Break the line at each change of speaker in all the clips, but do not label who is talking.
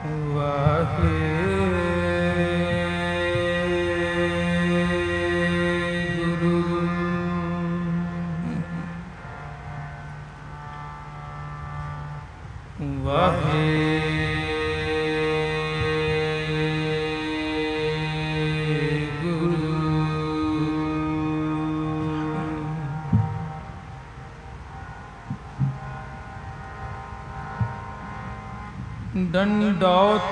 दंडौत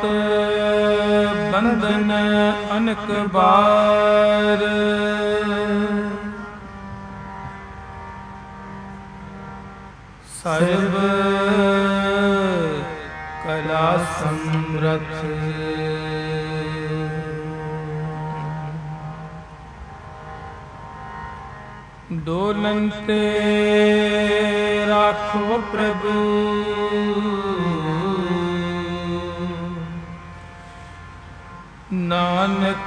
बंधन अनक बार, सर्व कला समरथ। डोलंते राखो प्रभु, नानक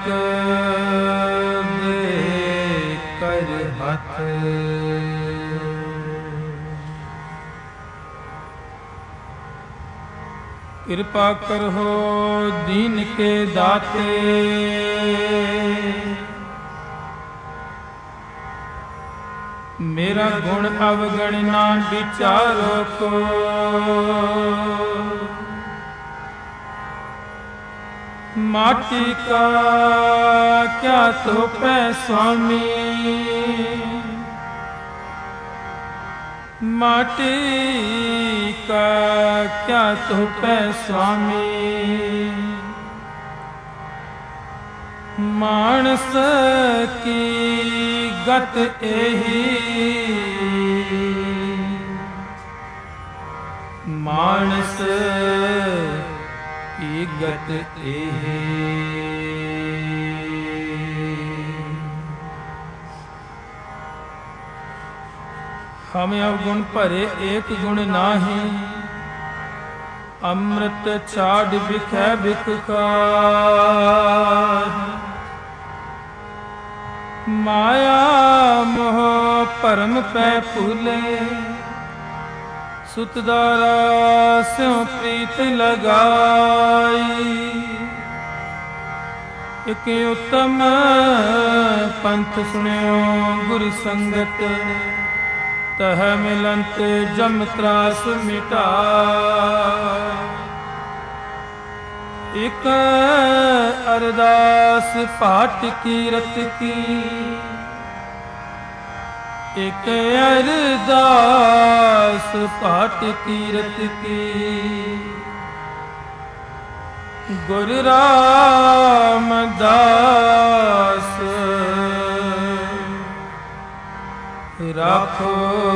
दे कर हथ। कृपा करहो दीन के दाते, मेरा गुण अवगण ना विचारो को। माटी का क्या तोपै स्वामी, माटी का क्या तोपै स्वामी। मानस की गत एही, मानस की गत एही। हम अवगुण भरे एक गुण नाही, अमृत छाड़ बिखै बिखकार। माया मोह परम पै फूले, सुतदारा स्यों प्रीत लगाई। एक उत्तम पंथ सुनियो गुरु संगत, तह मिलंत जम त्रास मिटाय। एक अरदास पाठ कीरत की, एक अरदास पाठ कीरत की। गुरु रामदास राखो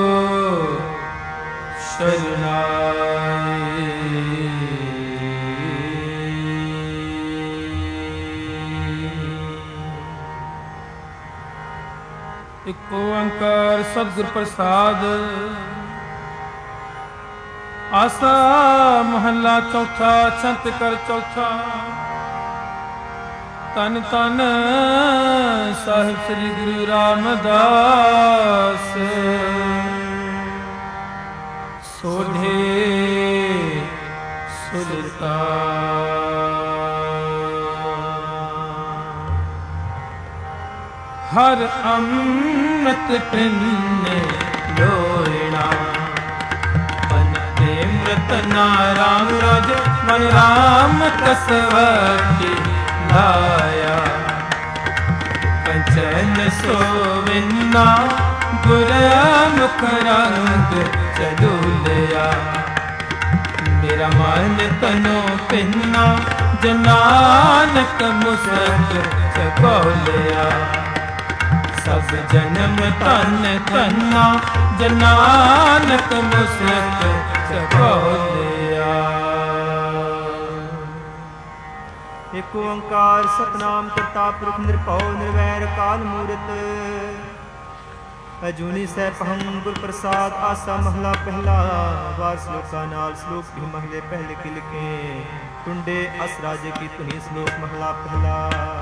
शरणाई। एक ओंकार सतगुर प्रसाद। आसा महला चौथा, छंत कर चौथा। तन तन साहिब श्री गुरु रामदास, सोढ़े सुल्तान। हर अमृत पिन्ने लोयणा, बनते मृत नाराम राज मन राम कसवटी लाया। कंचन सोविन्ना गुर मुख रंग चलूलिया। मेरा मन तनो पिन्ना जनानक मुसक चकोलिया। सब जन्म तन तन्ना जनानक मुसक चकोलिया। एक ओंकार सतनाम करता पुरख निरभउ निर्वैर काल मूरत। अजूनी सैभं गुर प्रसाद। आसा महला पहला। वार श्लोका नाल श्लोक भी महले पहले की लिखे। टुंडे अस राजे की धुनी श्लोक महला पहला।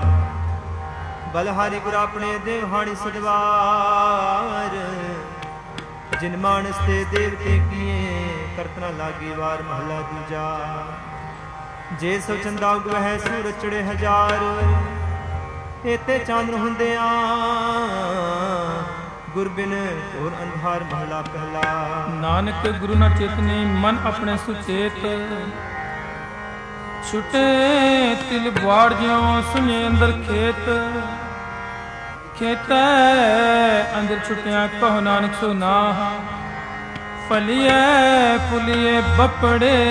बलहारी गुर अपने देवहाणी सदवार। जिन मानस ते देवते किए करतना लागी वार महला दूजा। ਜੇ ਸੋ ਚੰਦਾ ਉਗਵਹਿ ਸੂਰਜ ਚੜੇ ਹਜ਼ਾਰ, ਏਤੇ ਚਾਨਣ ਹੁੰਦਿਆਂ ਗੁਰ ਬਿਨ ਘੋਰ ਅੰਧਾਰ। ਮਹਲਾ ਪਹਿਲਾ।
ਨਾਨਕ ਗੁਰੂ ਨਾ ਚੇਤਨੇ ਮਨ ਆਪਣੇ ਸੁਚੇਤ, ਛੁਟੇ ਤਿਲ ਬਾੜ ਜਿਉ ਸੁਨੇ ਅੰਦਰ ਖੇਤ। ਖੇਤੈ ਅੰਦਰ ਛੁਟਿਆ ਕਹੋ ਨਾਨਕ ਸੋ ਨਾਹ, ਫਲੀਐ ਫੁਲੀਏ ਬੱਪੜੇ।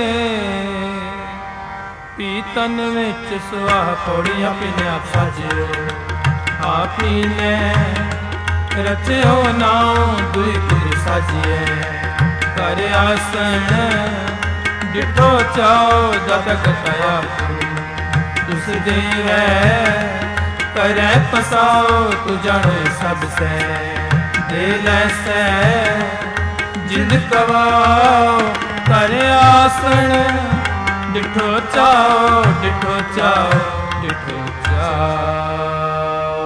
ਪੀਤਨ ਵਿੱਚ ਸੁਆਹ ਪੌੜੀਆਂ ਪਿਨਿਆ ਸਾਜਿਓ, ਆਪੀ ਨੇ ਰਚਿਓ ਨਾਉ ਦੁਇ ਗੁਰ ਸਾਜੀਏ। ਕਰ ਆਸਣ ਡਿਠੋ ਚਾਓ ਦਤਕ ਤਇਆ, ਤੁਸ ਦੇਵੈ ਕਰੈ ਪਸਾਓ। ਤੂੰ ਜਾਣੋ ਸਭ ਸੈ ਦੇ ਲੈਸੈ ਜਿੰਦ ਕਵਾਓ। ਕਰ ਆਸਣ ਡਿਠੋ ਚਾਓ, ਡਿਠੋ ਚਾਓ, ਡਿਠੋ ਚਾਓ।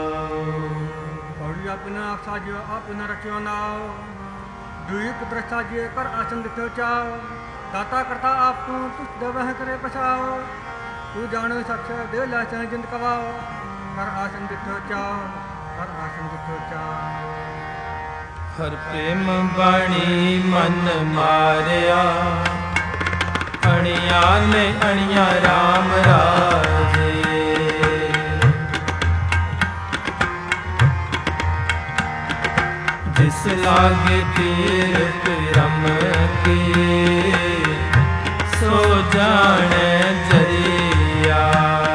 ਪੌੜੀ ਆਪਣਾ ਸਾਜਿਓ ਆਪਣਾ ਰਚਿਓ ਨਾਉ, ਦੁਇ ਪੁੱਤਰ ਸਾਜੀਏ ਕਰ ਆਸਣ ਡਿਠੋ ਚਾਓ। ਦਾਤਾ ਕਰਤਾ ਆਪ ਤੂੰ ਤੁਸ ਦੇਵਹਿ ਕਰੇ ਪਛਾਓ। ਤੂੰ ਜਾਣੋ ਸੱਚ ਦੇ ਲੈਸੈ ਜਿੰਦ ਕਵਾਓ। ਕਰ ਆਸਣ ਡਿਠੋ ਚਾਓ, ਕਰ ਆਸਣ ਡਿਠੋ ਚਾਓ।
ਹਰ ਪ੍ਰੇਮ ਬਾਣੀ ਮਨ ਮਾਰਿਆ, ਅਣਿਆ ਨੇ ਅਣਿਆ ਰਾਮ ਰਾਜੇ। ਜਿਸ ਲਾਗੇ ਤੀਰਥ ਰਮ ਕੇ, ਸੋ ਜਾਣੈ ਜਰੀਆ।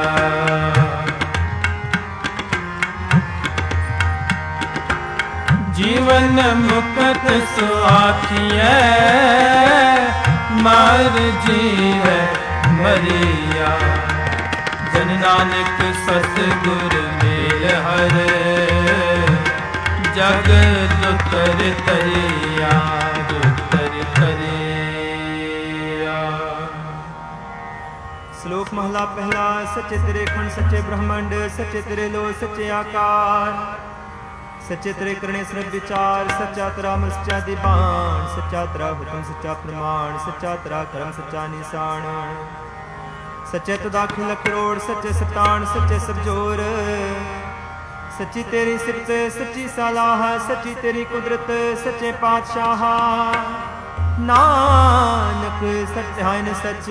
ਜੀਵਨ ਮੁਕਤ ਸੁਆਖੀਐ, ਮਰ ਜੀਵੈ ਮਰੀਆ। ਜਨ ਨਾਨਕ ਸਤਿਗੁਰ ਮੇਲ ਹਰ, ਜਗ ਦੁਤਰ ਤਰਿਆ, ਦੁਤਰ ਤਰਿਆ।
ਸ਼ਲੋਕ ਮਹਲਾ ਪਹਿਲਾ। ਸੱਚੇ ਤੇਰੇ ਖੰਡ ਸੱਚੇ ਬ੍ਰਹਮੰਡ, ਸੱਚੇ ਤੇਰੇ ਲੋ ਸੱਚੇ ਆਕਾਰ। ਸੱਚੇ ਤੇਰੇ ਕਰਨੇ ਸਰਬ ਵਿਚਾਰ, ਸੱਚਾ ਤੇਰਾ ਅਮਰ ਸੱਚਾ ਦੀਵਾਨ। ਸੱਚਾ ਤੇਰਾ ਹੁਕਮ ਸੱਚਾ ਪ੍ਰਮਾਣ, ਸੱਚਾ ਤੇਰਾ ਕਰਮ ਸੱਚਾ ਨਿਸ਼ਾਨ। ਸੱਚੇ ਤੁਦਾ ਅਖਿਲ ਕਰੋੜ, ਸੱਚੇ ਸਤਾਣ ਸੱਚੇ ਸਭ ਜੋਰ। ਸੱਚੀ ਤੇਰੀ ਸਿਫਤ ਸੱਚੀ ਸਲਾਹ, ਸੱਚੀ ਤੇਰੀ ਕੁਦਰਤ ਸੱਚੇ ਪਾਤਸ਼ਾਹ। ਨਾਨਕ ਸੱਚਾਇਨ ਸੱਚ,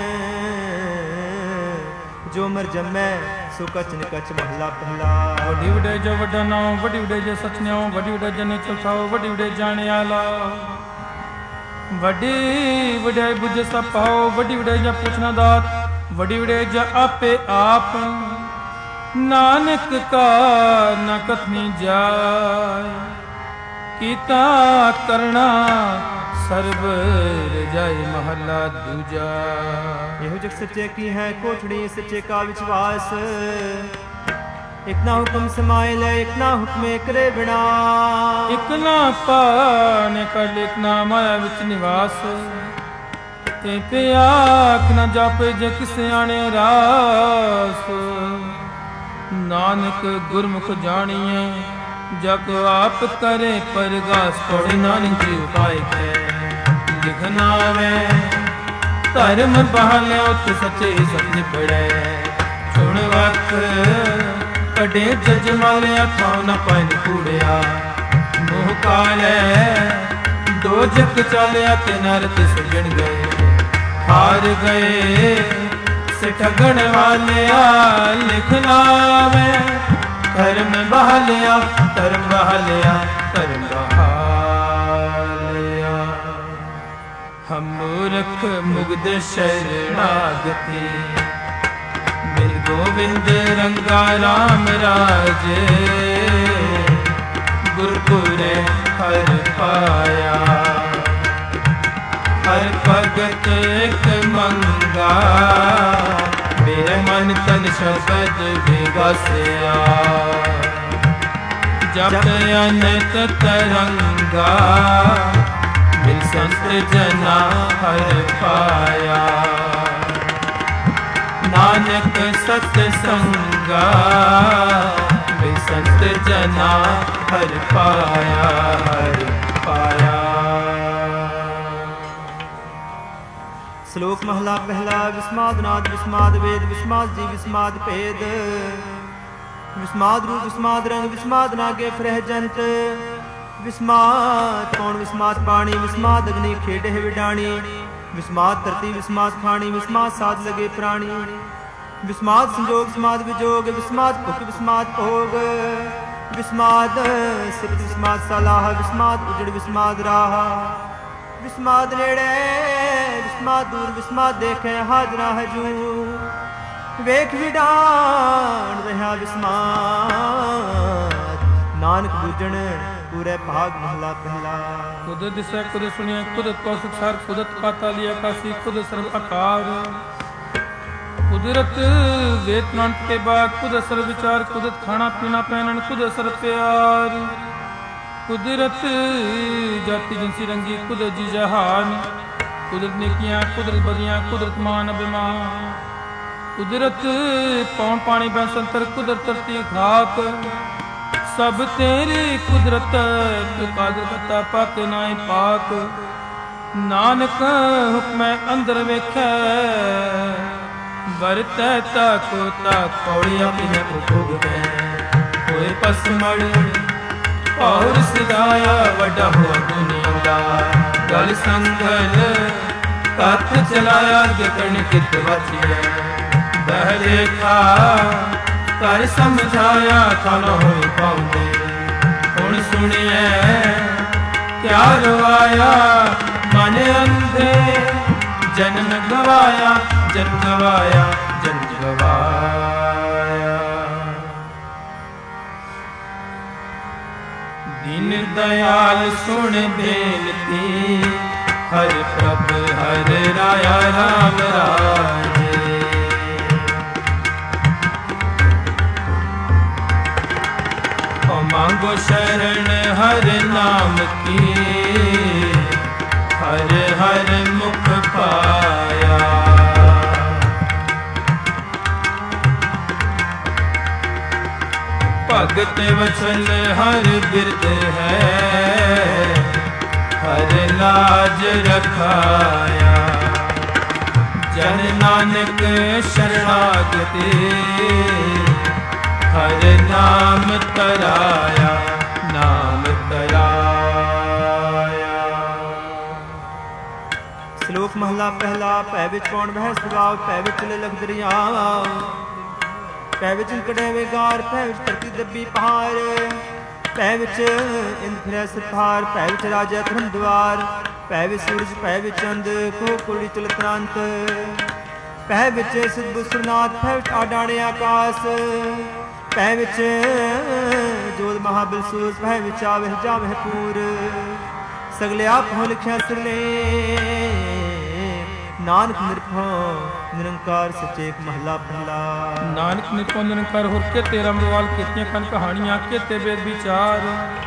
ਜੋ ਮਰ ਜਮੈ ਸੋ ਕਚ ਨਿਕਚ। ਮਹਲਾ ਪਹਿਲਾ।
ਵੱਡੀ ਵਡੇ ਜੋ ਵੱਡਾ ਨਾਉ, ਵੱਡੀ ਵਡੇ ਜੋ ਸਚ ਨਿਆਉ। ਵੱਡੀ ਵਡੇ ਜਨੇ ਚਲਥਾਓ, ਵੱਡੀ ਵਡੇ ਜਾਣਿਆ ਲਾਓ। ਵੱਡੀ ਵਡਿਆਈ ਬੁੱਝ ਸਭ ਪਾਓ, ਵੱਡੀ ਵਡਿਆਈ ਜਾਂ ਪੁੱਛਣਾ ਦਾਤ। ਵੱਡੀ ਵਡਿਆਈ ਜਾਂ ਆਪੇ ਆਪ, ਨਾਨਕ ਕਾ ਨ ਕਥਨੀ ਜਾਏ। ਕੀਤਾ ਕਰਣਾ ਸਰਬ ਰਜਾਈ। ਮਹਲਾ ਦੂਜਾ।
ਇਹੋ ਜਗ ਸੱਚੇ ਕੀ ਹੈ ਕੋਠੜੀ, ਸੱਚੇ ਕਾ ਵਿਸ਼ਵਾਸ। ਇਕ ਨਾ ਹੁਕਮ ਸਮਾਏ ਲੈ, ਇਕ ਨਾ ਹੁਕਮੇ ਕਰੇ ਬਿਨਾ।
ਇਕ ਨਾ ਪਾਣੇ ਕਰ, ਇਕ ਨਾ ਮਾਇਆ ਵਿੱਚ ਨਿਵਾਸ। ਤੇ ਪਿਆਖ ਨਾ ਜਾਪੇ ਜੇ ਕਿਸੇ ਆਣੇ ਰਾਸ। ਨਾਨਕ ਗੁਰਮੁਖ ਜਾਣੀਐ, ਜਪ ਆਪ ਕਰੇ ਪਰਗਾਸ। ਪੌੜੀ ਨਾਨਕ ਜੀ ਉਪਾਇ ਕੈ ਲਿਖਨਾ ਵੇ, ਧਰਮ ਬਹਾਲਿਓ ਤੇ ਸੱਚੇ ਸਤ ਨਿਬੜੈ। ਸੁਣ ਵਖ ਕਡੇ ਜਜ ਮਾਲਿਆ, ਖਾਉ ਨਾ ਪੈਨ ਕੂੜਿਆ। ਮੋਹ ਕਾਲੈ ਦੋਜਕ ਚਾਲਿਆ, ਤੇ ਨਰਕ ਸਜਣ ਗਏ। ਹਾਰ ਗਏ ਸੇ ਠਗਣ ਵਾਲਿਆ, ਲਿਖ ਲਾਵੇ। ਧਰਮ ਬਹਾਲਿਆ, ਧਰਮ ਬਹਾਲਿਆ, ਧਰਮ ਬਹਾਲਿਆ। ਹਮ ਮੂਰਖ ਮੁਗਧ ਸ਼ਰਣਾਗਤੀ, ਮਿਲ ਗੋਵਿੰਦ ਰੰਗਾ ਰਾਮ ਰਾਜੇ। ਗੁਰਪੁਰੇ ਹਰ ਪਾਇਆ, ਹਰ ਭਗਤ ਇੱਕ ਮੰਗਾ। ਮੇਰੇ ਮਨ ਤਨ ਸ਼ਬਦ ਵਿਗਸਿਆ, ਜਪ ਅਨੇਕ ਤਰੰਗਾ। ਮਿਲ ਸੰਤ ਜਨਾ ਹਰ ਪਾਇਆ, ਨਾਨਕ ਸਤ ਸੰਗਾ। ਮਿਲ ਸੰਤ ਜਨਾ ਹਰ ਪਾਇਆ, ਹਰ ਪਾਇਆ।
ਸ਼ਲੋਕ ਮਹਲਾ ਪਹਿਲਾ। ਵਿਸਮਾਦ ਨਾਦ ਵਿਸਮਾਦ ਵੇਦ ਵਿਸਮਾਦ ਜੀ ਵਿਸਮਾਦ ਭੇਦ ਵਿਸਮਾਦ ਰੂਪ ਵਿਸਮਾਦ ਰੰਗ ਵਿਸਮਾਦ ਨਾਗੇ ਫਰਹ ਜੰਤ ਵਿਸਮਾਦ ਕੌਣ ਵਿਸਮਾਦ ਪਾਣੀ ਵਿਸਮਾਦ ਅਗਨੀ ਖੇਡੇ ਵਿਡਾਣੀ ਵਿਸਮਾਦ ਧਰਤੀ ਵਿਸਮਾਦ ਖਾਣੀ ਵਿਸਮਾਦ ਸਾਧ ਲਗੇ ਪ੍ਰਾਣੀ ਵਿਸਮਾਦ ਸੰਜੋਗ ਵਿਸਮਾਦ ਵਿਜੋਗ ਵਿਸਮਾਦ ਭੁਖ ਵਿਸਮਾਦ ਭੋਗ ਵਿਸਮਾਦ ਸਿਰ ਵਿਸਮਾਦ ਸਲਾਹ ਵਿਸਮਾਦ ਉਜੜ ਵਿਸਮਾਦ ਰਾਹ ਵਿਸਮਾਦ ਨੇੜੇ ਵਿਸਮਾਦ ਦੂਰ ਵਿਸਮਾਦ ਦੇਖੇ ਹਾਜ਼ਰਾ ਹਜੂ ਵੇਖ ਵਿਡਾਣ ਰਹਾ ਵਿਸਮਾਦ ਨਾਨਕ ਬੁੱਝਣ ਪੂਰੇ ਭਾਗ ਮਹਲਾ ਪਹਿਲਾ।
ਕੁਦਰਤ ਦਿਸੈ ਕੁਦਰਤ ਸੁਣਿਆ ਕੁਦਰਤ ਕੌਸ਼ਿਕ ਸਾਰ ਕੁਦਰਤ ਪਾਤਾਲੀ ਆਕਾਸ਼ੀ ਕੁਦਰਤ ਸਰਬ ਆਕਾਰ ਕੁਦਰਤ ਵੇਦ ਅਨੰਤ ਕੇ ਬਾਦ ਕੁਦਰਤ ਸਰਬ ਵਿਚਾਰ ਕੁਦਰਤ ਖਾਣਾ ਪੀਣਾ ਪਹਿਨਣ ਕੁਦਰਤ ਸਰਬ ਪਿਆਰ ਕੁਦਰਤ ਜਾਤੀ ਜਿਨਸੀ ਰੰਗੀ ਕੁਦਰਤ ਜੀ ਜਹਾਨ ਕੁਦਰਤ ਨੇਕੀਆਂ ਕੁਦਰਤ ਬਦੀਆਂ ਕੁਦਰਤ ਮਾਨ ਅਭਿਮਾਨ ਕੁਦਰਤ ਪੌਣ ਪਾਣੀ ਬੈਸੰਤਰ ਕੁਦਰਤ ਧਰਤੀ ਖਾਕ ਸਭ ਤੇਰੀ ਕੁਦਰਤ ਤੂੰ ਕਾਦਰ ਕਰਤਾ ਪਾਕ ਨਾਏ ਪਾਕ ਨਾਨਕ ਹੁਕਮੈ ਅੰਦਰ ਵੇਖੈ ਵਰਤੈ ਤਾਕੋ ਤਾਕ ਪੌੜੀਆਂ ਬਿਨ ਭੁਗ ਮੈਂ ਹੋਏ ਪਸਮੜ ਔਰ ਸਦਾਇਆ ਵੱਡਾ ਹੋ ਦੁਨੀਆ ਦਾ ਗਲ ਸੰਗਲ ਕੱਥ ਚਲਾਇਆ ਜਕਣ ਕਿਤ ਵਚਿਐ ਬਹਿ ਦੇਖਾ ਕਰ ਸਮਝਾਇਆ ਤਨ ਹੋਏ ਪਾਉਂਦੇ ਹੁਣ ਸੁਣਿਐ ਕਿਆ ਰਵਾਇਆ ਮਨ ਅੰਧੇ ਜਨਮ ਗਵਾਇਆ ਜਨ ਗਵਾਇਆ ਜਨ ਗਵਾਇਆ ਦੀਨ ਦਇਆਲ ਸੁਣ ਬੇਨਤੀ ਹਰ ਪ੍ਰਭ ਹਰ ਰਾਇਆ ਰਾਮ ਰਾਜੇ मांगो शरण हर नाम की हर हर मुख पाया भगत वचन हर बिरद है हर लाज रखाया जन नानक शरणागति हर नाम तराया नाम तराया।
ਸ਼ਲੋਕ ਮਹਲਾ ਪਹਿਲਾ। ਭੈ ਵਿੱਚ ਕੌਣ ਬਹਿ ਸੁਭਾਵ ਭੈ ਵਿੱਚ ਲਖ ਦਰਿਆ ਭੈ ਵਿੱਚ ਕੜੇ ਵਿਗਾਰ ਭੈ ਵਿੱਚ ਧਰਤੀ ਦੱਬੀ ਪਹਾੜ ਭੈ ਵਿੱਚ ਇੰਦ ਫਿਰੈ ਸਿਰਥਾਰ ਭੈ ਵਿੱਚ ਰਾਜਾ ਧਰਮ ਦੁਆਰ ਭੈ ਵਿੱਚ ਸੂਰਜ ਭੈ ਵਿੱਚ ਚੰਦ ਖੋ ਕੁੜੀ ਚਲਤਰਾਂਤ ਭੈ ਵਿੱਚ ਸਿੱਧ ਸੁਰਨਾਥ ਭੈ ਵਿੱਚ ਆਡਾਣੇ ਆਕਾਸ ਭੈ ਵਿੱਚ ਜੋਤ ਮਹਾਬਲਸੂਰ ਭੈ ਵਿੱਚ ਆਵਹਿ ਜਾਵਹਿ ਪੂਰ ਸਗਲੇ ਆਪ ਹੋ ਲਿਖਿਆ ਸਿਰਲੇ ਨਾਨਕ ਨਿਰਭਉ ਨਿਰੰਕਾਰ ਸੱਚੇ ਮਹਲਾ ਪਹਿਲਾ।
ਨਾਨਕ ਨਿਰਭਉ ਨਿਰੰਕਾਰ ਹੋਰ ਕੇਤੇ ਰਮਵਾਲ ਕੀਤੀਆਂ ਕਨ ਕਹਾਣੀਆਂ ਕੇਤੇ ਵੇਦ ਵਿਚਾਰ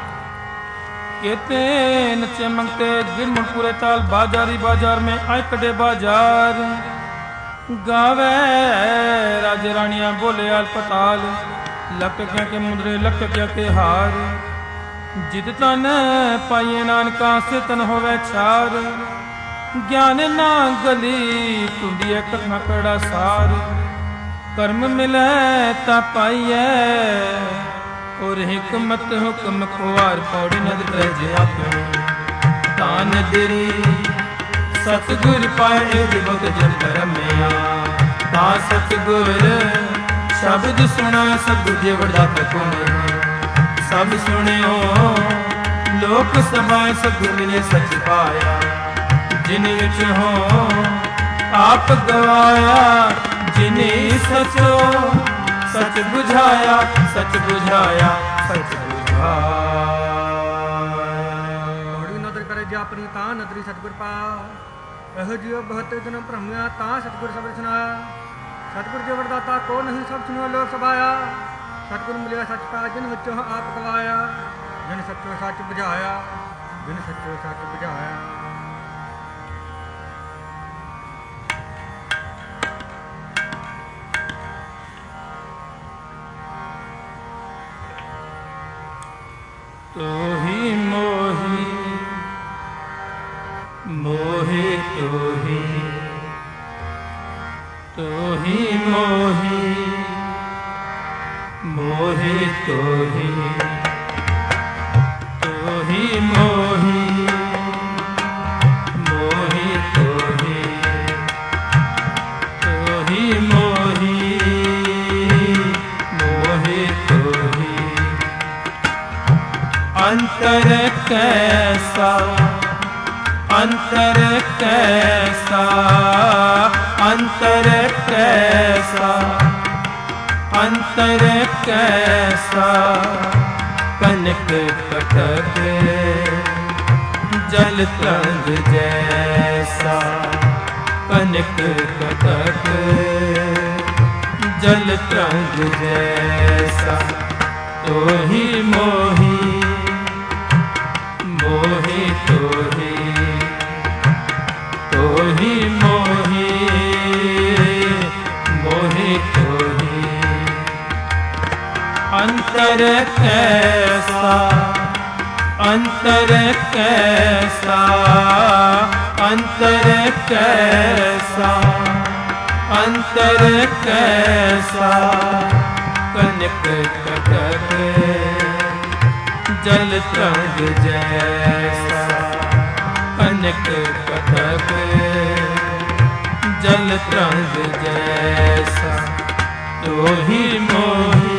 ਕੇਤੇ ਨਚੇ ਮੰਗਤੇ ਦਿਨ ਮੁੜ ਪੂਰੇ ਤਾਲ ਬਾਜ਼ਾਰੀ ਬਾਜ਼ਾਰ में आए कड़े बाजार गावे राजे रानियां बोले आल पताल लटकिया के मुद्रे लटकिया के हार जित तन पाइए नानका से तन होवे छार ज्ञान ना गली टूंडिए कथा कड़ा सार कर्म मिले ता पाइए और हिकमत हुक्म खुआर पौड़ी नद तरज आप तान दिरी सतगुर पाए दिवक जन करमिया ता सतगुर शब्द सुना सतगुर जे वरदा प्रकुने सब सुनियो लोक सभाए सतगुर मिले सच पाया जिन विच हो आप गवाया जिने सचो सच बुझाया सच बुझाया सच बुझाया।
नदर करे जा अपनी ता नदरी सतगुर पा ਇਹੋ ਜਿਉ ਬਹੁਤ ਜਨਮ ਭ੍ਰਮਿਆ ਤਾਂ ਸਤਿਗੁਰ ਸਬਦ ਸੁਨਾਇਆ ਸਤਿਗੁਰ ਜੇ ਵਰਦਾਤਾ ਕੋ ਨਹੀਂ ਸਭ ਸੁਨੋ ਲੋਕ ਸਭਾਇਆ ਸਤਿਗੁਰ ਮਿਲਿਆ ਸੱਚ ਪਾ ਜਿਨ ਵਿੱਚੋਂ ਆਪ ਗਵਾਇਆ ਜਿਨ ਸੱਚੋ ਸੱਚ ਬੁਝਾਇਆ ਜਿਨ ਸੱਚੋ ਸੱਚ ਬੁਝਾਇਆ।
ਤੋਹੀ ਮੋਹੀ ਮੋਹੇ ਤੋਹੀ तो ही मोही मोहे तो ही मोही मोहे तो ही मोही मोहे तो ही अंतर कैसा अंतर कैसा अंतर कैसा अंतर कैसा कनक कटक जल तरंग जैसा कनक कटक जल तरंग जैसा तो ही मोही मोहे तो ही मोही मोहे तो ही अंतर कैसा अंतर कैसा अंतर कैसा अंतर कैसा कनक कटक जल तरंग जैसा कनक कटक जल तरंग जैसा तो ही मोही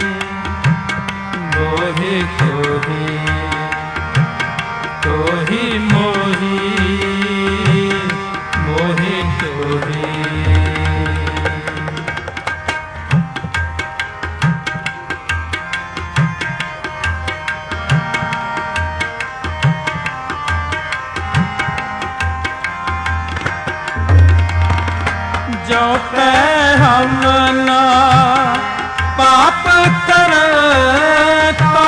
मोहे तो ही मोही मोहे तो ही जो पे हम ना पाप करता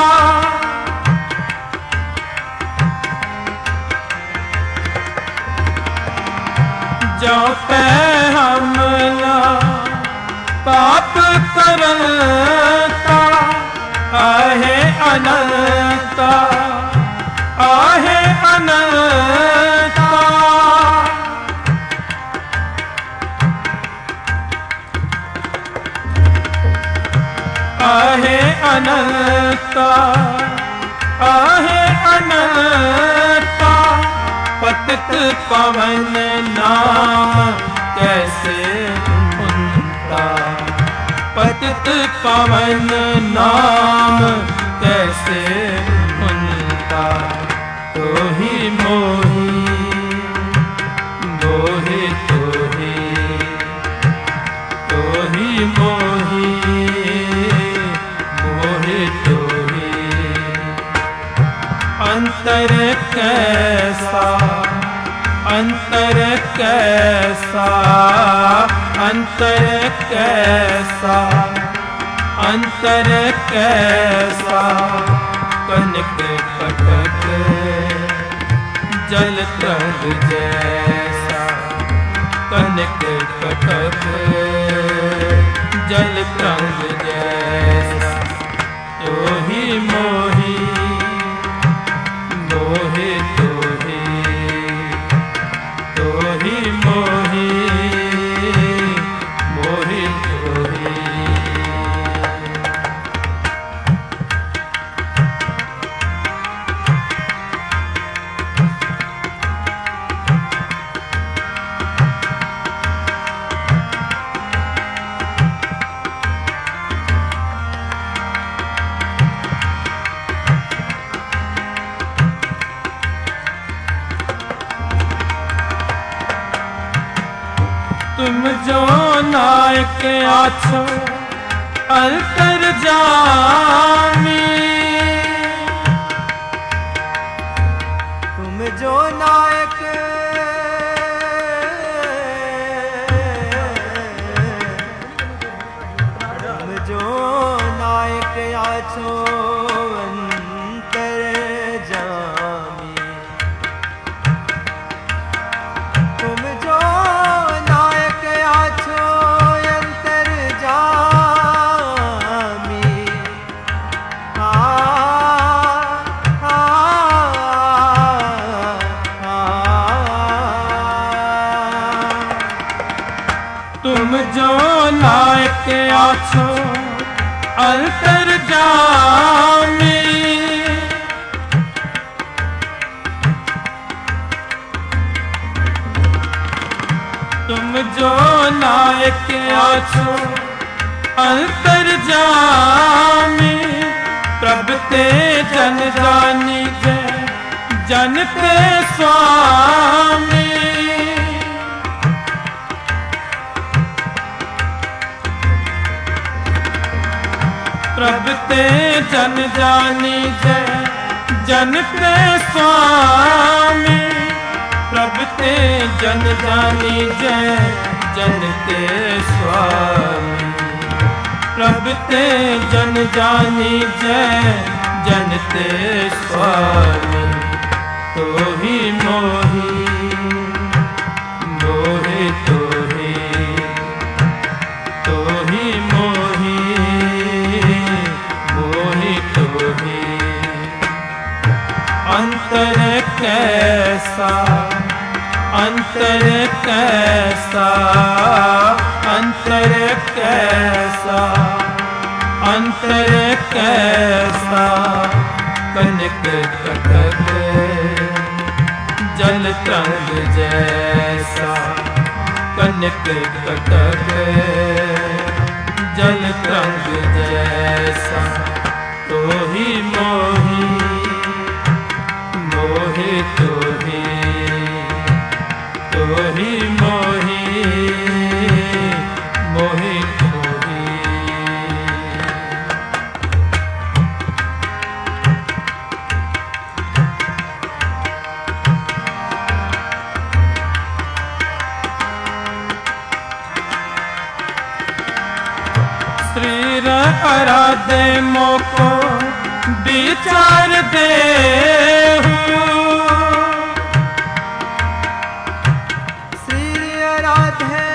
जो पे हम ना पाप करता आहे अनंता आहे अनंता आहे अनंता आहे अनंता पतित पवन नाम कैसे उनता पतित पवन नाम कैसे उनता तो ही मोही मोहे तो ही मोही अंतर कैसा अंतर कैसा अंतर कैसा अंतर कैसा कनक कटक जल तरंग जैसा कनक कटक जल तरंग जैसा तो ही मोही मोहे तो ही मोही मोहे तो ही तुम जो नायक आछो अंतर्जामी
तुम जो नायक तुम जो नायक आछो अंतर्जामी तुम जो
तुम जो नायक आछो अंतर्जामी, तुम जो नायक आछो अंतर्जामी, प्रभ ते जन जानी जय जन के स्वामी। प्रभ ते जन जानी जय जन के स्वामी, प्रभ ते जन जानी जय जन के स्वामी, प्रभ ते जन जानी जय जन ते स्वामी। तो ही मोही मोहे तो ही मोही मोही तो ही। अंतर कैसा अंतर कैसा अंतर कैसा अंतर कैसा, कनक कटक जल तरंग जैसा, कनक कटक जल तरंग जैसा। तो ही मोही मोहे तो ही मोही मोहे तो ही। श्रीर आराधे मोको विचार दे,
श्री आराधे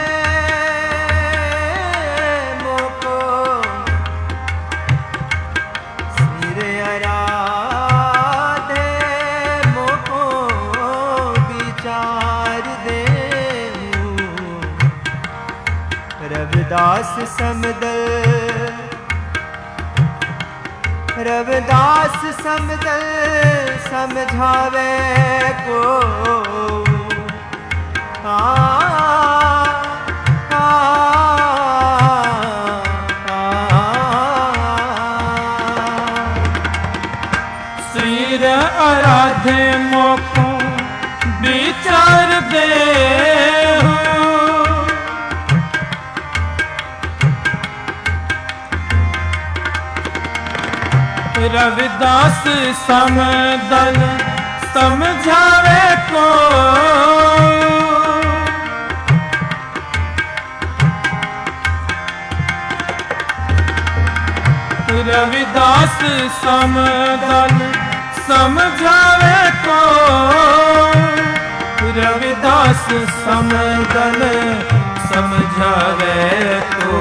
मोको, श्री आराधे मोको विचार दे। रविदास समदल रविदास समदल समझावे को
श्रीर आराधे मोको विचार दे, रविदास समदल समझावे को। रविदास समदल समझावे को, रविदास समदल समझावे को,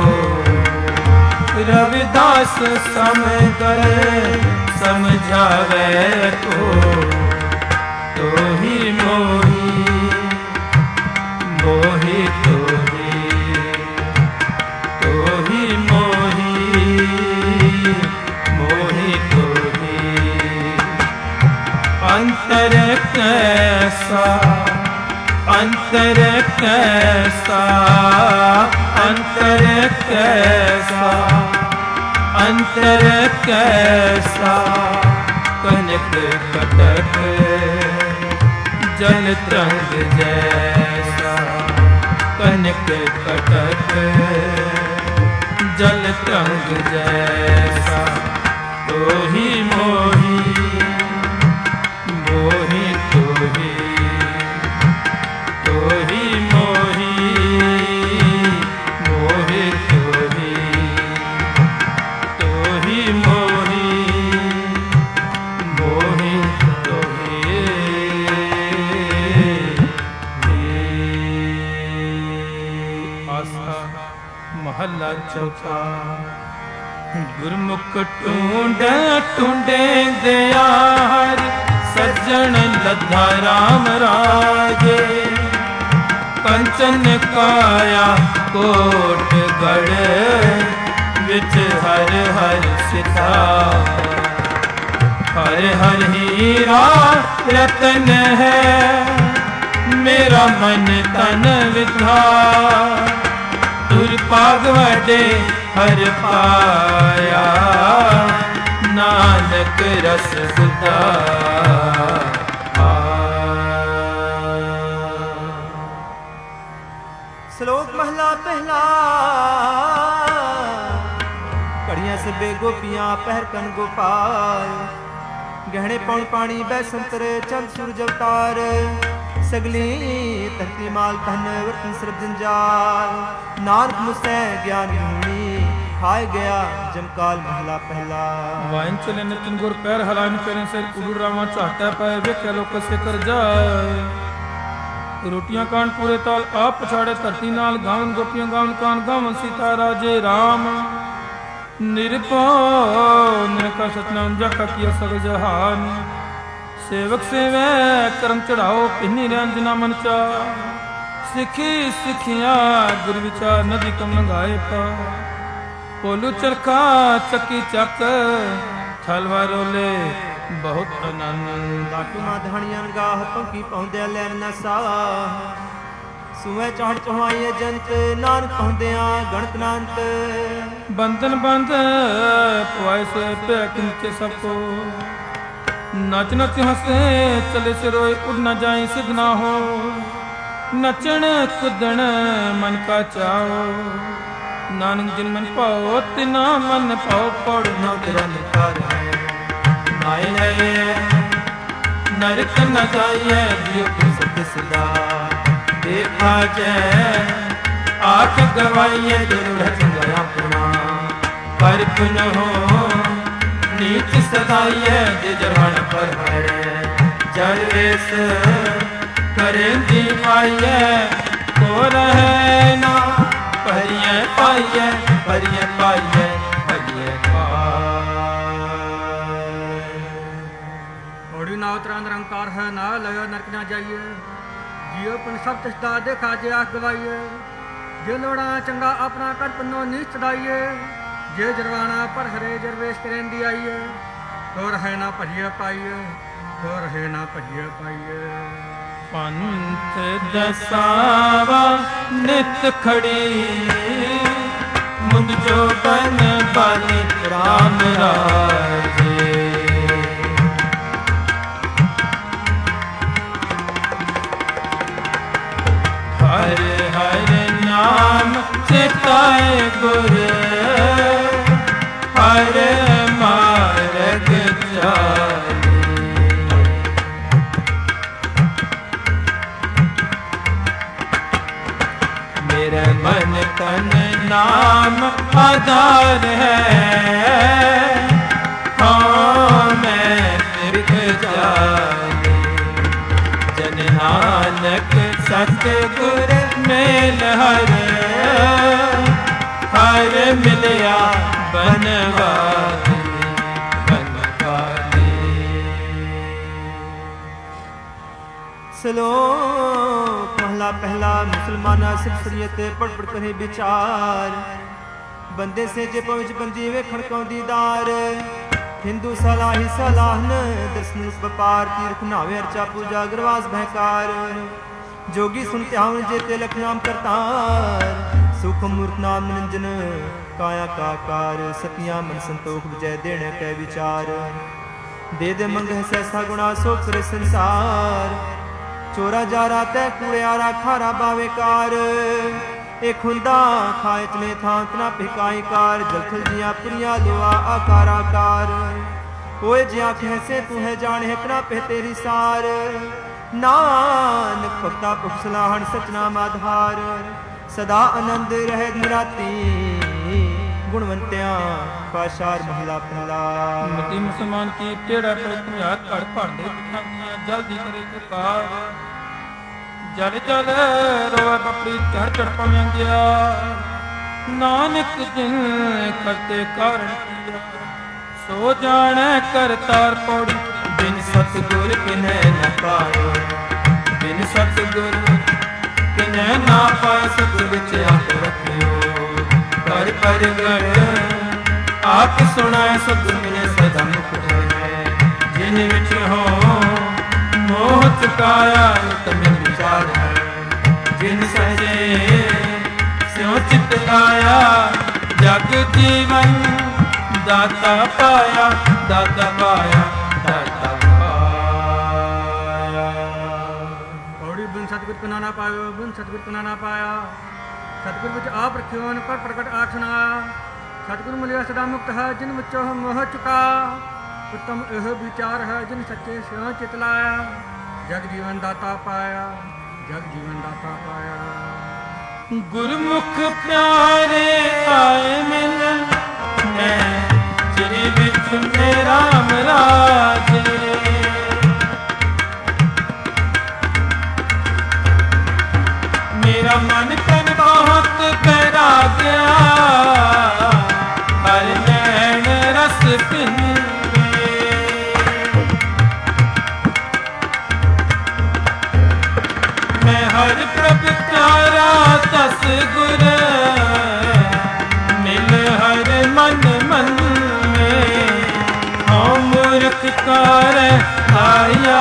रविदास समदल समझावे को। तो ही मोही मोही तो ही मोही मोही तो ही। अंतर कैसा अंतर कैसा अंतर कैसा अंतर कैसा, कनक कटक जल तरंग जैसा, कनक कटक जल तरंग जैसा। तो ही मोही मोही तो ही मोही मोहे तो ही मोही मोहे तो ही। आस्था महला चौथा। गुरमुख टूंडे टूंडे दयार, सज्जन लद्धा राम राजे। ਕੰਚਨ ਕਾਇਆ ਕੋਟ ਗੜ ਵਿੱਚ ਹਰ ਹਰ ਸਿਧਾਰ। ਹਰ ਹਰ ਹੀਰਾ ਰਤਨ ਹੈ ਮੇਰਾ ਮਨ ਤਨ ਵਿਧਾਰ। ਤੁਰ ਭਾਗ ਵਡੇ ਹਰ ਪਾਇਆ ਨਾਨਕ ਰਸ ਗੁਦਾਰ।
ਸ਼ਲੋਕ ਮਹਲਾ ਪਹਿਲਾ। ਘੜੀਆਂ ਸਭੇ ਗੋਪੀਆਂ ਪਹਿਰ ਕਨ ਗੋਪਾਲ। ਗਹਿਣੇ ਪੌਣ ਪਾਣੀ ਬੈ ਸੰਤਰ ਚੰਦ ਸੂਰਜ ਅਵਤਾਰ। ਸਗਲੀ ਧਰਤੀ ਮਾਲ ਧਨ ਵਰਤਨ ਸਰਬ ਜੰਜਾਲ। ਨਾਨਕ ਮੁਸੈ ਗਿਆਨ ਹੋਣੀ ਖਾਏ ਗਿਆ ਜਮਕਾਲ ਮਹਲਾ ਪਹਿਲਾ।
ਵਾਇਨ ਚਲੇ ਨਿਤਨ ਗੁਰ ਪੈਰ ਹਲਾਨ ਫੇਰਨ ਸਿਰ ਉਡੂ ਰਾਵਾਂ ਝਾਟਾ ਪਏ ਵੇਖਿਆ ਲੋਕ ਸਿਕਰ ਜਾਏ। ਰੋਟੀਆਂ ਕਾਣ ਪੂਰੇ ਤਾਲ ਆਪ ਪਛਾੜੇ ਧਰਤੀ ਨਾਲ। ਗਾਵਨ ਗੋਪੀਆਂ ਗਾਵਨ ਕਾਨ ਗਾਵਨ ਸੀਤਾ ਰਾਜੇ ਰਾਮ। ਨਿਰਭਉ ਨਿਰੰਕਾਰ ਸਤਨਾਮ ਜਪਿ ਕੀਆ ਸਗਲ ਜਹਾਨ। ਸੇਵਕ ਸੇਵੈ ਕਰਮ ਚੜਾਓ ਪਿੰਨੀ ਰੰਜਨਾ ਮਨ ਚਾ। ਸਿੱਖੀ ਸਿੱਖਿਆ ਗੁਰ ਵਿਚਾਰ ਨਦੀ ਕਮ ਲੰਘਾਏ ਪਾ। ਪੋਲੂ ਚਰਖਾ ਚੱਕੀ ਚੱਕ ਥਲਵਾ ਰੋਲੇ ਬਹੁਤ ਆਨੰਦ।
ਲਾਟੂ ਮਾ ਧਾਣੀਆਂ ਗਾਹ ਪੰਕੀ ਪਾਉਂਦਿਆ ਲੈਣ ਨਾ ਸਾਹ। ਸੂਏ ਚਾੜ ਚੁਹਾਈਏ ਜੰਤ ਨਾਨਕ ਪਾਉਂਦਿਆਂ ਗਣਤ ਨਾਨਤ।
ਬੰਧਨ ਬੰਧ ਪਵਾਏ ਸੇ ਪੈ ਕਿੰਚੇ ਸਭ ਕੋ। ਨਚ ਨਚ ਹਸੇ ਚਲੇ ਸਿਰੋਏ ਉਡ ਨਾ ਜਾਏ ਸਿਧ ਨਾ ਹੋ। ਨਚਣ ਕੁਦਣ ਮਨ ਕਾ ਚਾਓ। ਨਾਨਕ ਜਿਨ ਮਨ ਪਾਓ ਤਿਨਾ ਮਨ ਪਾਓ ਪੜ ਨਾ ਤਰਨ ਕਰ। ਨਾਏ ਨਏ ਨਰਕ ਨ ਜਾਈਏ ਜਿਉ ਕਿਸ ਕਿਸਦਾ। ਦੇਖਾ ਜੈ ਆਖ ਗਵਾਈਏ ਜਰੂਰ ਚੰਗਿਆ ਪੁਨਾ। ਪਰ ਪੁਨ ਹੋ ਨੀਚ ਸਦਾਈਏ ਜੇ ਜਵਨ ਪਰ ਹਰੇ। ਜਲ ਵੇਸ ਕਰੇਂਦੀ ਆਈਏ ਕੋ ਰਹੇ ਨਾ। ਭਰੀਏ ਪਾਈਏ ਭਰੀਏ ਪਾਈਏ ਭਰੀਏ
ਔੜੀ ਨਾ ਉਤਰਾ ਨਿਰੰਕਾਰ ਹੈ ਨਾ ਲਇਓ ਨਰਕ ਨਾ ਜਾਈਏ। ਜਿਉ ਪੁਨ ਸਭ ਤਿਸਦਾ ਦੇਖਾ ਜੇ ਆਖ ਗਵਾਈਏ। ਜੇ ਲੋੜਾ ਚੰਗਾ ਆਪਣਾ ਕਰ ਪੰਨੋ ਨੀਚ ਚੜਾਈਏ। ਜੇ ਜਰਵਾਣਾ ਪਰ ਹਰੇ ਜਰਵੇਸ਼ ਕਰੇਂਦੀ ਆਈਏ। ਤੋ ਰਹੇ ਨਾ ਭਜੀਏ ਪਾਈਏ ਤੋ ਰਹੇ ਨਾ ਭਜੀਏ ਪਾਈਏ।
ਪੰਥ ਦਸਾਵਾ ਨਿਤ ਖੜੀ ਮੁੰਦ ਜੋ ਬਨ ਬਾਨੀ ਰਾਮ ਰਾਜੇ। ਹਰ ਹਰ ਨਾਮ ਚਿਤਾਏ ਗੁਰ। ਹਰ ਮਾਰਗ ਚਾਲੇ। ਮੇਰੇ ਮਨ ਤਨ ਨਾਮ ਆਧਾਰ ਹੈ। ਹਾਂ ਮੈਂ ਤਿਰਕ ਜਾਲੇ। ਜਨ ਨਾਨਕ ਸਤਿਗੁਰ ਮੇਲ ਹਰ। ਹਰ ਮਿਲਿਆ ਬਨਵਾਰੀ ਬਨਵਾਰੀ।
ਸ਼ਲੋਕ ਮਹਲਾ ਪਹਿਲਾ। ਮੁਸਲਮਾਨਾ ਸਿੱਖ ਸ਼ਰੀਅਤ ਪੜ ਪੜ ਕਰੇ ਵਿਚਾਰ। ਬੰਦੇ ਸੇ ਜੇ ਪਹੁੰਚ ਬੰਦੀ ਵੇਖਣ ਕਉ ਦੀਦਾਰ। ਹਿੰਦੂ ਸਲਾਹੀ ਸਲਾਹਨ ਦਰਸ਼ਨ ਵਪਾਰ। ਤੀਰਥ ਨਾਵੇ ਅਰਚਾ ਪੂਜਾ ਗਰਵਾਸ ਭੈਕਾਰ। जोगी सुन त्यावन जेते लख नाम करतार। सुख मूर्त नाम निरंजन काया काकार। सतिया मन संतोख विजय देने कै विचार। दे दे मंग है सहसा गुणा सो करे संसार। चोरा जारा तै कूड़ियारा खारा बावेकार। एक हुंदा खाए चले थां तना पिकाई कार। जलथल जिया पुरिया लोआ आकार आकार। ओए जे आँख है से तू है जान है कना पे तेरी सार। नानक भगता पुख सलाहन सचनाम आधार। सदा आनंद रहे निराती गुणवंत्या पाशार महला पहला।
मती मुसलमान की टेढ़ा पर तुम हाथ कड़ पड़ दे जल्दी करे पुकार। जल जल रोए बपड़ी चढ़ चढ़ पव्या गया। नानक जिन करते कारण किया सो जाने करतार पौड़ी। बिन सतगुर किन्हे न पायो बिन सतगुर ਜਿਨੈ ਨਾ ਪਾਇ ਸੁਖ ਵਿੱਚ ਆਪ ਰੱਖਿਓ। ਕਰ ਪ੍ਰਗਟ ਆਪ ਸੁਣਾਏ ਸੁਖ ਮਿਲੇ ਸਦਾ ਮੁਖ ਹੈ। ਜਿਨ ਵਿੱਚ ਹੋ ਮੋਹ ਚੁਕਾਇਆ ਤਮਿ ਵਿਚਾਰ ਹੈ। ਜਿਨ ਸਚੇ ਸਿਉ ਚਿਤ ਲਾਇਆ ਜਗ ਜੀਵਨ ਦਾਤਾ ਪਾਇਆ ਦਾਤਾ ਪਾਇਆ ਦਾਤਾ ਪਾਇਆ।
ਔੜੀ ਬਿਨ ਸਤਿਗੁਰ ਬਿਨਾ ਨਾ ਪਾਇਓ ਬਿਨ ਸਤਿਗੁਰ ਬਿਨਾ ਨਾ ਪਾਇਆ। ਸਤਿਗੁਰ ਵਿੱਚ ਆਪ ਰਖਿਓ ਕਰ ਪ੍ਰਗਟ ਆਖਣਾ। ਸਤਿਗੁਰ ਮਿਲਿਆ ਸਦਾ ਮੁਕਤ ਹੈ ਜਿਨ ਵਿੱਚੋਂ ਮੋਹ ਚੁਕਾ। ਉਤਮ ਇਹ ਵਿਚਾਰ ਹੈ ਜਿਨ ਸੱਚੇ ਸਿਉ ਚਿਤ ਲਾਇਆ। ਜਗ ਜੀਵਨ ਦਾਤਾ ਪਾਇਆ ਜਗ ਜੀਵਨ ਦਾਤਾ ਪਾਇਆ।
ਗੁਰਮੁਖ ਪਿਆਰੇ ਆਏ ਮਿਲਨ ਮੈਂ ਚਿਰ ਵਿੱਚ ਮੇਰਾ ਰਾਜੇ। ਮੇਰਾ ਮਨ ਤਨ ਬਹੁਤ ਬੈਰਾਗਿਆ ਹਰ ਨੈਣ ਰਸ ਪੀਵੇ। ਮੈਂ ਹਰ ਪ੍ਰਭ ਪਿਆਰਾ ਦਸ ਗੁਰ ਮਿਲ ਹਰ ਮਨ ਮੰਨੇ। ਹਉ ਮੂਰਖ ਕਰ ਆਇਆ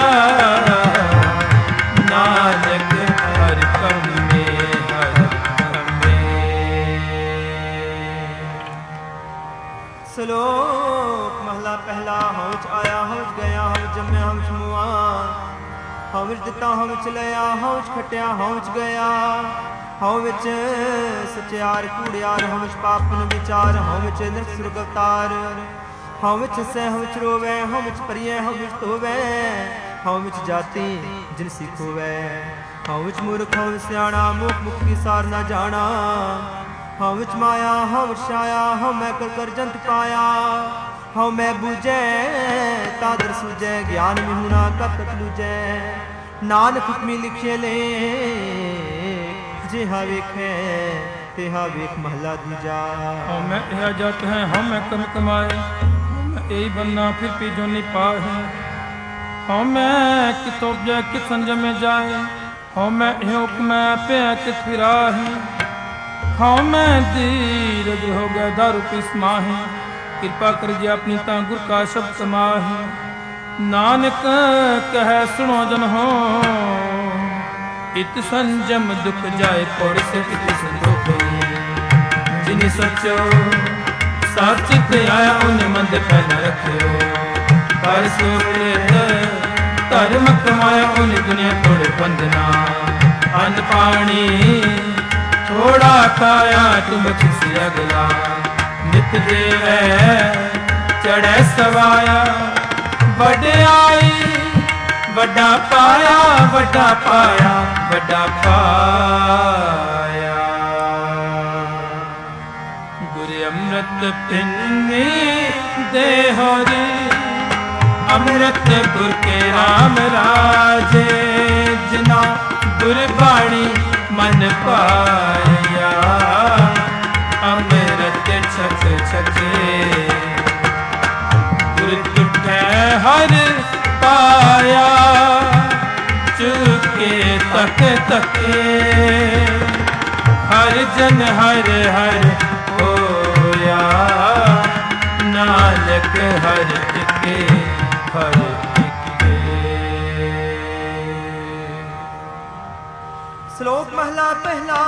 ਨਾਨਕ ਹਰ ਕੰਮੇ ਹਰ ਕੰਮੇ।
ਸ਼ਲੋਕ ਮਹਲਾ ਪਹਿਲਾ। ਹਉ ਚ ਆਇਆ ਹਉ ਚ ਗਿਆ ਹਉ ਜੰਮਿਆ ਹਉ ਚ ਮੁਆ। ਹਉ ਵਿੱਚ ਦਿੱਤਾ ਹਉ ਵਿੱਚ ਲਿਆ ਹਉ ਚ ਖਟਿਆ ਹਉ ਚ ਗਿਆ। ਹਉ ਵਿੱਚ ਸਚਿਆਰ ਕੂੜਿਆਰ ਹਉ ਵਿੱਚ ਪਾਪਨ ਵਿਚਾਰ। ਹਉ ਵਿੱਚ ਨਿਰਖ ਸੁਰਗ ਅਵਤਾਰ। ਹਉ ਵਿੱਚ ਸਹਿ ਹਉ ਵਿੱਚ ਰੋਵੈ ਹਉ ਵਿੱਚ ਪਰਿਐ ਹਉ ਵਿੱਚ ਧੋਵੈ। ਹਉ ਵਿੱਚ ਜਾਤੀ ਜਿਨ ਸਿਖੋਵੈ। ਹਉ ਵਿੱਚ ਮੂਰਖ ਹਉ ਵਿੱਚ ਸਿਆਣਾ ਮੁਖ ਮੁਖ ਕੀ ਸਾਰ ਨਾ ਜਾਣਾ। ਹਉ ਵਿੱਚ ਮਾਇਆ ਹਉ ਵਿੱਚ ਛਾਇਆ ਹਉ ਮੈਂ ਕਰ ਕਰ ਜੰਤ ਪਾਇਆ। ਹਉ ਮੈਂ ਬੂਝੈ ਤਾਦਰ ਸੂਝੈ ਗਿਆਨ ਵਿਹੁਣਾ ਕਤ ਕਤ ਲੂਝੈ। ਨਾਨਕ ਹੁਕਮੀ ਲਿਖੇ ਲੈ ਜਿਹਾ ਵੇਖੈ ਤਿਹਾ ਵੇਖ ਮਹਲਾ ਦੂਜਾ।
ਹਉ ਮੈਂ ਇਹ ਜਤ ਹੈ ਹਉ ਮੈਂ ਕਰਮ ਕਮਾਏ। ਹਉ ਮੈਂ ਇਹੀ ਬੰਨਾ ਫਿਰ ਪੀ ਜੋਨੀ ਪਾਹੇ। ਹਉ ਮੈਂ ਕਿਤ ਉਪਜੈ ਕਿਤ ਸੰਜਮੇ ਜਾਏ। ਹਉ ਮੈਂ ਇਹ ਹੁਕਮੈ ਪਿਆ ਕਿਤ ਫਿਰਾਹੀ। ਹਉ ਮੈਂ ਧੀਰਜ ਹੋ ਗਿਆ ਦਾਰੂ ਪੀਸ ਮਾਹੀ। ਕਿਰਪਾ ਕਰਿ ਆਪਣੀ ਤਾਂ ਗੁਰ ਕਾ ਸ਼ਬਦ ਸਮਾਹੀ। ਨਾਨਕ ਕਹੈ ਸੁਣੋ ਜਨ ਹੋ ਇਤ ਸੰਜਮ ਦੁਖ ਜਾਏ ਪੌੜ ਸਿਟ ਕਿਸ ਦੁਖ। ਜਿਨ ਸਚੋ ਸਚ ਤੇ ਆਇਆ ਉਹਨੇ ਮੰਦ ਪੈ ਨ ਰੱਖਿਓ। ਕਰ ਸੁਰਤ ਧਰਮ ਕਮਾਇਆ ਉਹਨੇ ਦੁਨੀਆ ਤੋੜ ਬੰਧਨਾ। ਅੰਨ ਪਾਣੀ ਥੋੜਾ ਖਾਇਆ ਤੁਮ ਕਿਸ ਅਗਲਾ। ਨਿਤ ਦੇਵੈ ਚੜੈ ਸਵਾਇਆ ਵਡਿਆਈ ਵੱਡਾ ਪਾਇਆ ਵੱਡਾ ਪਾਇਆ ਵੱਡਾ ਪਾਇਆ। ਗੁਰ ਅੰਮ੍ਰਿਤ ਪਿੰਨੀ ਦੇ ਹੋਰੀ ਅੰਮ੍ਰਿਤ ਗੁਰ ਕੇ ਰਾਮ ਰਾਜੇ। ਜਿਨਾ ਗੁਰਬਾਣੀ ਮਨ ਪਾਇਆ ਅੰਮ੍ਰਿਤ ਛਕ ਛਕੇ। ਗੁਰ ਤੁਠੈ ਹਰ ਪਾਇਆ ਚੁਕੇ ਤਕ ਤਕੇ। ਹਰ ਜਨ ਹਰ ਹਰ ਹੋਇਆ ਨਾਨਕ ਹਰ ਟਿਕੇ ਹਰ ਟਿਕੇ।
ਸ਼ਲੋਕ ਮਹਲਾ ਪਹਿਲਾ।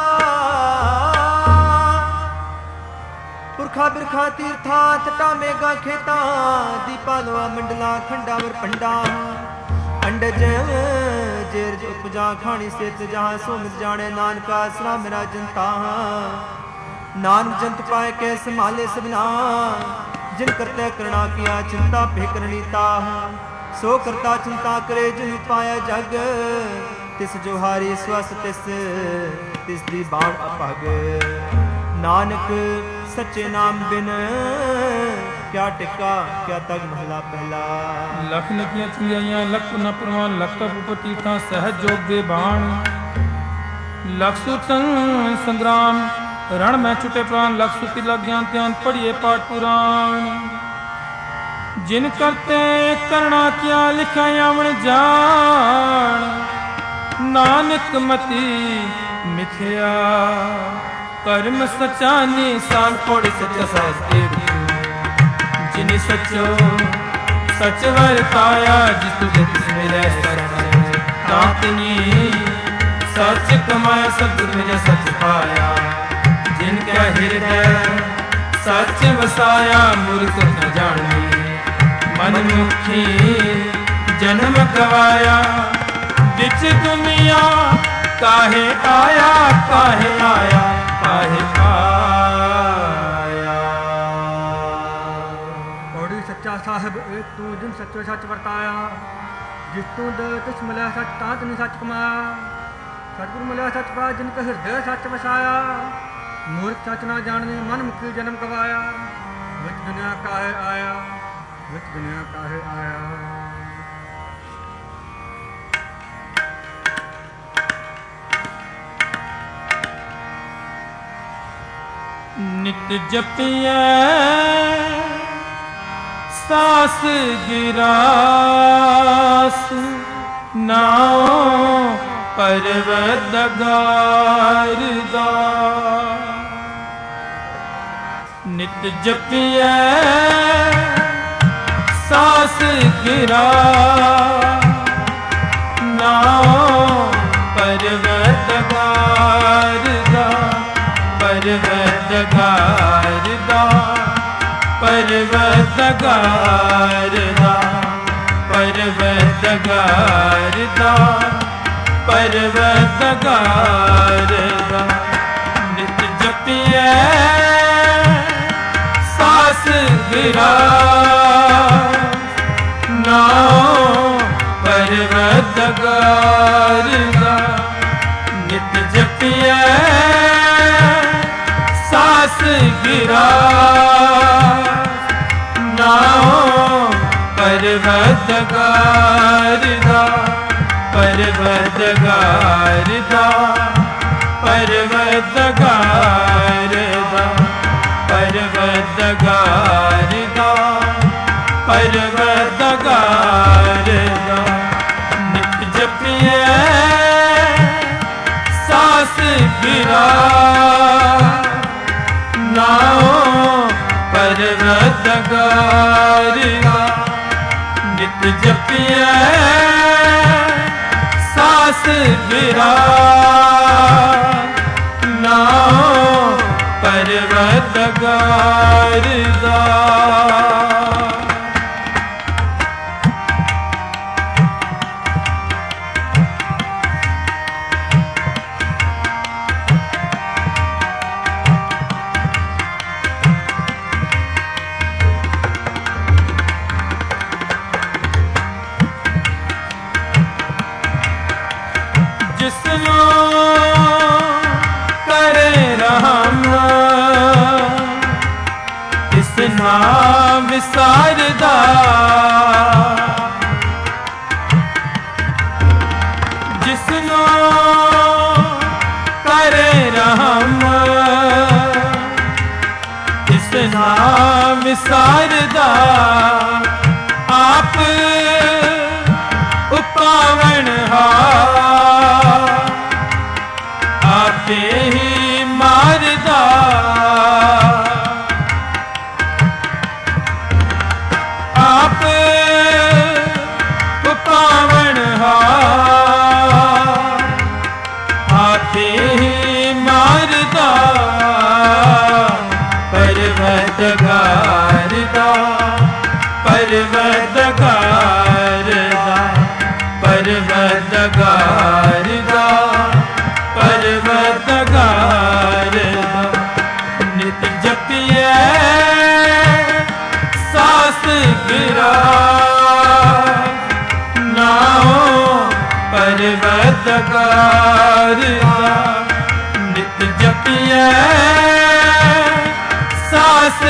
ਪੁਰਖਾ ਬਿਰਖਾ ਤੀਰਥਾਂ ਤਟਾ ਮੇਗਾ ਖੇਤਾਂ। ਦੀਪਾ ਲੋਆ ਮੰਡਲਾ ਖੰਡਾਵਰ ਪੰਡਾ। ਅੰਡਜ ਜੇਰਜ ਉਪਜਾ ਖਾਣੀ ਸੇਤ ਜਹਾਂ ਸੋ ਮਿਤ ਜਾਣੇ। ਨਾਨਕਾ ਆਸਰਾ ਮੇਰਾ ਜਨਤਾ। ਨਾਨਕ ਜੰਤ ਪਾਏ ਕੇ ਸੰਭਾਲੇ ਸਭਨਾ। ਜਿਨ ਕਰਤੇ ਕਰਣਾ ਕੀਆ ਚਿੰਤਾ ਭੇ ਕਰਨੀ ਤਾਹ। ਸੋ ਕਰਤਾ ਚਿੰਤਾ ਕਰੇ ਜਿਨ ਪਾਇਆ ਜਗ। ਤਿਸ ਜੋ ਹਾਰੀ ਸਵਸ ਤਿਸ ਦੀ ਬਾਣ ਅਪਗ। ਨਾਨਕ ਸੱਚੇ ਨਾਮ ਬਿਨ ਕਿਆ ਟਿਕਾ ਕਿਆ ਤਗ ਮਹਲਾ ਪਹਿਲਾ।
ਲਖ ਨਕੀਆਂ ਚੁੰਗਿਆਈਆਂ ਲਖ ਨ ਪ੍ਰਵਾਨ ਲਖ ਉਪਤੀ ਥਾਂ ਸਹਿਜ ਜੋਗ ਦੇ ਬਾਣ। ਲਖ ਸੁਤਨ ਸੰਗਰਾਮ ਰਣ ਮੈਂ ਛੁਟੇ ਪ੍ਰਾਨ। ਲਖ ਸੁਤੀ ਲਗ ਗਿਆਨ ਧਿਆਨ ਪੜੀਏ ਪਾਠ ਪੁਰਾਣ। ਜਿਨ ਕਰਤੇ ਕਰਣਾ ਕਿਆ ਲਿਖਿਆ ਆਵਣ ਜਾਣ। ਨਾਨਕ ਮਤੀ ਮਿਥਿਆ ਕਰਮ ਸਚਾਨੀ ਸਾਨ ਕੋੜੀ ਸੱਚਾ ਸਾਸਤੇ ਜਿਨੀ ਸੱਚੋ ਸਚ ਵਰਤਾਇਆ ਜਿਸ ਤੁਝੇ ਤਿਸ ਮਿਲੇ ਸਚ ਤਾਤਨੀ ਸਚ ਕਮਾਇਆ ਸਤਿਗੁਰ ਮਿਲੇ ਸਚ ਪਾਇਆ ਜਿਨ ਕੈ ਹਿਰਦੈ ਸਚ ਵਸਾਇਆ ਮੂਰਖ ਨ ਜਾਣੀ ਮਨ ਮੁਖੀ ਜਨਮ ਗਵਾਇਆ ਵਿੱਚ ਦੁਨੀਆ ਕਾਹੇ ਆਇਆ ਕਾਹੇ ਆਇਆ ਕਾਹੇ ਆਇਆ।
ਪੌੜੀ ਸੱਚਾ ਸਾਹਿਬ ਏਕ ਤੂੰ ਜਿਨ ਸੱਚੋ ਸੱਚ ਵਰਤਾਇਆ ਜਿਸ ਤੂੰ ਦੇ ਤਿਸ ਮਿਲਿਆ ਸੱਚ ਤਾਂ ਤੈਨੂੰ ਸੱਚ ਕਮਾਇਆ ਸਤਿਗੁਰ ਮਿਲਿਆ ਸੱਚ ਪਾਇਆ ਜਿਨ ਕੈ ਹਿਰਦੈ ਸੱਚ ਵਸਾਇਆ ਮੂਰਖ ਸੱਚ ਨਾ ਜਾਣਦੇ ਮਨ ਮੁਖੀ ਜਨਮ ਗਵਾਇਆ ਵਿੱਚ ਦੁਨੀਆ ਕਾਹੇ ਆਇਆ ਵਿੱਚ ਦੁਨੀਆ ਕਾਹੇ ਆਇਆ।
ਨਿਤ ਜਪੀਐ ਸਾਸ ਗਿਰਾਸ ਨਾਉ ਪਰਵਦਗਾਰ ਦਾ ਨਿਤ ਜਪੀਐ ਸਾਸ ਗਿਰਾਸ ਨਾਉ ਪਰਵਦਗਾਰ ਦਾ ਪਰਵਦਗਾਰ ਦਾ ਪਰਵਦਗਾਰ ਦਾ ਪਰਵਦਗਾਰ ਦਾ ਪਰਵਦਗਾਰ ਦਾ ਨਿਤ ਜਪੀਐ ਸਾਸ ਗਿਰਾਸ ਨਾਉ ਪਰਵਦਗਾਰ ਦਾ ਨਿਤ ਜਪੀਐ ਸਾਸ ਗਿਰਾਸ ਨਾਉ ਪਰਵਦਗਾਰ ਦਾ ਪਰਵਦਗਾਰ ਦਾ ਪਰਵਦਗਾਰ ਦਾ ਪਰਵਦਗਾਰ ਦਾ ਪਰਵਦਗਾਰ ਦਾ ਨਿਤ ਜਪੀਐ ਸਾਸ ਗਿਰਾਸ ਨਾਉ ਪਰਵਦਗਾਰ ਦਾ ਨਿਤ ਜਪੀਐ ਸਾਸ ਗਿਰਾਸ ਨਾਉ ਪਰਵਦਗਾਰ ਦਾ। ਨਾ ਵਿਸਾਰਦਾ ਜਿਸਨੂੰ ਕਰੇ ਰਹਿਮ ਤਿਸ ਨਾ ਵਿਸਾਰਦਾ ਆਪ ਉਪਾਵਣ ਹਾਰ ਆਪੇ ਹੀ ਮਾਰਦਾ ਆਪ ਉਪਾਵਣ ਹਾਰ ਆਪੇ ਹੀ ਮਾਰਦਾ ਪਰਵਦਗਾਰ ਦਾ ਪਰਵਦਗਾਰ ਦਾ ਪਰਵਦਗਾਰ ਦਾ ਪਰਵਦਗਾਰ ਦਾ ਨਿਤ ਜਪੀਐ ਸਾਸ ਗਿਰਾਸ ਨਾਉ ਪਰਵਦਗਾਰ ਦਾ ਨਿਤ ਜਪੀਐ ਸਾਸ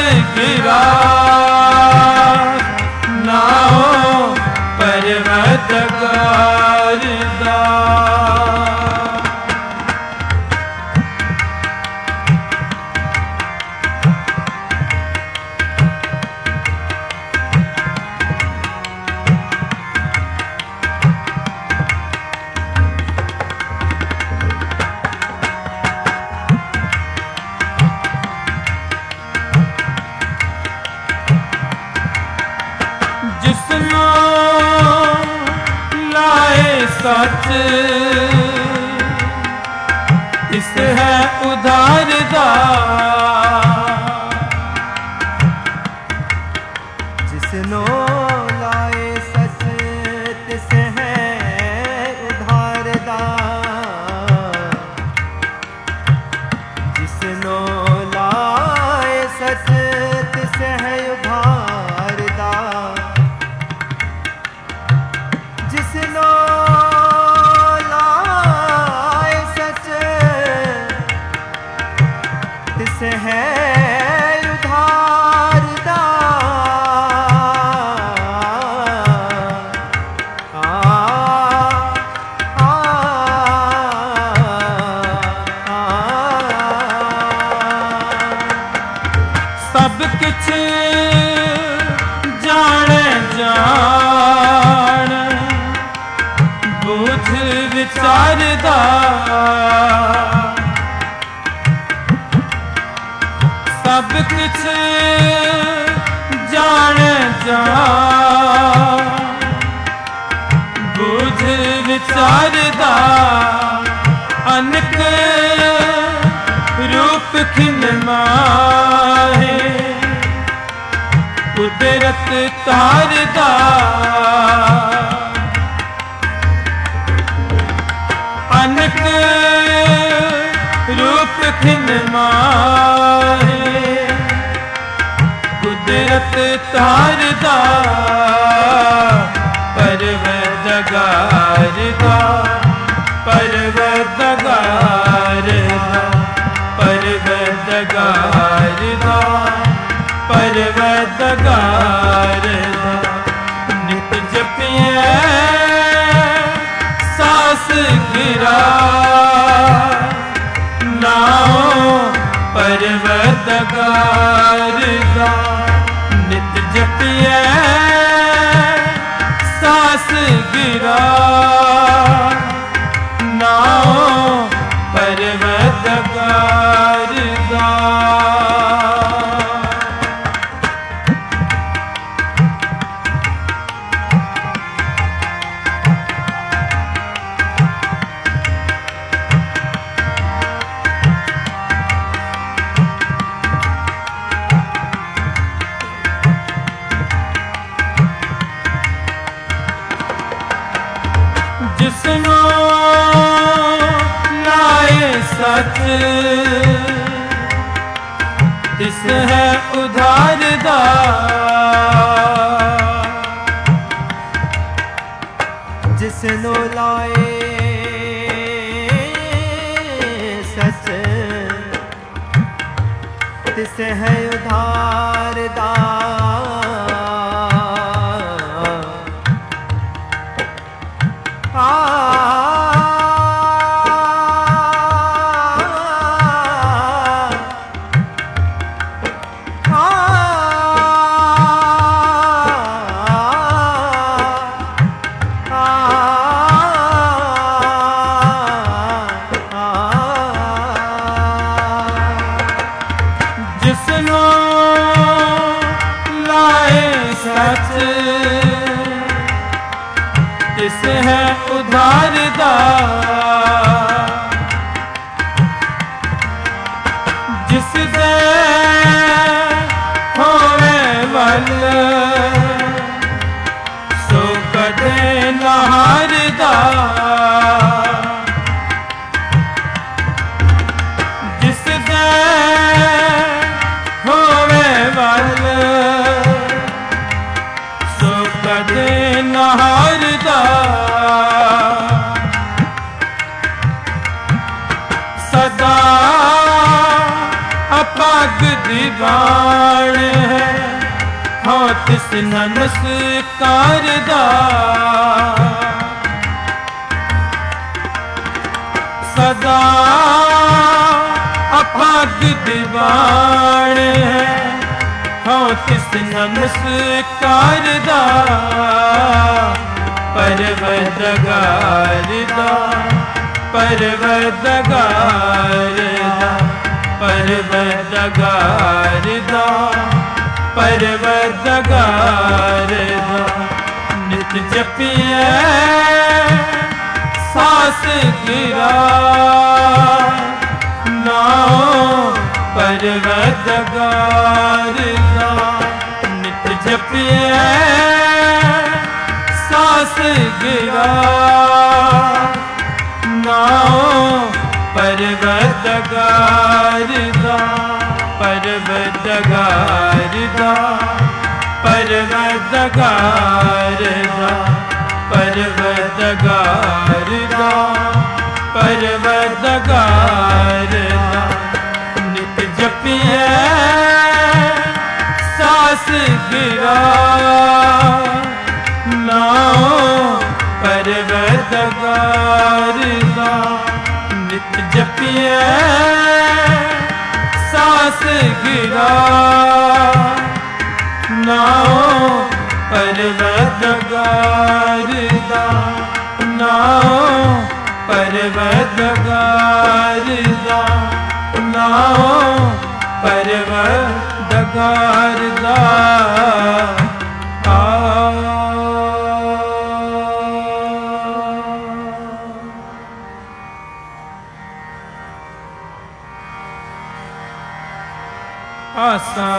ਗਿਰਾਸ ਨਾਉ ਪਰਵਦਗਾਰ ਦਾ। सच तिस है उधार दा
जिसनो लाए सच तिस है उधार दा जिसनो लाए सच तिस है उधार दा जिसनो लाए सच तिस है उधार दा
सब किछ जाने जान बुझ विचारदा सब किछ जाने जान बुझ विचारदा अनक रूप खिन माहे कुदरत तारदा अनक रूप खिन माहे कुदरत तारदा परवरदिगार दा परवरदिगार दा परवरदिगार दा परवरदिगार दा नित जपिए सास गिरा नाओ परवरदिगार दा नित जपिए सास गिरा नाओ परवरदिगार दा जिसनो लाए सच तिस है उधार दा
जिसनो लाए सच तिस है उधार दा
जिसनो लाए सच तिस है उधार दा जिस दे होवे वल सो कदे न हारदा जिस दे होवे वल सो कदे न हारदा सदा अपग दीवान है हो तिस नमस्कार दा सदा अपग दीवान है हो तिस नमस्कार दा परवरदिगार दा परवरदिगार दा परवरदिगार दा परवरदिगार दा नित जपिए सास गिरा नाओ परवदगार दा नित जपिए सास गिरा नाओ परवदगार दा परवदगार दा परवदगार दा परवदगार दा परवदगार दा नित जपिए सास गिरा नाओ परवदगार दा नित जपिए सास गिरा नाओ परवदगार दा नाओ परवदगार दा नाओ परवदगार दा आसा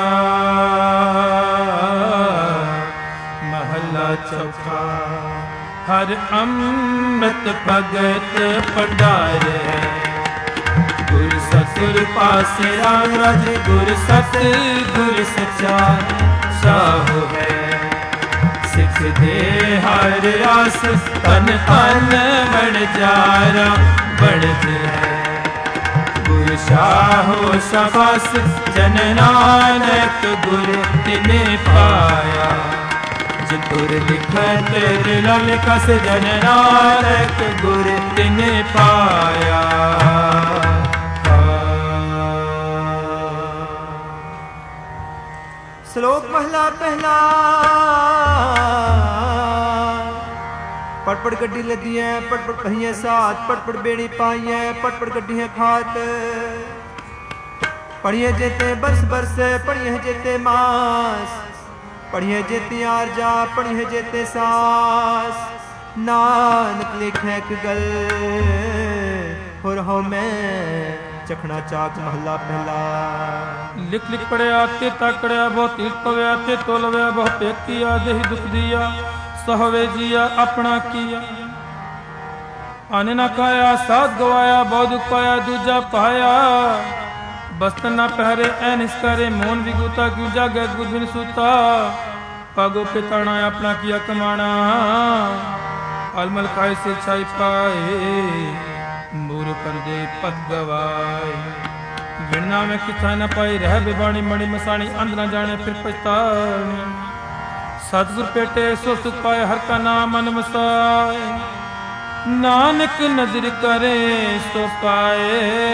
महला चौथा हर अमृत भगत पढ़ारे गुर सतुर पासे राज गुर सत गुर सचा साहु है सिख दे हर आस तन तन बन जारा बढ़त है गुर शाहो शाबास जन नानक गुर तिने पाया जितुर लिखत दिल कस जन नानक गुर तिने पाया।
श्लोक महला पहला पटपट गड्डी लदियां पटपट पहियां साथ पटपट बेड़ी पाइयां पटपट गड्डियां खात पढ़िए जेते बरस बरस पढ़िए जेते मास पढ़िए जेते आरजा पढ़िए जेते सास नानक लिखे एक गल हो रहो मैं चखना चाक महला पहला।
लिख लिख पढ़िया ते तकड़िया बहुत तीर्थ पवया ते तोलवया बहुत पेकिया देहि दुख दिया सहवे जिया अपना किया आने ना खाया साथ गवाया बहुत दुख पाया दूजा पाया बस्तन ना पहरे ऐ निस्करे मोन विगुता क्यों जागे गुद बिन सूता पागो पे ताना अपना किया कमाना अलमल खाए से छाई पाए मूर कर दे पद गवाए गिरना में किथा न पाई रह बेबाणी मणि मसाणी अंध न जाने फिर पछताए सतगुर पेटे सो सुख पाए हर का नाम मन मसाए नानक नजर करे सो पाए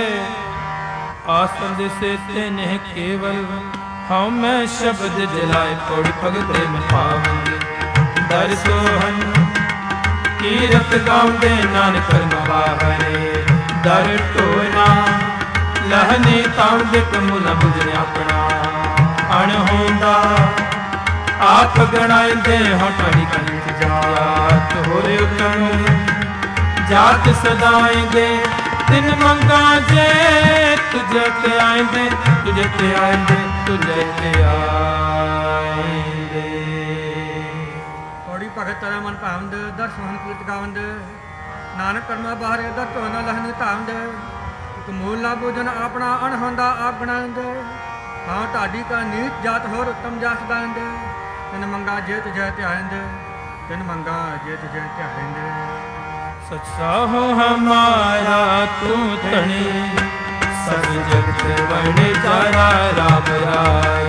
आसन से तेने केवल हम मैं शब्द दिलाए पौड़ी भगते में पावंगे दर सोहन कीरत गाउंदे नानक बाहरे दर टोना लहने ताउंदे कमुला बुझने अपना अण होंदा आप गणाइंदे हटड़ी कंठ जात होरे उतम जात सदाएंगे दिन मंगा जे तुझे ते आएंगे तुझे ते आएंगे तुझे ते आएंगे।
पौड़ी भगत तरा मन भावंद दर सोहन कीर्त गावंद नानक कर्मा बाहरे दर टोना लहने तावंद एक मूल ना भोजन अपना अण होंदा आप गणाइंद हाँ ढाडी का नीच जात होर उत्तम जात दाइंद तिन मंगा जे तुझे ते आएंगे तिन मंगा जे तुझे ते आएंगे।
सच्चा हो हमारा तू धनी सब जगत वर्ण चारा राम राय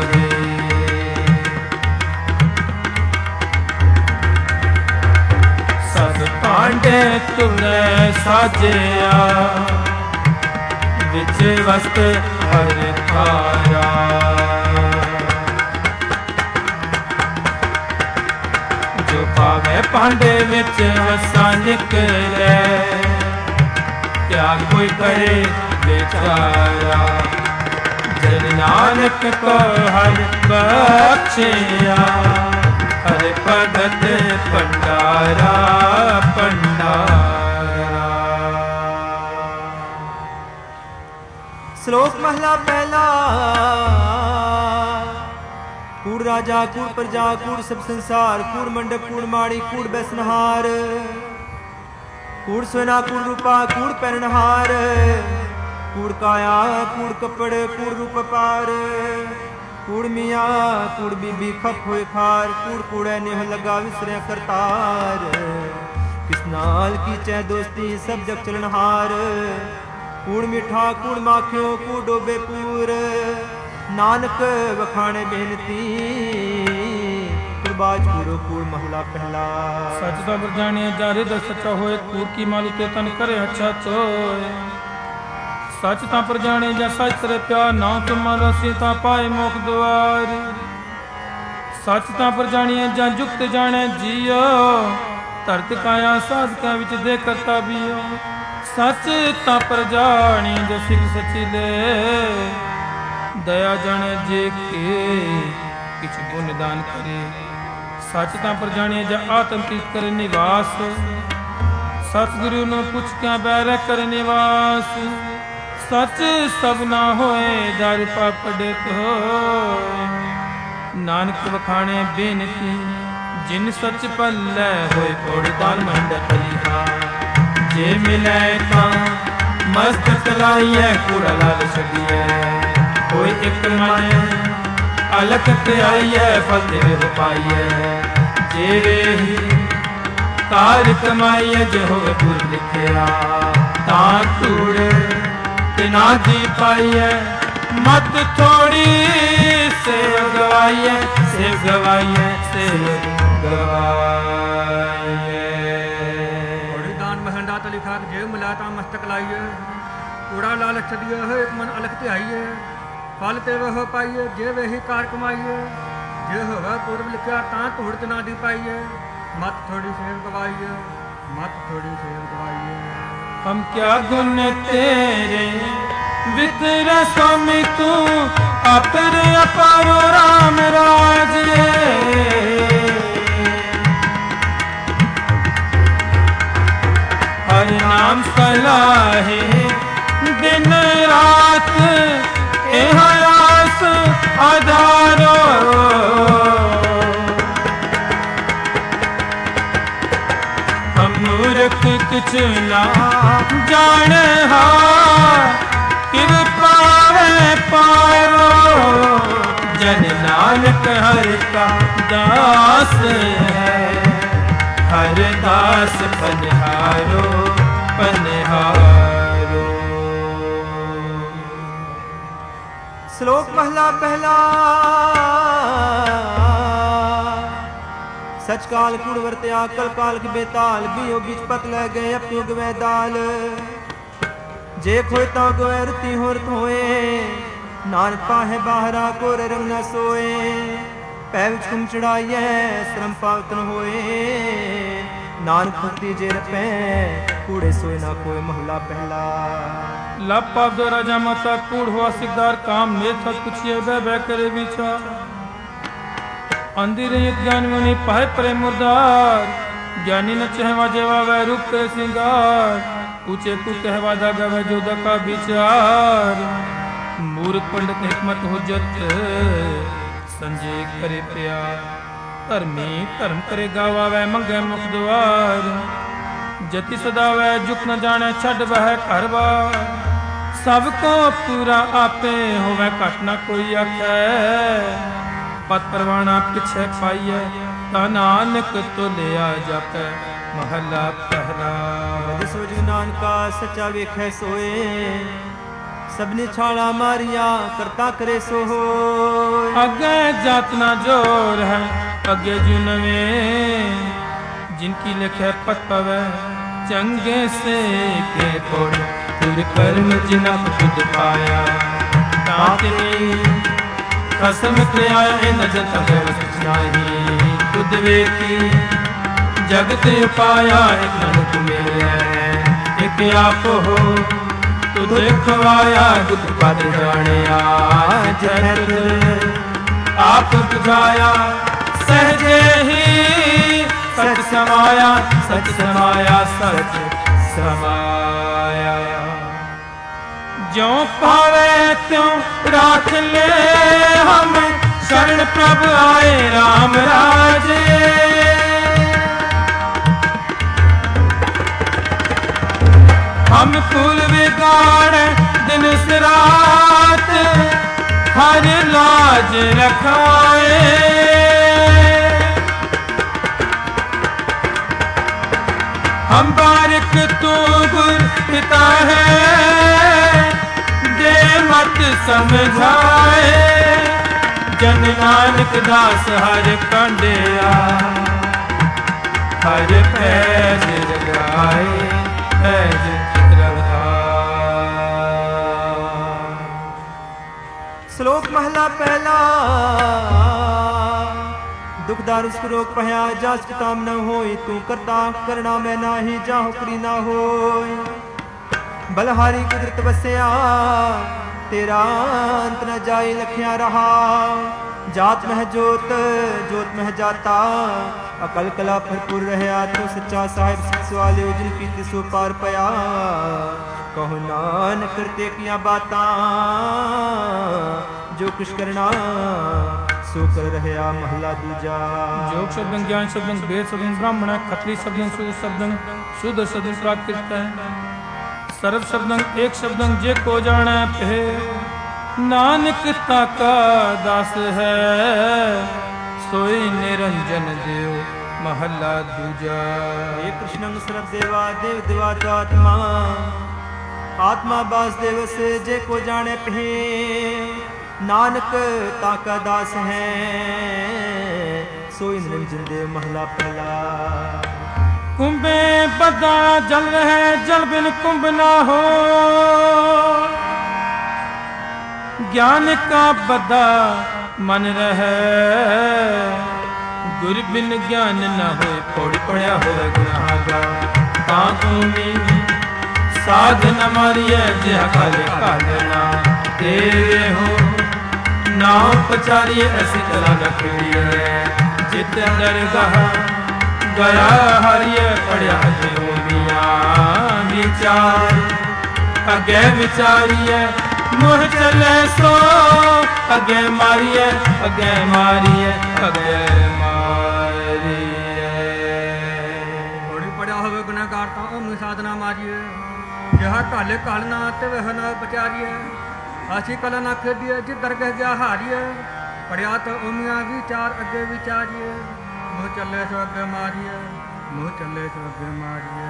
सब पांडे तुने साजिया विच वस्त हर थारा जो पावे पांडे विच वसा निकले क्या कोई करे बेचारा जन नानक को हर बख्शिया हर भगत भंडारा भंडारा।
श्लोक महला पहला। कूड़ राजा कूड़ प्रजा कूड़ सब संसार, कूड़ मंडप कूड़ माड़ी कूड़ बैसनहार, कूड़ सोना कूड़ रूपा कूड़ पहनहार, कूड़ काया कूड़ कपड़ कूड़ रूप पार, कूड़ मियाँ कूड़ बीबी खप होए खार, कूड़ कूड़े नेह लगा विसरे करतार, किस नाल की चै दोस्ती सब जग चलनहार, कूड़ मिठा कूड़ माखियो कूड़ डोबे पूर, नानक वखाणे बेनती, कुरबाज कूड़ो कूड़ महला पहला।
सच दा जानिए जारे दा सच्चा होए, कूड़ की मालू ते तन करे अच्छा चोए, सच ता पर जाने जा सच तेरे प्यार, नाम तुम्हारा सीता पाए मोख द्वार, सच ता पर जानिए जा जुक्त जाने जियो, धरत काया साधका विच दे करता बियो, सच ता पर जानी जो सिख सची ले, दया जाने जे के किछ गुण दान करे, सच ता पर जाने जा आत्म तीत करे निवास, सतगुरु नु पुछ क्या बैर करे निवास, सच सब ना होए दर पापड़े तो, नानक वखाणे बेनती, जिन सच पल्लै होए कोड़दान मंडप लिहा, जे मिलै तां मस्तक लाइए कूड़ा लाल छड़िए, कोई एक मन अलख ते आइए फल देवे हो पाइए, जे वे कार कमाइए जे होवे पूर लिखिया, तां कूड़ ते ना दी पाइए, मत थोड़ी से गवाइए से गवाइए से गवाइए।
लिखा जे मिलाता मस्तक लाइए, कूड़ा लाल छड़िए है एक मन अलग ते आइए, फल ते वह पाइए जे वे ही कार कमाइए, जे होगा पूर्व लिखा तां तोड़त ना दी पाइए, मत थोड़ी सेव गवाइए मत थोड़ी सेव गवाइए।
हम क्या गुण तेरे वितर स्वामी तू, अपर अपारो राम राजे, हर नाम सलाहे दिन रात, एह आस आधारो, हम मूर्ख कुछ ना जाने हार, कृपा है पारो, जन नानक हर का दास है, हर दास पनहारो पनहारो।
श्लोक महला पहला। सच काल कूड़ वरत्या कल काल की बेताल, बियो बीच पत लै गए अपनी गवै दाल, जे खोए ता गवै रुती हो रत होए, नानक पाहे बाहरा कोरे रंग न सोए, पै विच कुम चढ़ाइए श्रम पावतन होए, नानक भक्ति जे रपै कूड़े सोए ना कोई महला पहला।
लप दो राजा माता कूड़ हुआ सिकदार, काम में थक कुछिए बह बह करे विचार, अंधी रही ज्ञान मुनि पाए प्रे मुर्दार, ज्ञानी न चहवा जेवा वह रूप के सिंगार, ऊंचे तू कहवा दागा वह जोदा का विचार, मूर्ख पंडित हिकमत हुज्जत संजय करे प्यार, धर्मी धर्म करे गावा वह मंगे मुख द्वार, जति सदा वह झुक न जाने छड़ वह घर बार, सबको पूरा आपे होवे घट न कोई आखे, पत परवाना पिछे पाइए, ता नानक तो लिया जापे महला पहला।
सोज नानका सच्चा वेखै सोए, सबने छाला मारिया करता करे सो होय,
अगे जातना जोर है अगे जुनवे, जिनकी लिखे पत पवे चंगे से के कोड़, तुर कर्म जिना खुद पाया, तातनी कसम ते आया न जता कुछ नाही, खुद वेखी जगत पाया एक नानक मिले, एक आप हो तुझे खवाया दुख पद जानिया, जहर आप बुझाया सहजे ही, सच समाया सच समाया सच समाया। ज्यों पावे त्यों राख ले हम शरण प्रभ आए राम राजे। हम कुल बिगाड़ दिन रात हर लाज रखाए। हम बारिक तू गुर पिता है दे मत समझाए। जन नानक दास हर कंडिया हर पैज लगाए पैज
श्लोक महला पहला। दुखदार उसको रोग पहया जास किताब न होई तू करता करना मैं नाही जाहु करी ना होय। बलहारी कुदरत बसया तेरा अंत न जाए लखिया रहा। जात मह जोत जोत मह जाता अकल कला भरपूर रहया। तू सच्चा साहिब सवाले जिन पीती सो पार पया। कहो नानक करते किया बातां जो कुछ करना सो कर रहया महला दूजा।
जोग शब्दन ज्ञान शब्दन वेद शब्दन ब्राह्मण खत्री शब्दन सूद शब्दन शुद्ध शब्दन प्राप्त करता है। सर्व शब्दन एक शब्दन जे को जाने पे नानक ताका दास है सोई निरंजन देव महला दूजा।
हे कृष्ण सर्व देवा देव देवात्मा आत्मा वासुदेव से जे को जाने पे नानक ताका दास है सोई निरंजन देव महला पहला।
कुंभे बदा जल रहे जल बिन कुंभ ना हो। ज्ञान का बदा मन रहे गुर बिन ज्ञान न हो। पौड़ी पड़िया हो गुनागा ताकूमी साधन मारिए जिह काले कालना तेरे हो। नाव पचारिए ऐसी चला रखिए जित दरगाह गया हरिए पड़िया जो मिया विचार। अगे विचारिए मुह चले सो अगे मारिए अगे मारिए अगे मारिए।
थोड़ी पड़िया होवे गुनाहगार ता ओम साधना मारिए। यह काले कालना ते वह न बचारिए। आशी कला ना खेदिए जित दरगह गया हारिए। पड़िया तो ओमिया विचार अगे विचारिए। मुँह चले सो अगे मारिए मुँह चले सो अगे मारिए।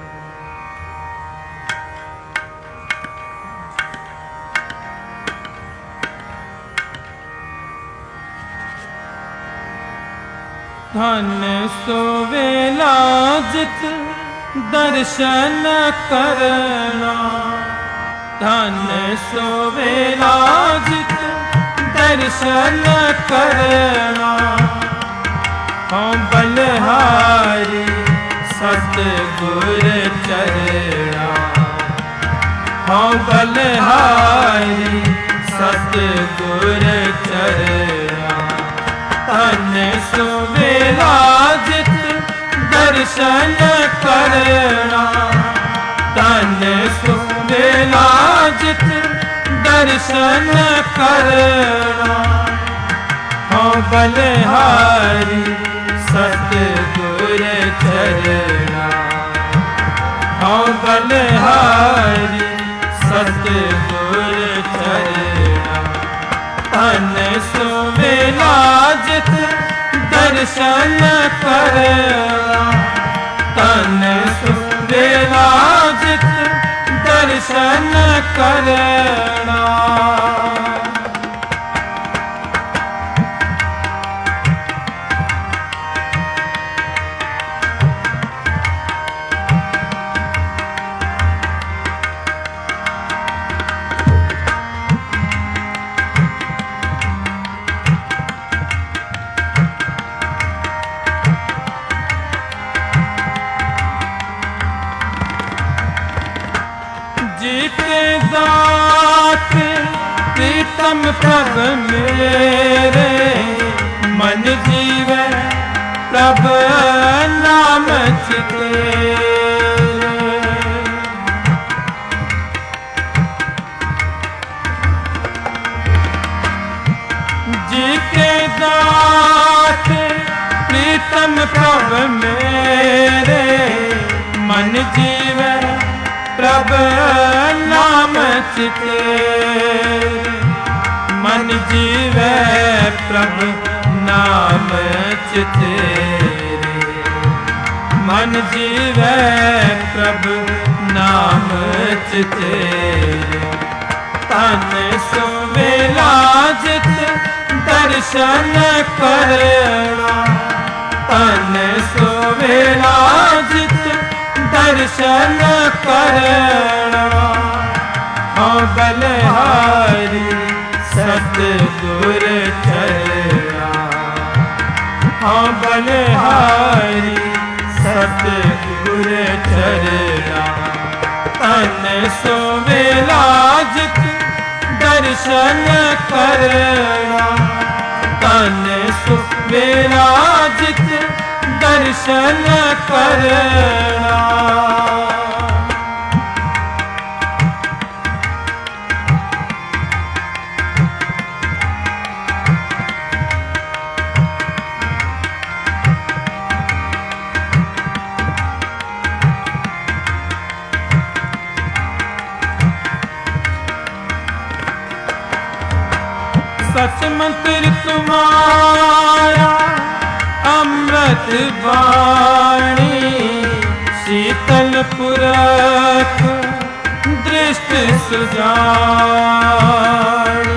धन सोवेला जित दर्शन करना। धन सोवेला जित दर्शन करना। हम बलहारी सतगुर चरणा। हम बलहारी सतगुर चरणा। धन सोवेला जित दर्शन करना। धन सोवेला जित दर्शन करना। हो बलहारी सतगुर चरणा। हो बलहारी सतगुर चरणा। धन सोवेला जित दर्शन करना। धन सोवेला जित दर्शन करना। जीते दात प्रीतम प्रभ मेरे मन जीवे प्रभ नाम चिते। जी के दात प्रीतम प्रभ मेरे, मन जीवे प्रभ नाम चितेरे, मन जीवे प्रभ नाम चितेरे, मन जीवे प्रभ नाम चितेरे। तन सुवेला जित दर्शन करना, तन सुवेला जित दर्शन करना, हाँ बलिहारी सतगुर चरणा, हाँ बलिहारी सतगुर चरणा। तन सुवेला जित दर्शन करना, तन सुवेला जित दर्शन करना। सच मंत्र तुम्हारा अमृत वाणी, शीतल पुरख दृष्ट सुजानी।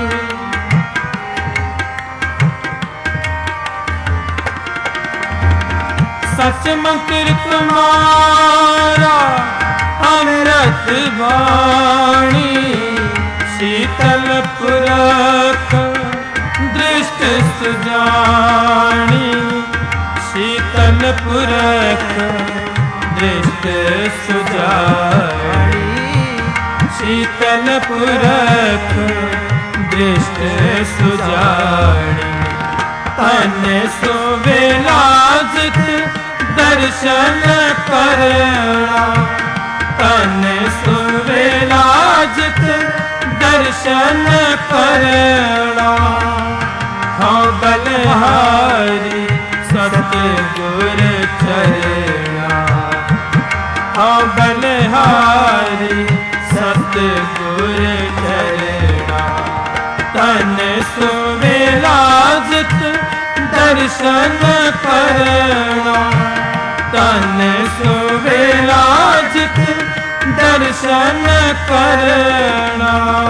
सच मंत्र तुम्हारा अमृत वाणी, शीतल पुरख दृष्ट सुजानी, शीतल पुरख दृष्ट सुजानी, शीतल पुरख दृष्ट सुजानी। तन सुवेला जित दर्शन करना, तन सुवेला जित दर्शन करना, हाँ बलिहारी सतगुर चरणा, हाँ बलिहारी सतगुर चरणा। तन सुवेला जित दर्शन करना, तन सुवेला जित दर्शन करना।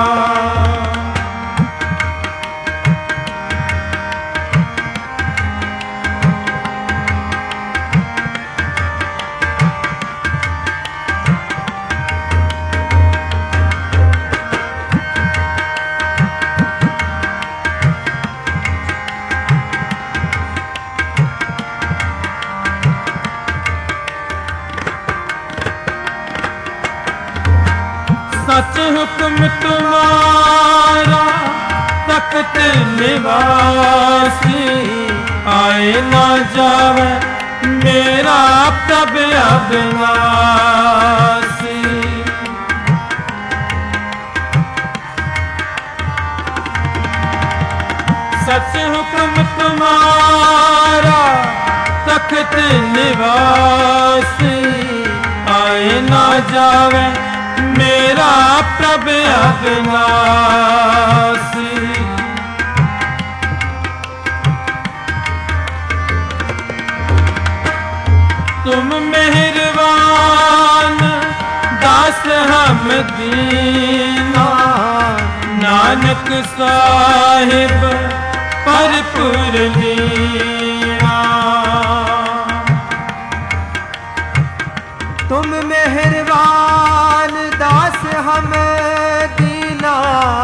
सच हुक्म तुम्हारा तख्त निवासी, आए ना जावे मेरा प्रभ अविनाशी। सच हुक्म तुम्हारा तख्त निवासी, आए ना जावे मेरा प्रभ अविनाशी। तुम मेहरबान दास हम दीना, नानक साहिब परपुर लीना।
तुम मेहरबान दास हम दीना,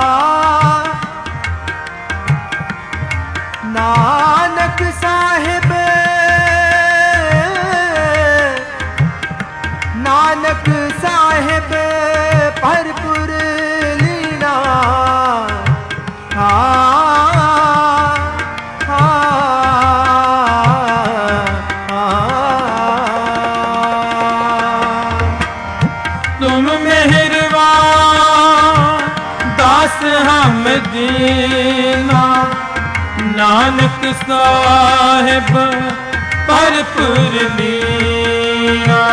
नानक साहिब नानक साहिब भरपुर लीना।
तुम मेहरबान दास हम दीना, ਨਾਨਕ ਸਾਹਿਬ ਭਰਪੂਰ ਲੀਨਾ।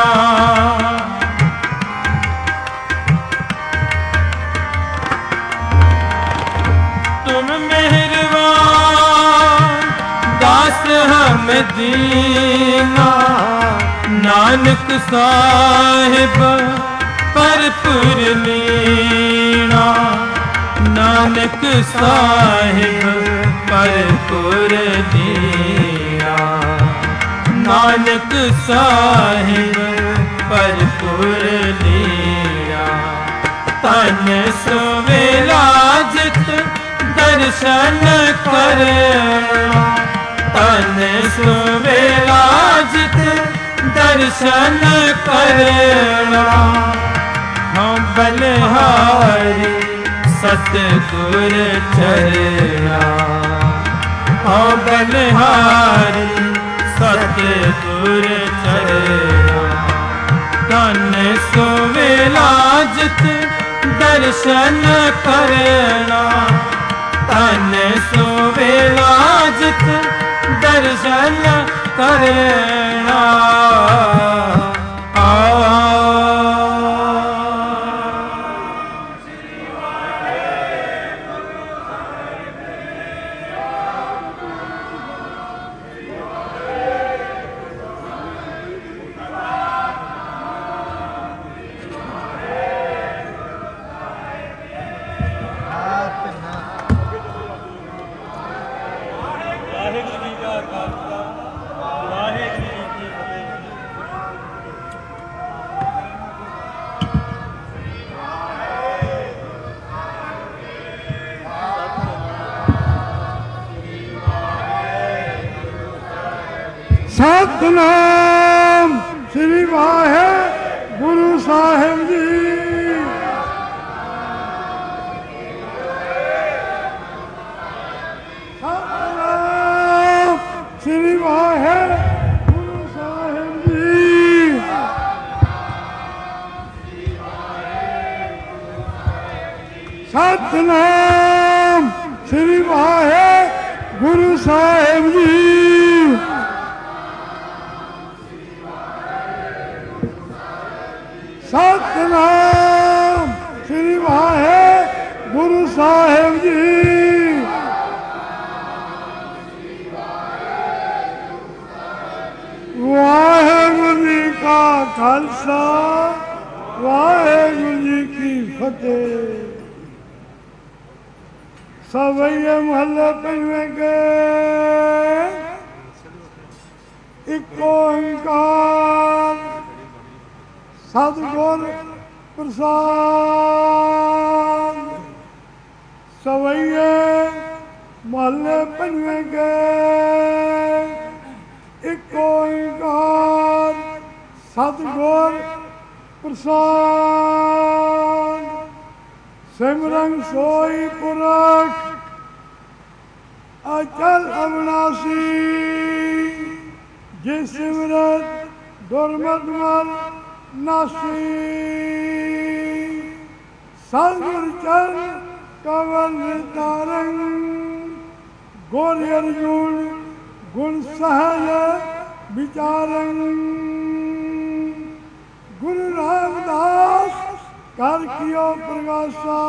ਤੁਮ ਮਿਹਰਬਾਨ ਦਾਸ ਹਮ ਦੀਨਾ। ਨਾਨਕ ਸਾਹਿਬ ਭਰਪੂਰ ਲੀਨਾ। ਨਾਨਕ ਸਾਹਿਬ ਭਰਪੂਰ ਲੀਨਾ। ਨਾਨਕ ਸਾਹਿਬ ਭਰਪੂਰ ਲੀਨਾ। ਤਨ ਸੁਵੇਲਾ ਜਿਤ ਦਰਸ਼ਨ ਕਰਨਾ। ਤਨ ਸੁਵੇਲਾ ਜਿਤ ਦਰਸ਼ਨ ਕਰਨਾ। ਹਉ ਬਲਿਹਾਰੀ ਸਤਿਗੁਰ ਚਰਣਾ। ਹਉ ਬਲਿਹਾਰੀ ਸਤਿਗੁਰ ਚਰਣਾ। ਤਨ ਸੁਵੇਲਾ ਜਿਤ ਦਰਸ਼ਨ ਕਰਨਾ। ਤਨ ਸੁਵੇਲਾ ਜਿਤ ਦਰਸ਼ਨ ਕਰਨਾ।
ਸਤਿਨਾਮ ਸ੍ਰੀ ਵਾਹਿਗੁਰੂ ਸਾਹਿਬ ਜੀ। ਸਤਿਨਾਮ ਸ੍ਰੀ ਵਾਹਿਗੁਰੂ ਸਾਹਿਬ ਜੀ। ਸਤਿਨਾਮ ਸ੍ਰੀ ਵਾਹਿਗੁਰੂ ਸਾਹਿਬ ਜੀ। ਸਤਿਨਾਮ ਸ੍ਰੀ ਵਾਹਿਗੁਰੂ ਸਾਹਿਬ ਜੀ। ਵਾਹਿਗੁਰੂ ਜੀ ਕਾ ਖਾਲਸਾ ਵਾਹਿਗੁਰੂ ਜੀ ਕੀ ਫਤਿਹ। ਸਵਈਏ ਮਹੱਲੇ ਪੰਜਵੇਂ ਕੇ ਇੱਕ ਓਂਕਾਰ ਸਤਿਗੁਰ ਪ੍ਰਸਾਦ। ਸਵਈਏ ਮਹੱਲੇ ਪੰਜਵੇਂ ਕੇ ਇੱਕ ਓਂਕਾਰ ਸਤਿਗੁਰ ਪ੍ਰਸਾਦ। ਸਿਮਰਨ ਸੋਈ ਪੁਰਖ ਅਚਲ ਅਵਿਨਾਸੀ। ਜਿਸ ਸਿਮਰਤ ਦੁਰਮਤ ਮਲ ਨਾਸੀ। ਸਤਿਗੁਰ ਚਰਨ ਕਮਲ ਤਾਰੰ। ਗੁਰ ਅਰਜੁਨ ਗੁਣ ਸਹਜ ਵਿਚਾਰੰ। ਗੁਰੂ ਰਾਮਦਾਸ ਕਰ ਕੀਓ ਪ੍ਰਗਾਸਾ।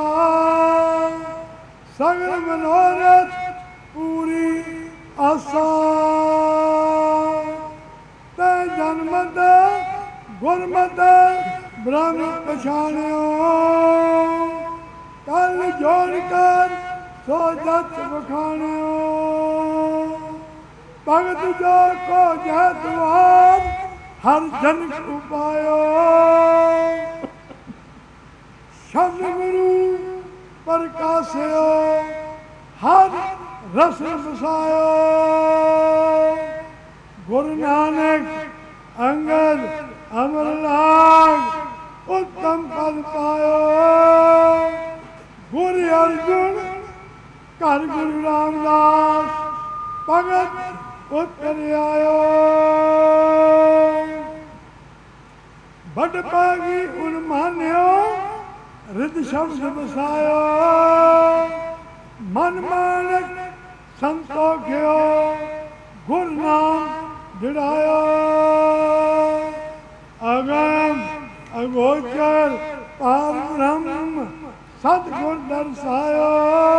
ਸਗਲ ਮਨੋਰਥ ਪੂਰੀ ਆਸਾ। ਤੈ ਜਨਮਤ ਗੁਰਮਤਿ ਬ੍ਰਹਮ ਪਛਾਣਿਓ। ਕਲ ਜੋੜ ਕਰ ਸੋ ਜਤ ਵਖਾਣਿਓ। ਭਗਤ ਜੋ ਕੋ ਜਤਵਾਰ ਹਰ ਜਨ ਉਪਾਇਓ। ਸ਼ਬਦ ਗੁਰੂ ਪ੍ਰਕਾਸ਼ਿਓ ਹਰ ਰਸ ਵਸਾਇਓ। ਗੁਰੂ ਨਾਨਕ ਅੰਗਦ ਅਮਰ ਲਾਗ ਉੱਤਮ ਪਦ ਪਾਇਓ। ਗੁਰੂ ਅਰਜੁਨ ਘਰ ਗੁਰੂ ਰਾਮਦਾਸ ਭਗਤ ਉਤਰ ਆਇਓ। ਵੱਡ ਭਾਗੀ ਗੁਣ ਮਾਨਿਓ ਰਿਦ ਸ਼ਬਦ ਵਸਾਇਓ। ਮਨ ਮਾਨਕ संतोख्यो गुर नाम दिड़ायो अगम अगोचर पार ब्रह्म सतगुर दर्शायो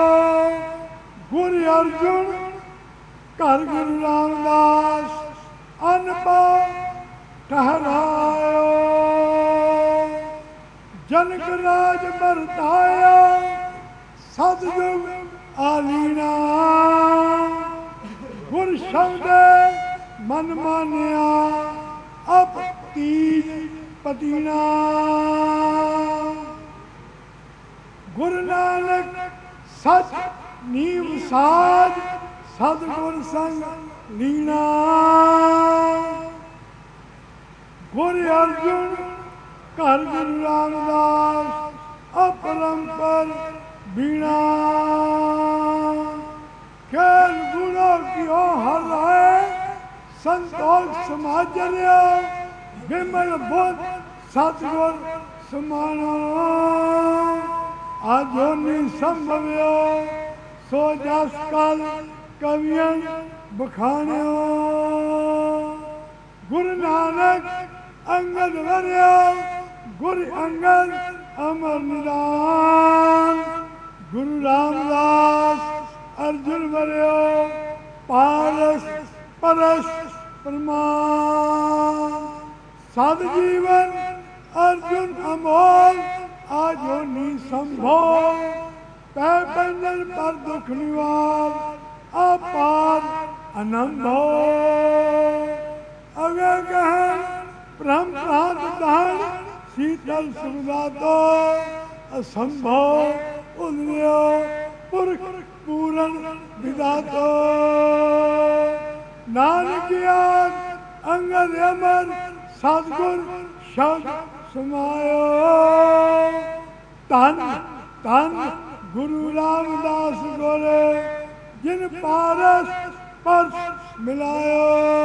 गुरु अर्जुन कर गुरु रामदास अनपढ़ ठहरायो जनक राज बरताया सतयुग आलीना गुर शब्द मन मानिया अब तीज पतीना गुरु नानक सच नीम साज सतगुर संग लीना गुरु अर्जुन कर गुरु रामदास अपरंपर बीणा खेल गुणों की ओ हर है संतोष समाजर्य विमल बुद्ध सतगुर समानो आजोनी संभव्यो सो जस कल कवियन बखान्यो गुरु नानक अंगद वर्या गुरु अंगद अमर निदान गुरु रामदास अर्जुन वर्यो पारस परस प्रमाण सद जीवन अर्जुन अमोल आजो नी संभोग पै बंधन पर दुख निवार अपार अनंभो अगे गहन ब्रह्म प्रांत दान शीतल सुरदातो असंभव उदयो पुरख पूरन विदातो नानक याद अंगद अमर सतगुर शब्द समायो तन तन गुरु रामदास गोरे जिन पारस परस मिलायो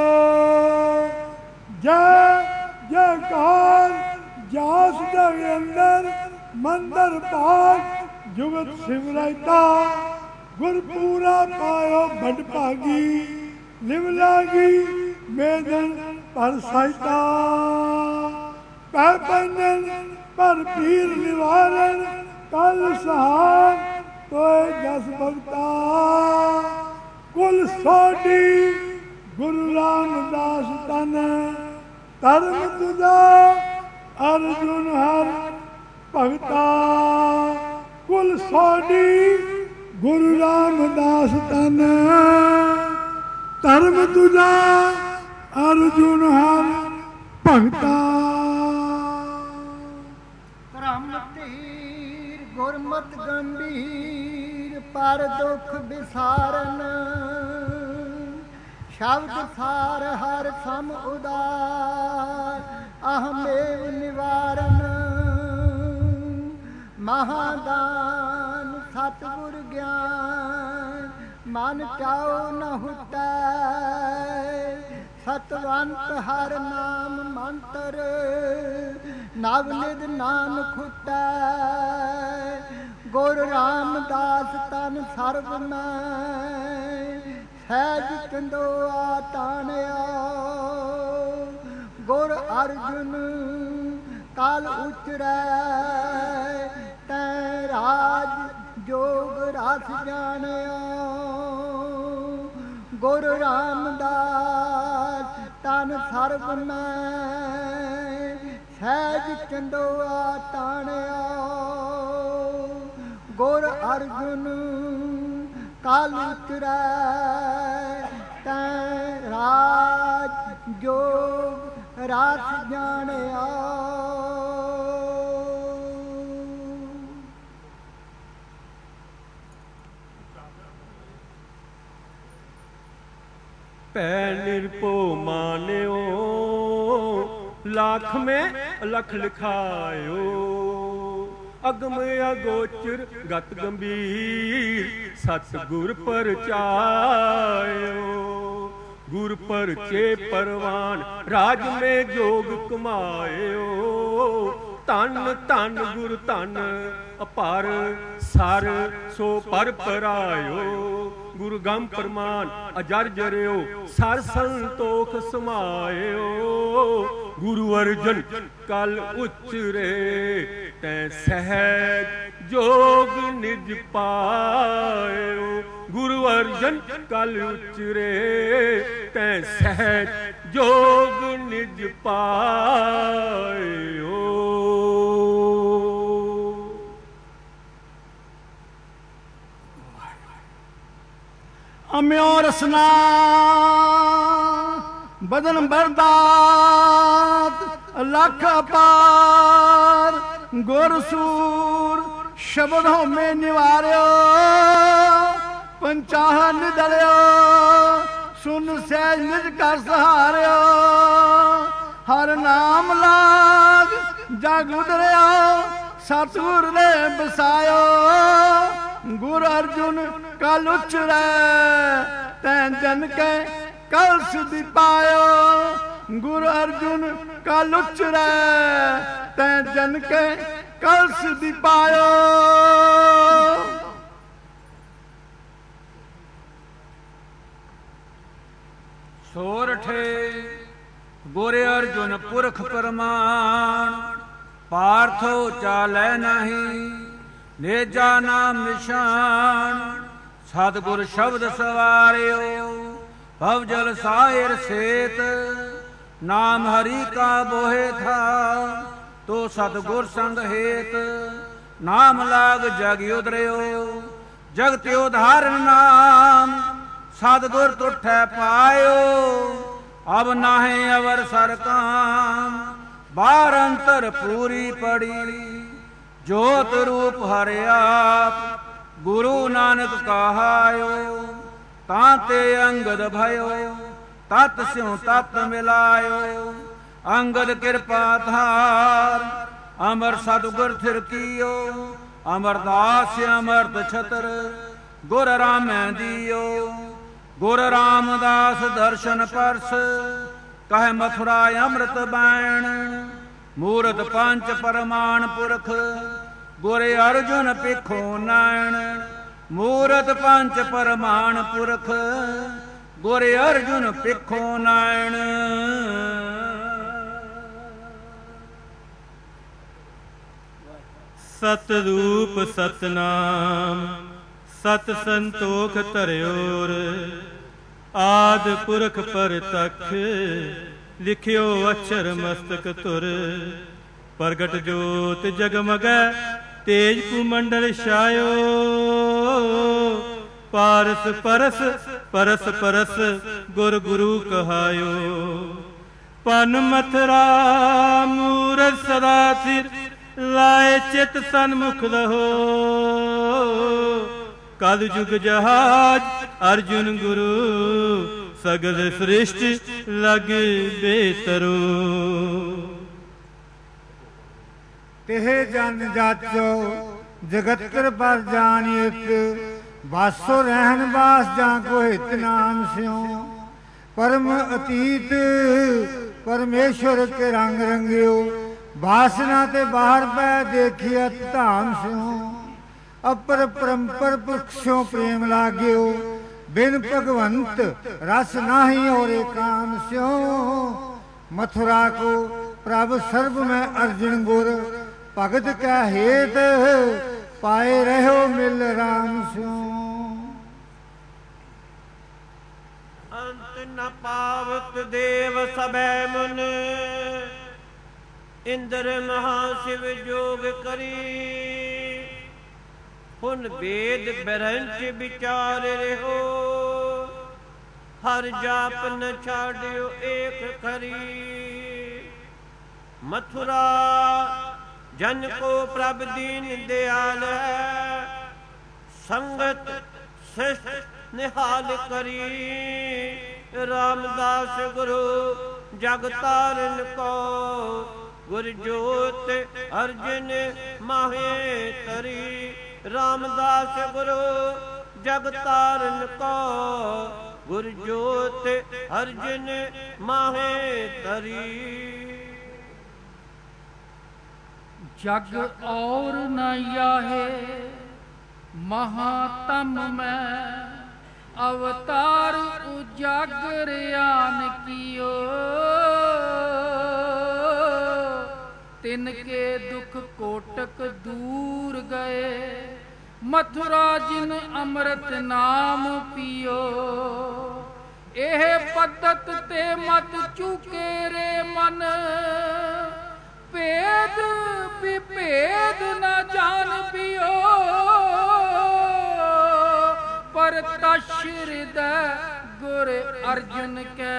जय जयकार जास जग अंदर मंदर पाठ जुगत शिवरायता गुर पूरा पायो बड़ भागी लिव लागी मेदन पर साइता पै पंजन पर पीर निवारण कल सहार तोय जस भगता कुल सोडी गुरु रामदास तन धर्म तुझा अर्जुन हर भगता कुल सोडी गुरु रामदास तन धर्म तुझा अर्जुन हर भगता
ब्रह्म तीर गुरमत गंभीर पर दुख विसारन शब्द सार हर सम उदार अहमेव निवारण महादान सतगुर ज्ञान मन चाओ न हुटै सतवंत हर नाम मंत्र नवनिध नाम खुटै गुर रामदास तन सर्व मैं सहज चंदोआ तानिया गुर अर्जुन काल उचरै तै राज जोग रस जानिया गुर रामदास तन सर्व मैं सहज चंदोआ तानिया गुर अर्जुन काल उचरै तै राज जोग रस जानिया
पै निरपो मान्यो लाख में लख लिखायो अगम अगोचर गत गंभीर सतगुर परचायो गुर परचे परवान राज में जोग कमायो
ਧੰਨ ਧੰਨ ਗੁਰ ਧੰਨ ਅਪਾਰ ਸਰ ਸੋ ਪਰ ਪਰਾਇਓ। ਗੁਰੂ ਗੰਮ ਪ੍ਰਮਾਨ ਅਜਰ ਜਰਿਓ ਸਰ ਸੰਤੋਖ ਸਮਾਇਓ। ਗੁਰੂ ਅਰਜਨ ਕਲ ਉਚਰੇ ਤੈ ਸਹਿਜ ਜੋਗ ਨਿਜ ਪਾਇਓ। ਗੁਰੂ ਅਰਜਨ ਕਲ ਉਚਰੇ ਤੈ ਸਹਿਜ ਜੋਗ ਨਿਜ ਪਾਇਓ।
ਅਮਿਓ ਰਸਨਾ ਬਦਨ ਬਰਦਾਤ ਲੱਖ ਅਪਾਰ। ਗੁਰ ਸੂਰ ਸ਼ਬਦ ਹੋਮੇ ਨਿਵਾਰਿਓ ਪੰਚਾਹ ਨਿਦਲਿਓ। ਸੁਨ ਸਹਿਜ ਨਿਜ ਕਰ ਸਹਾਰਿਓ। ਹਰ ਨਾਮ ਲਾਗ ਜਗ ਉਦਰਿਓ ਸਤਿਗੁਰ ਨੇ ਬਸਾਇਓ। ਗੁਰ ਅਰਜੁਨ ਕਲ ਉਚਰੈ ਤੈਂ ਜਨ ਕੇ ਕਲ ਸਿਧਿ ਪਾਇਓ। ਗੁਰ ਅਰਜੁਨ ਕਲ ਉਚਰੈ ਤੈਂ ਜਨ ਕੇ ਕਲ ਸਿਧਿ ਪਾਇਓ।
ਸੋਰਠੇ ਗੁਰ ਅਰਜੁਨ ਪੁਰਖ ਪਰਮਾਨ। ਪਾਰਥੋ ਚਾਲੈ ਨਹੀਂ ਨੇਜਾ ਨਾਮ ਨਿਸ਼ਾਨ। ਸਤਿਗੁਰ ਸ਼ਬਦ ਸਵਾਰਿਓ ਭਵ ਜਲ ਸਾਇਰ ਸੇਤ। ਨਾਮ ਹਰੀ ਕਾ ਬੋਹਿ ਥਾ ਤੋ ਸਤਿਗੁਰ ਸੰਗ ਹੇਤ। ਨਾਮ ਲਾਗ ਜਗ ਉਦਰਿਓ ਜਗਤ ਉਧਾਰਨ ਨਾਮ। ਸਤਿਗੁਰ ਤੁਠੈ ਪਾਇਓ ਅਬ ਨਾਹਿ ਅਵਰ ਸਰ ਕਾਮ। ਬਾਰ ਅੰਤਰ ਪੂਰੀ ਪੜੀ ਜੋਤ ਰੂਪ ਹਰਿ ਆਪ। ਗੁਰੂ ਨਾਨਕ ਕਹਾਇਓ ਤਾਂ ਤੇ ਅੰਗਦ ਭਇਓ। ਤਤ ਸਿਉ ਤਤ ਮਿਲਾਇਓ ਅੰਗਦ ਕਿਰਪਾ ਧਾਰ। ਅਮਰ ਸਤਿਗੁਰ ਥਿਰ ਕੀਓ ਅਮਰਦਾਸ ਅਮਰਤ ਛਤਰ। ਗੁਰ ਰਾਮੈ ਦੀਓ ਗੁਰ ਰਾਮਦਾਸ ਦਰਸ਼ਨ ਪਰਸ। ਕਹਿ ਮਥੁਰਾ ਅੰਮ੍ਰਿਤ ਬੈਣ ਮੂਰਤ ਪੰਚ ਪਰਮਾਨ ਪੁਰਖ। ਗੁਰ ਅਰਜੁਨ ਪਿਖੋ ਨਾਇਣ ਮੂਰਤ ਪੰਚ ਪਰਮਾਨ ਪੁਰਖ। ਗੁਰ ਅਰਜੁਨ ਪਿਖੋ ਨਾਇਣ।
ਸਤਿਰੂਪ ਸਤਨਾਮ ਸਤ ਸੰਤੋਖ ਧਰਿਓਰ। ਆਦ ਪੁਰਖ ਪਰਤਖ ਲਿਖਿਓ ਅਛਰ ਮਸਤਕ ਧੁਰ। ਪ੍ਰਗਟ ਜੋਤ ਜਗਮਗੈ ਤੇਜ ਕੁਮੰਡਲ ਛਾਇਓ। ਪਾਰਸ ਪਰਸ ਪਰਸ ਪਰਸ ਗੁਰ ਗੁਰੂ ਕਹਾਇਓ। ਪਨ ਮਥਰਾ ਮੂਰਤ ਸਦਾ ਸਿਰ ਲਾਏ ਚਿਤ ਸਨਮੁਖ ਰਹੋ। ਕਲ ਜੁਗ ਜਹਾਜ ਅਰਜੁਨ ਗੁਰੂ। ਸਗਲ ਸ੍ਰਿਸ਼ਟ ਲਗ ਬੇਤਰੋ।
ਤਿਹ ਜਨ ਜਾਚੋ ਜਗਤਰ ਪਰ ਜਾਣਿਤ। ਵਾਸੋ ਰਹਿਣ ਵਾਸ ਜਾਂ ਕੋ ਹਿਤ ਨਾਮ ਸਿਉ। ਪਰਮ ਅਤੀਤ ਪਰਮੇਸ਼ਵਰ ਕੇ ਰੰਗ ਰੰਗਿਓ। ਵਾਸਨਾ ਤੇ ਬਾਹਰ ਪੈ ਦੇਖਿਆ ਧਾਮ ਸਿਉ। ਅਪਰ ਪਰੰਪਰ ਪੁਰਖ ਸਿਉ ਪ੍ਰੇਮ ਲਾਗਿਓ। ਬਿਨ ਭਗਵੰਤ ਰਸ ਨਾਹੀ ਔਰੇ ਕਾਮ ਸਿਉ। ਮਥੁਰਾ ਕੋ ਪ੍ਰਭ ਸਰਬ ਮੈਂ ਅਰਜਨ ਗੁਰ। ਭਗਤ ਕੈ ਹੇਤ ਪਾਏ ਰਹਿਓ ਮਿਲ ਰਾਮ ਸਿਉ।
ਅੰਤ ਨ ਪਾਵਤ ਦੇਵ ਸਭੈ ਮੁਨ। ਇੰਦਰ ਮਹਾ ਸ਼ਿਵ ਜੋਗ ਕਰੀ। ਹੁਣ ਵੇਦ ਬ੍ਰਹੰਚ ਵਿਚਾਰ ਰਹਿਓ। ਹਰ ਜਾਪ ਨ ਛਾੜਿਓ ਏਕ ਖਰੀ। ਮਥੁਰਾ ਜਨ ਕੋ ਪ੍ਰਭ ਦੀਨ ਦਿਆਲ ਹੈ। ਸੰਗਤ ਸਿਸ਼ਟ ਨਿਹਾਲ ਕਰੀ। ਰਾਮਦਾਸ ਗੁਰੂ ਜਗ ਤਾਰਨ ਕੋ। ਗੁਰ ਜੋਤ ਅਰਜਨ ਮਾਹੇ ਤਰੀ। ਰਾਮਦਾਸ ਗੁਰੂ ਜਗ ਤਾਰਨ ਕੋ। ਗੁਰ ਜੋਤ ਅਰਜਨ ਮਾਹੇ ਤਰੀ।
जग और न याहे महातम में अवतार उजागरयान कियो। तिनके दुख कोटक दूर गए मथुरा जिन अमृत नाम पियो। एह पद्धत ते मत चूके रे मन भेद विभेद न जान पियो। पर तश हृदय गुर अर्जुन के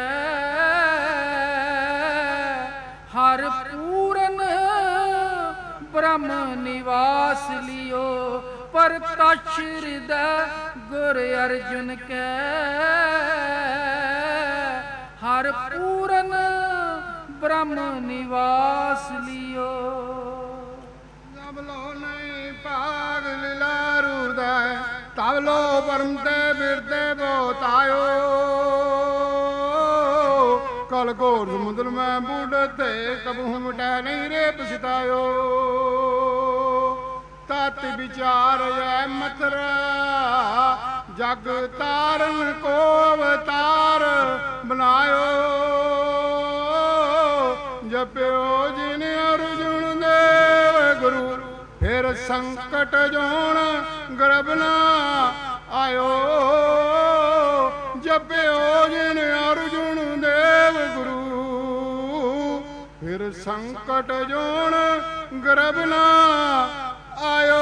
हर पूरन ब्रह्म निवास लियो। पर तश हृदय गुर अर्जुन के हर पूरन ब्रह्म निवास लियो।
जब लो नहीं पाग लीलारू हृदय तब लो परम ते बिरते बोतायो। कल घोर समुद्र में बूढ़ते कबू मिटा नहीं रे पछतायो। तत् विचार जय मथुरा जग तारन को अवतार बनायो। जप्यो जिन अर्जुन देव गुरु फिर संकट जोन गर्भ न आयो। जप्यो जिन अर्जुन देव गुरु फिर संकट जोन गर्भ न आयो।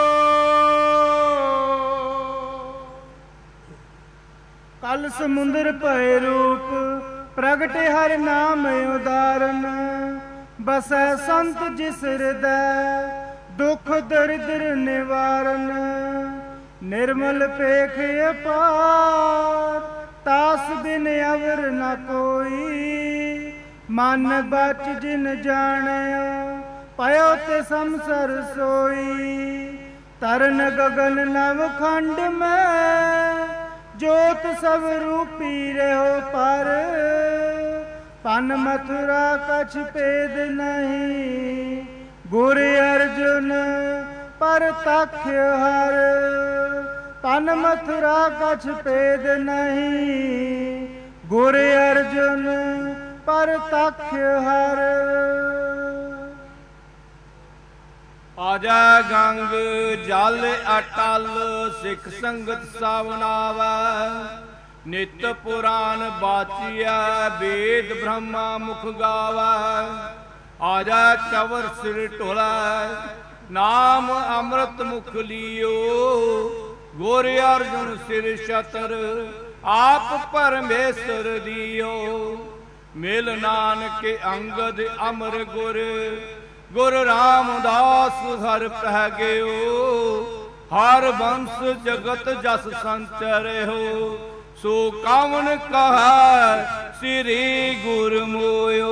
कल समुद्र भय रूप प्रगटे हर नाम उदाहरण। बसै संत जिस हृदय दुख दरिद्र निवारण। निर्मल पेख अपार तास बिन अवर न कोई। मन बच जिन जाने पयो ते समसर सोई। तरन गगन नव खंड में जोत सब रूपी रहो पर। पन मथुरा कछ पेद नहीं गुर अर्जुन पर तख्य हर। पन मथुरा कछ पेद नहीं गुर अर्जुन पर तख्य हर।
आजा गंग जल अटल सिख संगत सावनावै। नित पुराण बाचिया वेद ब्रह्मा मुख गावै। आजा चवर सिर ढोलै नाम अमृत मुख लियो। गुर अर्जुन सिर छतर आप परमेश्वर दियो। मिल नानक अंगद अमर गुर गुर रामदास हर पह गयो। हर वंश जगत जस संचर हो सो कावन कहा श्री गुर मोयो।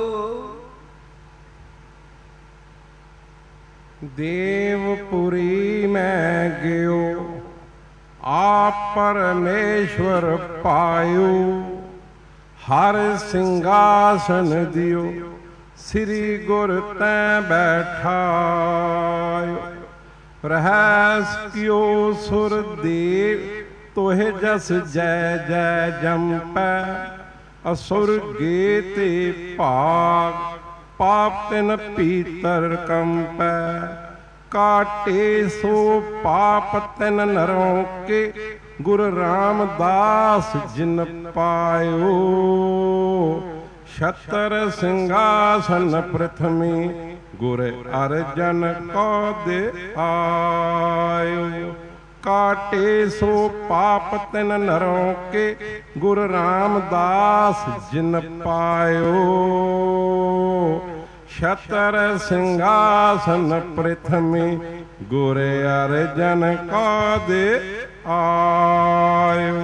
देवपुरी में गयो आप परमेश्वर पायो। हर सिंहासन दियो श्री गुर तैं बैठायो। रहस कियो सुर देव तोहे जस जय जय जम्पै। असुर गेते भाग पाप तिन पीतर कंपै। काटे सो पाप तिन नरों के गुरु रामदास जिन पायो। छतर सिंहासन प्रथमी गुर अर्जन को दे आयो। काटे सो पाप तिन नरों के गुरु रामदास जिन पायो। छतर सिंहासन प्रथमी गुर अर्जन को दे आयो।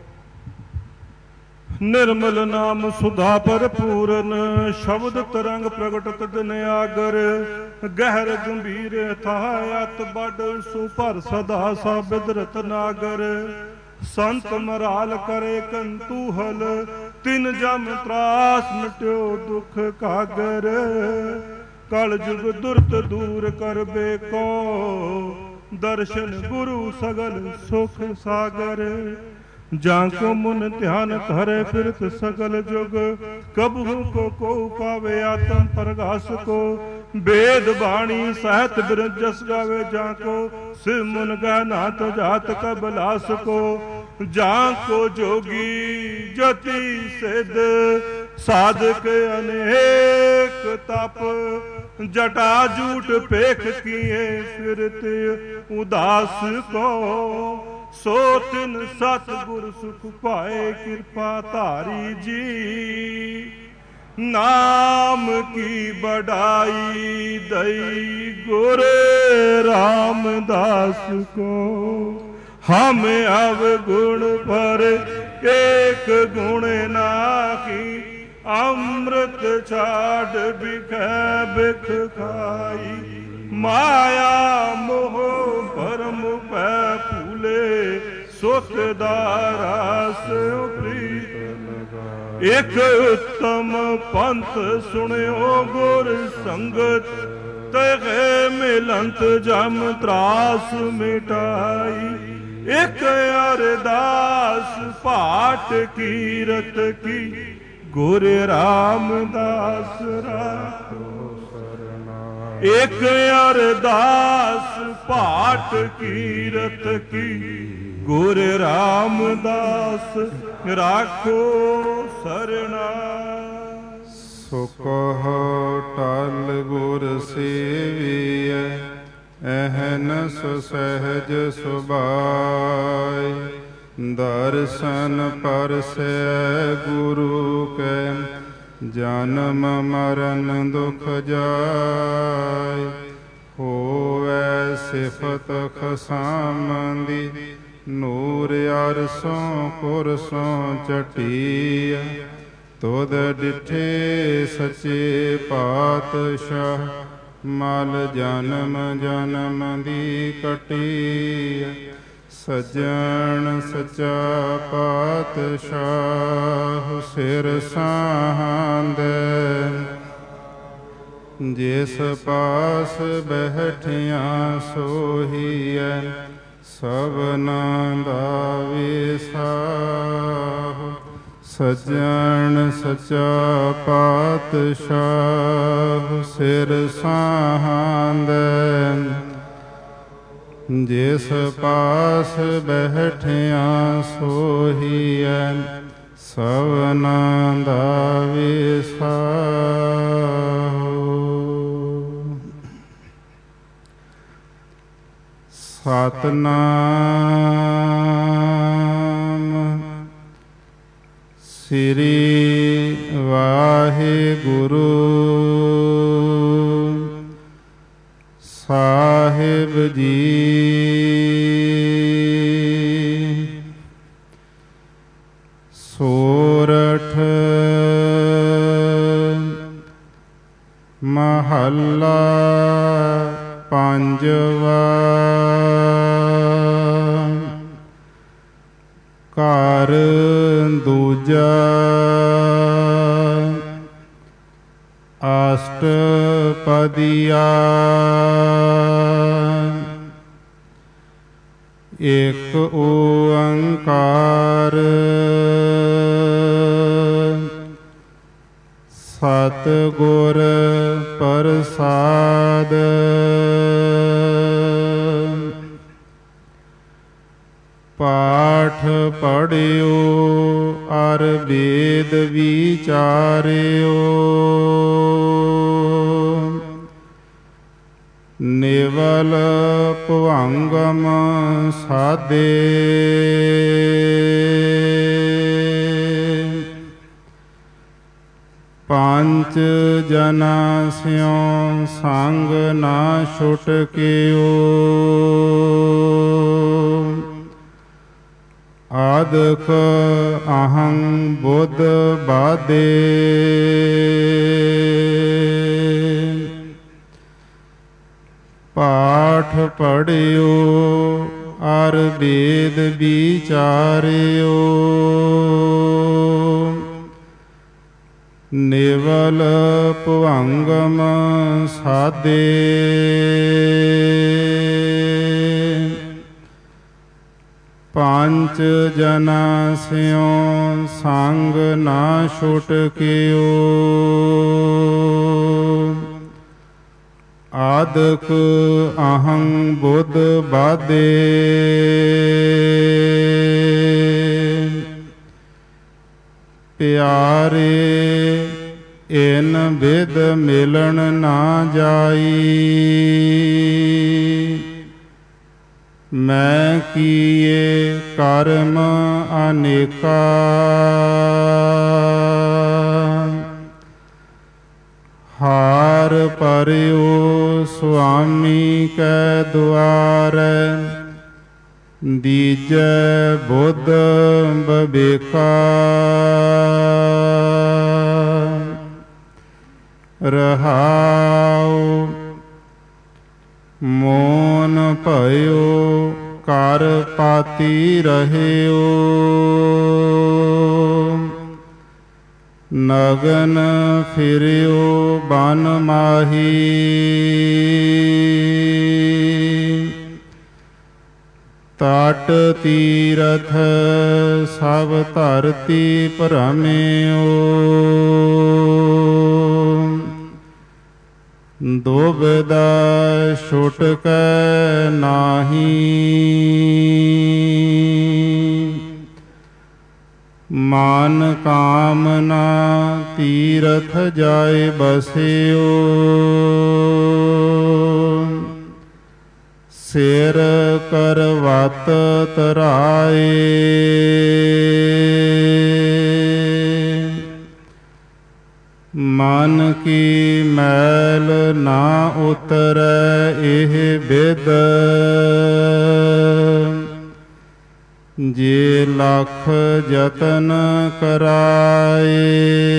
निर्मल नाम सुधा भरपूरन शब्द तरंग प्रगटत दिन आगर। गहर गंभीर था अत बड़ सुपर सदा साबिद रतनागर। संत मराल करे कंतूहल तिन जम त्रास मिट्यो दुख कागर। ਕਲ ਜੁਗ ਦੁਰਤ ਦੂਰ ਕਰਬੇ ਕੋ, ਦਰਸ਼ਨ ਗੁਰੂ ਸਗਲ ਸੁਖ ਸਾਗਰ। ਜਾਂ ਕੋ ਮੁਨ ਧਿਆਨ ਧਰੇ ਫਿਰਤ ਸਗਲ ਜੁਗ, ਕਬਹੂ ਕੋ ਪਾਵੇ ਆਤਮ ਪ੍ਰਗਾਸ ਕੋ। वेद बाणी सहत बिरजस गावे जाको, सिर मुन गहनात जात कबलास को। जाको जोगी जति सिद्ध साधक अनेक तप, जटा जूट पेख किए फिरत उदास को। सो तिन सतगुर सुख पाए कृपा धारी जी, नाम की बढ़ाई दई गुर रामदास को। हम अवगुण पर एक गुण नाकी, अमृत छाड़ बिख बिख खाई। माया मोह परम पै फूले, सुख दारस प्रीत। एक उत्तम पंथ सुनियो गुर संगत, तहे मिलंत जम त्रास मिटाई। एक अरदास पाठ कीरत की, गुर रामदास राखो सरना। एक अरदास पाठ कीरत की, गुर रामदास राखो सरना।
सुख टल गुर सेविय, अहनस सहज सुभाय। दर्शन परसै गुरु के, जन्म मरण दुख जाय। होवै सिफत खसामंदी, नूर अरसों कुरसों चटिया। तुद डिठे सचे पातशाह, मल जन्म जन्म दी कटिया। सज्जन सच्चा पातशाह, सिर सांदे। जिस पास बैठिया सोहिए, सबना दा विसाह। सज्जन सच्चा पातशाह, सिर सांदे। जिस पास बैठिया सोहिए, सबना दा विसाह। सतनाम श्री वाहिगुरु साहिब जी। सोरठ महला पंजवा। घर दूजा अष्टपदिया। एक ओंकार सतगुर प्रसाद। पाठ पढ़ियो अर वेद विचारियो। निवल भुवंगम साधे। पांच जना स्यों संग ना छुटकियो। आदक अहं बुद्ध बादे। पाठ पढ़ियो अर वेद विचारियो। ਨਿਵਲ ਭੁਵੰਗਮ ਸਾਧੇ ਪੰਚ ਜਨਾ ਸਿਉ ਸੰਗ ਨਾ ਛੁਟਕਿਓ ਆਦਿਕ ਅਹੰ ਬੁੱਧ ਬਾਧੇ ਪਿਆਰੇ ਇਨ ਬਿਦ ਮਿਲਣ ਨਾ ਜਾਈ ਮੈਂ ਕੀਏ ਕਰਮ ਅਨੇਕਾ ਹਾਰ ਪਰਿਓ ਸੁਆਮੀ ਕੈ ਦੁਆਰੈ ਦੀਜੈ ਬੁੱਧ ਬਬੇਕਾ ਰਹਾਉ ਮੋਨ ਭਇਓ ਕਰ ਪਾਤੀ ਰਹਿਓ ਨਗਨ ਫਿਰਿਓ ਬਨ ਮਾਹੀ ਤਾਟ ਤੀਰਥ ਸਭ ਧਰਤੀ ਭਰਮਿਓ ਦੁਬਿਧਾ ਛੁਟਕੈ ਨਾਹੀ ਮਾਨ ਕਾਮਨਾ ਤੀਰਥ ਜਾਏ ਬਸਿਓ ਸਿਰ ਕਰਵਤ ਤਰਾਏ ਮਨ ਕੀ ਮੈਲ ਨਾ ਉਤਰੈ ਇਹ ਬਿਦ ਜੇ ਲੱਖ ਯਤਨ ਕਰਾਏ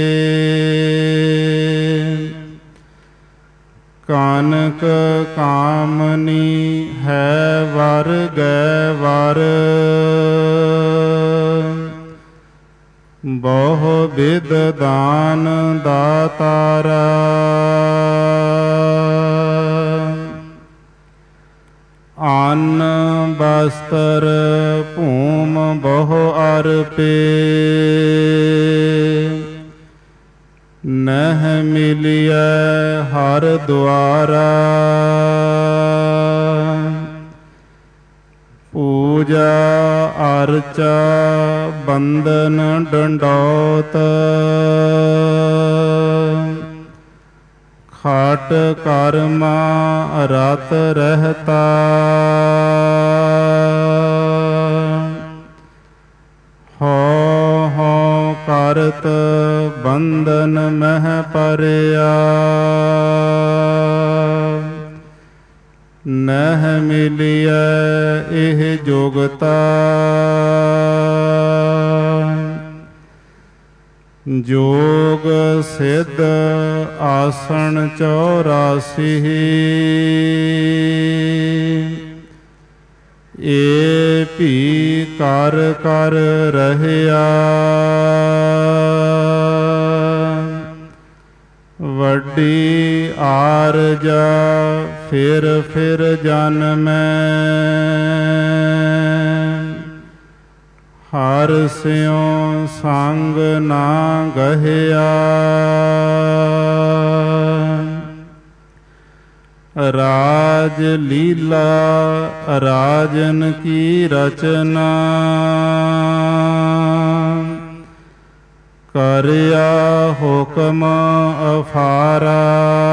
ਕਾਨਕ ਕਾਮਨੀ ਹੈ ਵਰ ਗੈ ਵਰ ਬਹੁ ਬਿਦ ਦਾਨ ਦਾਤਾਰਾ ਅੰਨ ਬਸਤਰ ਭੂਮ ਬਹੁ ਅਰਪੇ ਨਹਿ ਮਿਲਿਐ ਹਰ ਦੁਆਰਾ ਪੂਜਾ ਅਰਚਾ ਬੰਦਨ ਡੰਡੌਤ ਖਾਟ ਕਰਮਾ ਰਤ ਰਹਿਤਾ ਹਉ ਹਉ ਕਰਤ ਬੰਦਨ ਮਹਿ ਪਰਿਆ ਨਹਿ ਮਿਲਿਐ ਇਹ ਜੋਗਤਾ ਜੋਗ ਸਿੱਧ ਆਸਣ 84 ਏ ਭੀ ਕਰ ਕਰ ਰਹਿਆ ਵੱਡੀ ਆਰਜਾ ਫਿਰ ਫਿਰ ਜਨਮੈ ਹਰ ਸਿਉ ਸੰਗ ਨਾ ਗਹਿਆ ਰਾਜ ਲੀਲਾ ਰਾਜਨ ਕੀ ਰਚਨਾ ਕਰਿਆ ਹੁਕਮ ਅਫਾਰਾ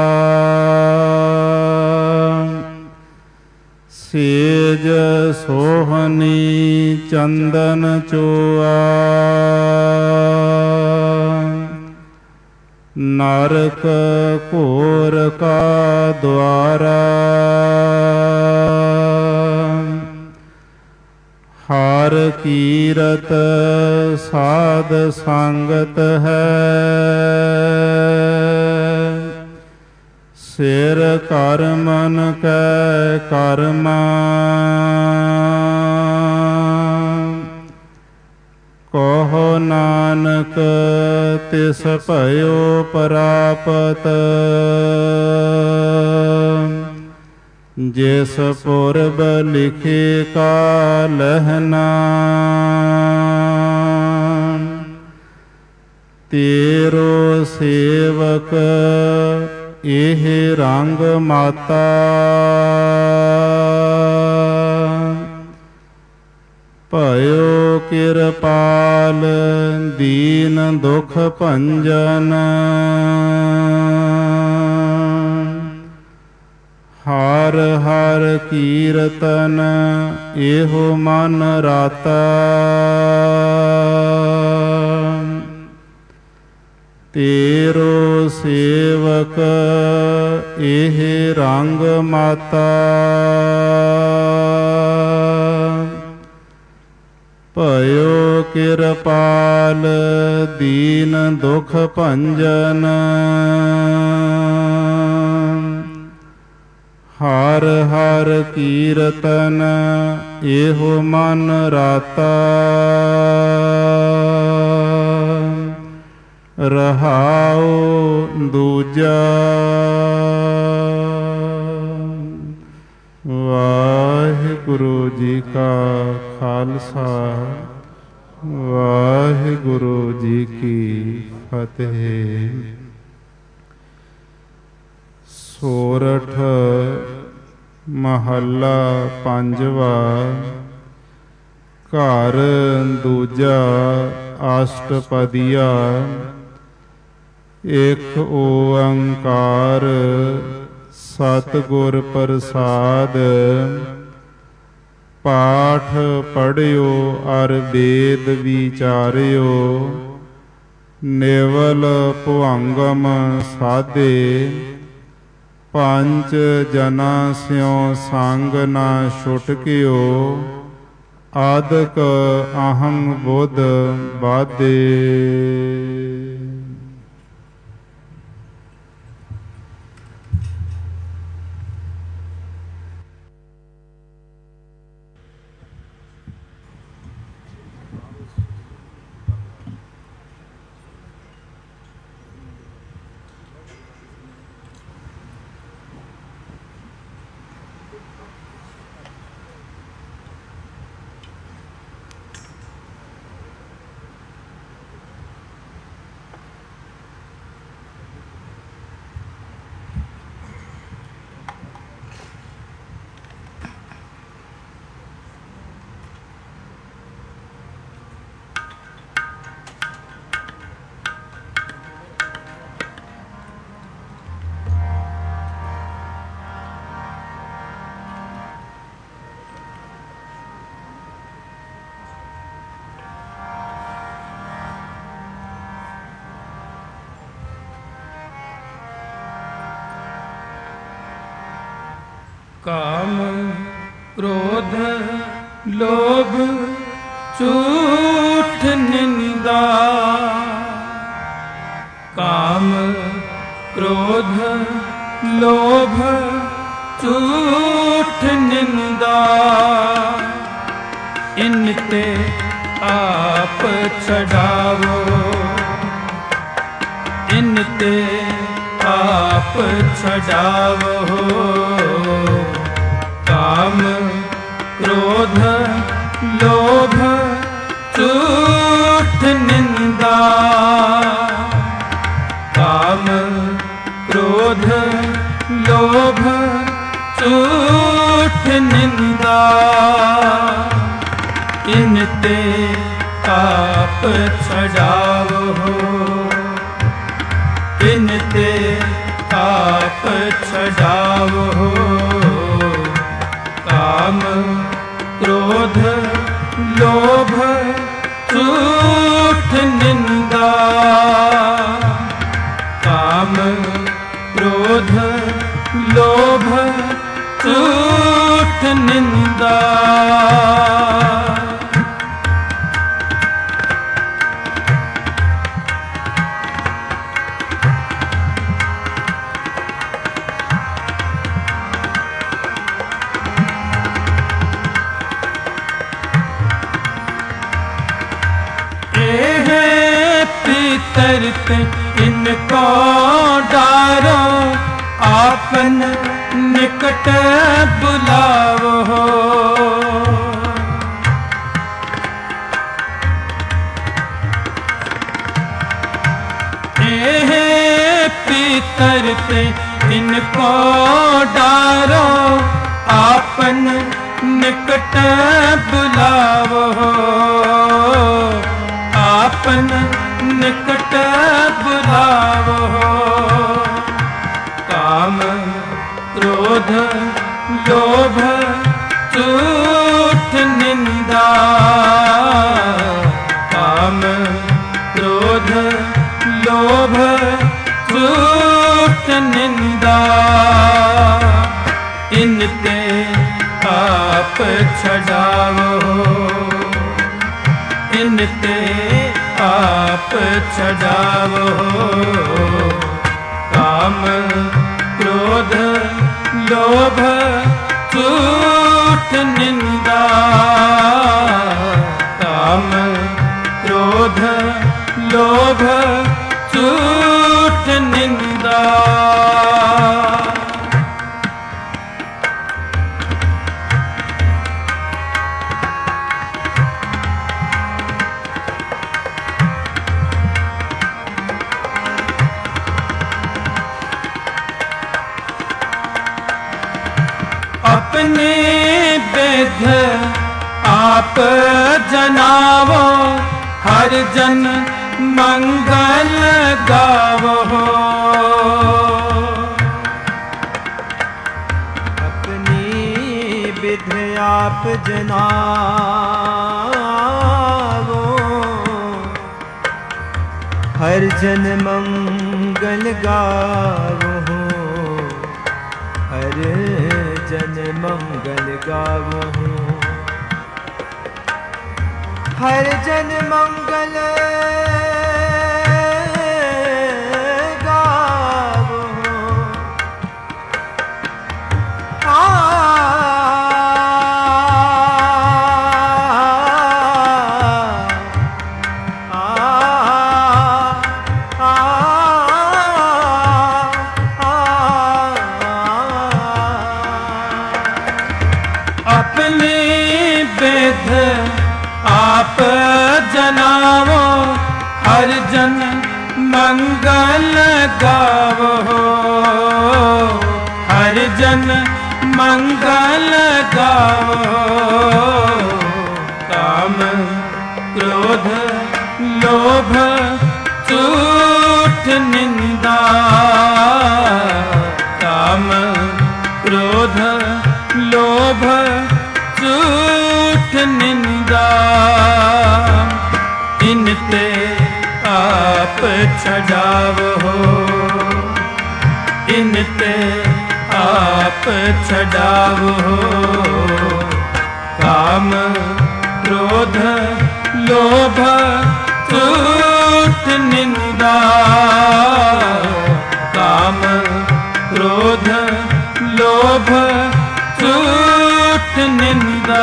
ਸੇਜ ਸੋਹਣੀ ਚੰਦਨ ਚੋਆ ਨਰਕ ਘੋਰ ਕਾ ਦੁਆਰਾ ਹਰ ਕੀਰਤ ਸਾਧ ਸੰਗਤ ਹੈ ਸਿਰ ਕਰ ਮਨ ਕੈ ਕਰਮਾ ਕਹੋ ਨਾਨਕ ਤਿਸ ਭਇਓ ਪ੍ਰਾਪਤ, ਜਿਸ ਪੁਰਬ ਲਿਖੇ ਕਾਲਹਿ ਤੇਰੋ ਸੇਵਕ ਇਹ ਰੰਗ ਮਾਤਾ, ਭਇਓ ਕਿਰਪਾਲ ਦੀਨ ਦੁਖ ਭੰਜਨ, ਹਰ ਹਰ ਕੀਰਤਨ ਇਹੋ ਮਨ ਰਾਤਾ, ਤੇਰੋ ਸੇਵਕ ਇਹ ਰੰਗ ਮਾਤਾ, ਭਇਓ ਕਿਰਪਾਲ ਦੀਨ ਦੁਖ ਭੰਜਨ, ਹਰ ਹਰ ਕੀਰਤਨ ਇਹੋ ਮਨ ਰਾਤਾ, ਰਹਾਉ ਦੂਜਾ। ਵਾਹਿਗੁਰੂ ਜੀ ਕਾ ਖਾਲਸਾ, ਵਾਹਿਗੁਰੂ ਜੀ ਕੀ ਫਤਿਹ। ਸੋਰਠ ਮਹੱਲਾ ਪੰਜਵਾ। ਘਰ ਦੂਜਾ ਅਸ਼ਟਪਦੀਆ। ਇਕ ਓੰਕਾਰ ਸਤਿਗੁਰ ਪ੍ਰਸਾਦ, ਪਾਠ ਪੜ੍ਹਿਓ ਅਰ ਵੇਦ ਵਿਚਾਰਿਓ, ਨਿਵਲ ਭੁਅੰਗਮ ਸਾਧੇ, ਪੰਜ ਜਨਾ ਸਿਉ ਸੰਗ ਨਾ ਛੁਟਕਿਓ, ਆਦਿਕ ਅਹੰ ਬੁੱਧ ਬਾਧੇ।
ਕਾਮ ਕ੍ਰੋਧ ਲੋਭ ਝੂਠ ਨਿੰਦਾ, ਕਾਮ ਕ੍ਰੋਧ ਲੋਭ ਝੂਠ ਨਿੰਦਾ, ਇਨ ਤੇ ਆਪ ਛਡਾਵੋ, ਇਨ ਤੇ ਆਪ ਛਡਾਵੋ। ਕਾਮ ਕ੍ਰੋਧ ਲੋਭ ਝੂਠ ਨਿੰਦਾ, ਕਾਮ ਕ੍ਰੋਧ ਲੋਭ ਝੂਠ ਨਿੰਦਾ, ਇਨ ਤੇ ਆਪ ਛਡਾਵੋ, ਇਨ ਤੇ ਆਪ ਛਡਾਵੋ। ਕਾਮ ਕ੍ਰੋਧ ਲੋਭ ਝੂਠ ਨਿੰਦਾ, ਕਾਮ ਕ੍ਰੋਧ ਲੋਭ ਝੂਠ ਨਿੰਦਾ। पीतरते इनको डारो आपन निकट बुलावो हो। पीतरते इनको डारो आपन निकट बुलावो हो। आपन निकट बुलावो हो। काम क्रोध लोभ झूठ निंदा। काम क्रोध लोभ झूठ निंदा। इनते आप छड़ावो। इनते आप छड़ावो। काम क्रोध लोभ झूठ निंदा। काम क्रोध लोभ झूठ निंदा। अपने विध आप जनावो। हर जन मंगल गावो।
अपनी विध आप जनावो। हर जन मंगल गावो। हर जन मंगल गावो। हर जन मंगल गावो।
अपने विध आप जनावो। हर जन मंगल गावो। हर जन मंगल गावो। काम क्रोध लोभ झूठ निंदा। काम क्रोध लोभ झूठ निंदा। इनते आप छड़ावो। इनते आप छड़ावो। काम क्रोध लोभ झूठ निंदा। काम क्रोध लोभ झूठ निंदा।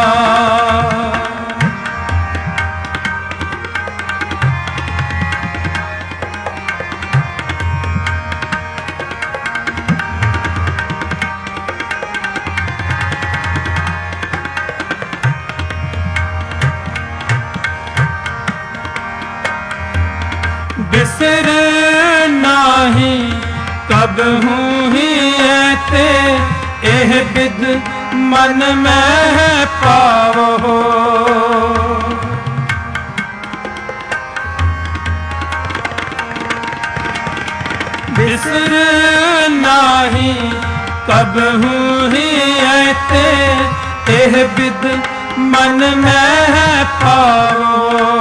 बिसर नाही कब हूँ ही ऐते। एह विद मन में पावो। बिसर नाही कब हूँ ही ऐते। एह विद मन में पावो।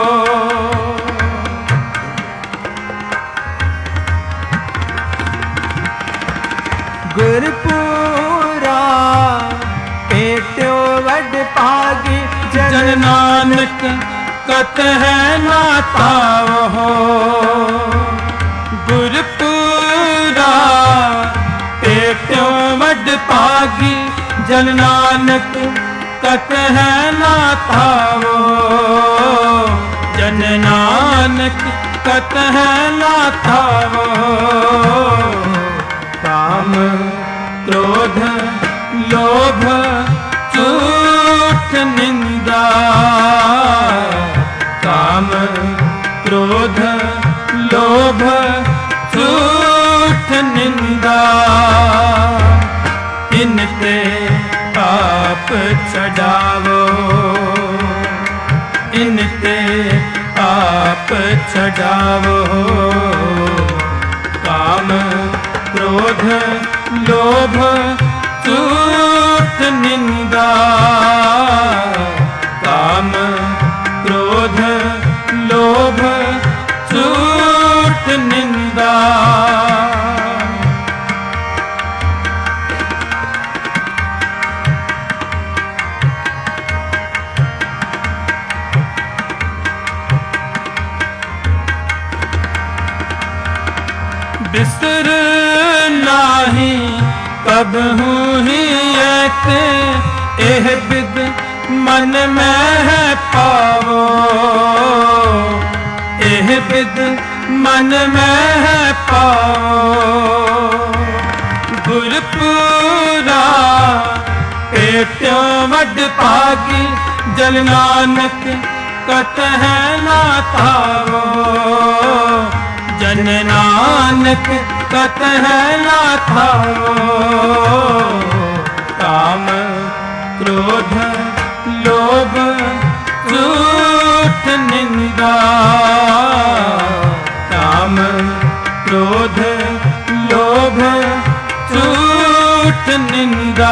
गुरपुरा पेट्यो वड पागी।
जन नानक कत है ना तावो। गुरपुरा पेट्यो वड पागी। जन नानक कत है ना तावो। जन नानक कतह लाथा वो काम क्रोध लोभ झूठ निंदा काम क्रोध लोभ झूठ निंदा इनते आप छड़ावो इनते आप छड़ावो काम क्रोध लोभ झूठ निंदा काम क्रोध लोभ झूठ निंदा बिसर नाही कब हूँ ही ऐते एह बिद मन में है पावो एह बिद मन में है पावो गुरपुरा पेट्यों वड पागी जल नानक कतह ना थावो जन नानक कतह ना थावो काम क्रोध लोभ झूठ निंदा काम क्रोध लोभ झूठ निंदा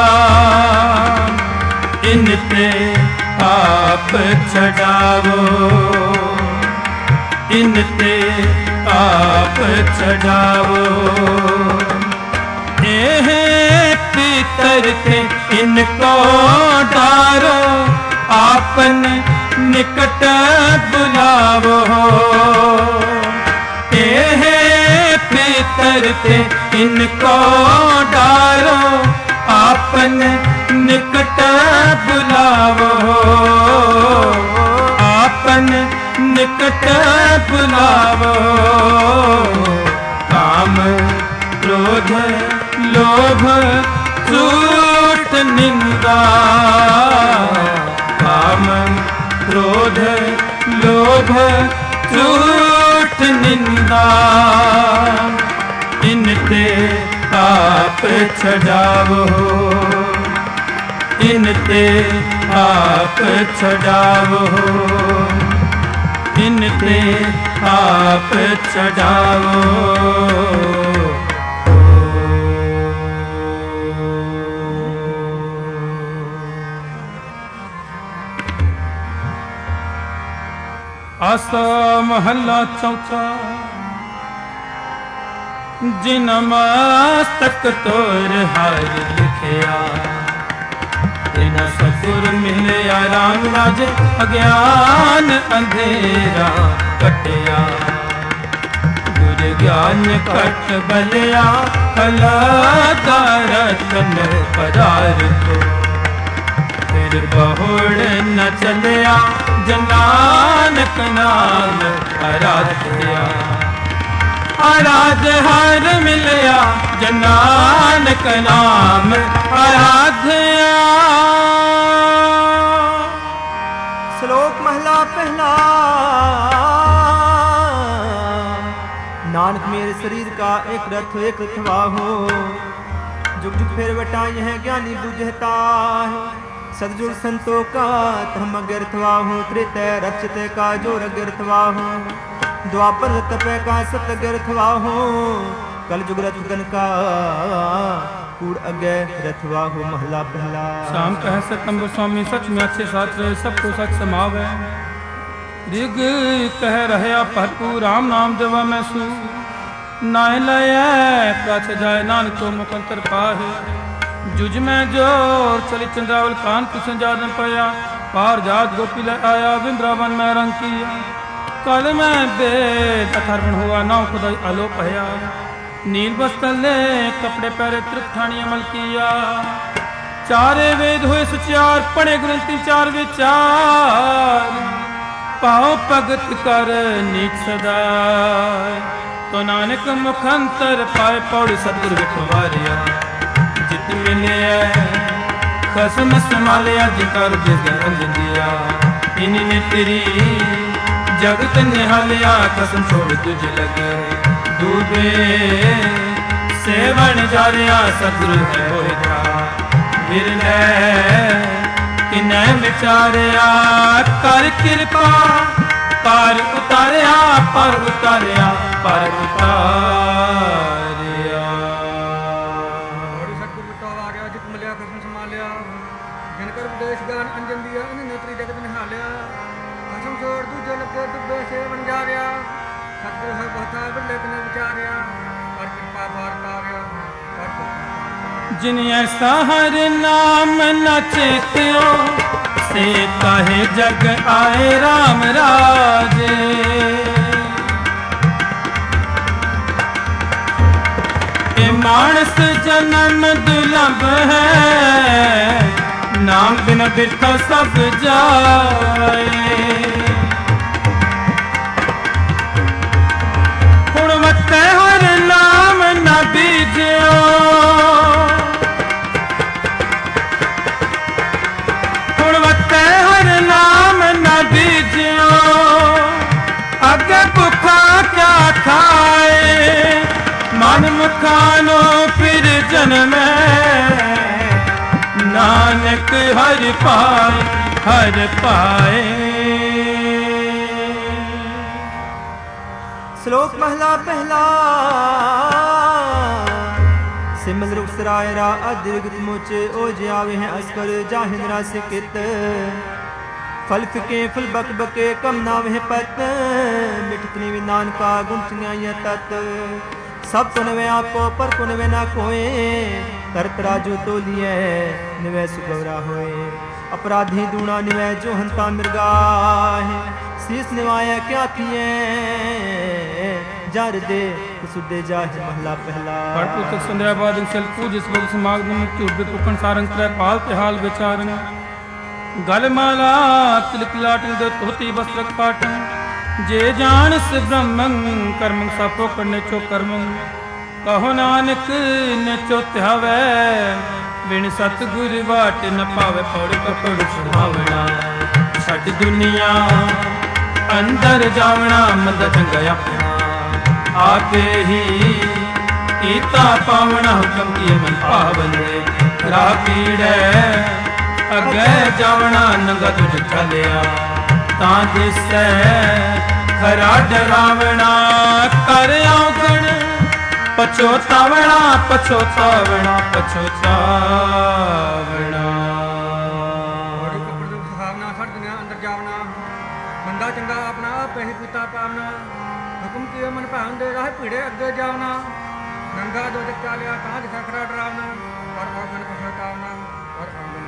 इनते आप छड़ावो इनते आप छड़ावो एह पितर थे इनको डारो आपन निकट बुलावो एह पितर थे इनको डारो आपन निकट बुलावो आपन निकट बुलावो काम क्रोध लोभ झूठ निंदा काम क्रोध लोभ झूठ निंदा इनते आप छड़ावो इनते आप छड़ावो इनते आप छड़ावो आसा महला चौथा जिन मस्तक तोर हर लिखिया तेना सतुर मिलया राम राज अज्ञान अंधेरा कटिया गुर ज्ञान कट बलिया कला रतन पदार को फिर बहुड़ न चलिया जनानक नाम आराध्या आराध हर मिलया जनानक नाम आराध्या।
श्लोक महला पहला। नानक मेरे शरीर का एक रथ एक रथवा हो, जुग जुग फेर बटा यह ज्ञानी बुझता है। सदजुग संतों का धर्म गिरथवा हो, त्रेतय रक्षित का जो गिरथवा हो, द्वापर तपय का सत गिरथवा हो, कल जुग रथगन का कूड़ अज्ञ रथवा हो। महला पहला।
शाम कह सकम गोस्वामी सच में अच्छे साथ रहे, सबको सच समावे। ऋग कह रहे भरपूर राम नाम जवा मैं सू, नाय लय प्राच जाय नानक तो मुकंतर पाहे। जुज में जोर चली चंद्रावल कान किशन जादन पया, पार जात गोपी ले आया वृंदावन में रंग किया। कल में बेद अथर्वण हुआ नाव खुदाई आलोक हया, नील वस्त्र ले कपड़े पहरे त्रिपठानी अमल किया। चारे वेद हुए सुचार, पढ़े ग्रंथि चार विचार, ਪਾਉ ਭਗਤ ਕਰ ਨੀਚ ਸਦਾਇ। ਤੋ ਨਾਨਕ ਮੁਖ ਅੰਤਰ ਪਾਏ ਪੌੜੀ ਸਤਿਗੁਰ ਵਿਖਵਾਰਿਆ। ਜਿਤ ਮਿਲਿਆ ਖਸਮ ਸੰਭਾਲਿਆ ਜਿ ਕਰ ਜਿਸ ਅੰਜਨ ਦਿਆ। ਇਨੀ ਨੇ ਤੇਰੀ ਜਗਤ ਨਿਹਾਲਿਆ ਕਸਮ ਛੋੜ ਤੁਝ ਲਗੇ ਡੂਬੇ ਸੇਵਨ ਜਾਰਿਆ ਸਤਿਗੁਰ ਹੈ ਹੋਏ ਜਾ। ਵਿਰਲੇ ਕਿਨੈ ਵਿਚਾਰਿਆ ਕਰ ਕਿਰਪਾ ਪਰ ਉਤਾਰਿਆ ਪਰ ਉਤਾਰਿਆ ਪਰ ਉਤਾਰਿਆ।
ਬੜੀ ਸਤਿਗੁਰ ਬਿਟਾ ਵਾਰਿਆ ਜਿਤ ਮਿਲਿਆ ਖਸਮ ਸੰਭਾਲਿਆ। ਜਿਨ ਕਰ ਵਿਦੇਸ਼ ਗਿਆਨ ਅੰਜਨ ਦਿਆ ਇਨ ਨੇਤਰੀ ਜਗਤ ਨਿਹਾਲਿਆ। ਖਸਮ ਛੋੜ ਦੂਜੇ ਲੱਗੇ ਡੁੱਬੇ ਸੇਵਨ ਜਾਰਿਆ। ਸਤਿਗੁਰ ਹੈ ਬਹੁਤਾ ਬਿਰਲੇ ਕਿਨੈ ਵਿਚਾਰਿਆ ਪਰ ਕਿਰਪਾ ਪਾਰ ਤਾਰਿਆ ਪਰ
जिन ऐसा हर नाम न चेत्यो से काहे जग आए राम राजे। ये मानस जन्म दुर्लभ है नाम बिन बिरथा सब जाए। गुणवत्ते हर नाम न बीजो नाम न बीजियो। अगे भुखा क्या खाए मन मुखानो फिर जन्म। नानक हर पाए हर पाए।
श्लोक महला पहला। सिमल रुख सराय रा अदीर्घ मोचे ओज आवे हैं अस्कर जाहिन रस कित। फल फिके फुल बक बके कम ना वह पत। मिठतनी भी नानका गुण चिंगाइया तत। सब तो नवे आपो पर को नवे ना कोए। कर तराजू तो लिए निवे सुगवरा होए। अपराधी दूना निवे जो हंता मिर्गा है। शीस निवाया क्या किए जर दे सुदे जाहि महला पहला।
पढ़ पुस्तक संध्या बाद सल पूज इस वक्त समागम मुक्ति उद्भिद पुकन सारंग त्रय पाल ते हाल विचारण। गल माला तिलक लाटन दे धोती वस्त्र पाटन। जे जानस ब्रह्मं कर्म सापो करने चो कर्मं। कहो नानक ने चो त्यावे बिन सतगुर वाट न पावे। पौड़ कपड़ सुहावना छट दुनिया अंदर जावना मंद चंगा अपना। आपे ही कीता पावना हुक्म किए मन पावन। राह पीड़े अगे जावना नंगा तुझ चलिया। तां दिसै खरा डरावना कर औगण। पछोतावना पछोतावना पछोतावना।
बड़ी कपड़ दुख सुहावना छड़ दुनिया अंदर जावना। मंदा चंगा अपना आप ही पीता पावना। हुक्म किए मन भावन दे राह पीड़े अगे जावना। नंगा दुझ चलिया तां दिसै खरा डरावना पर औगण पछोतावना और औगण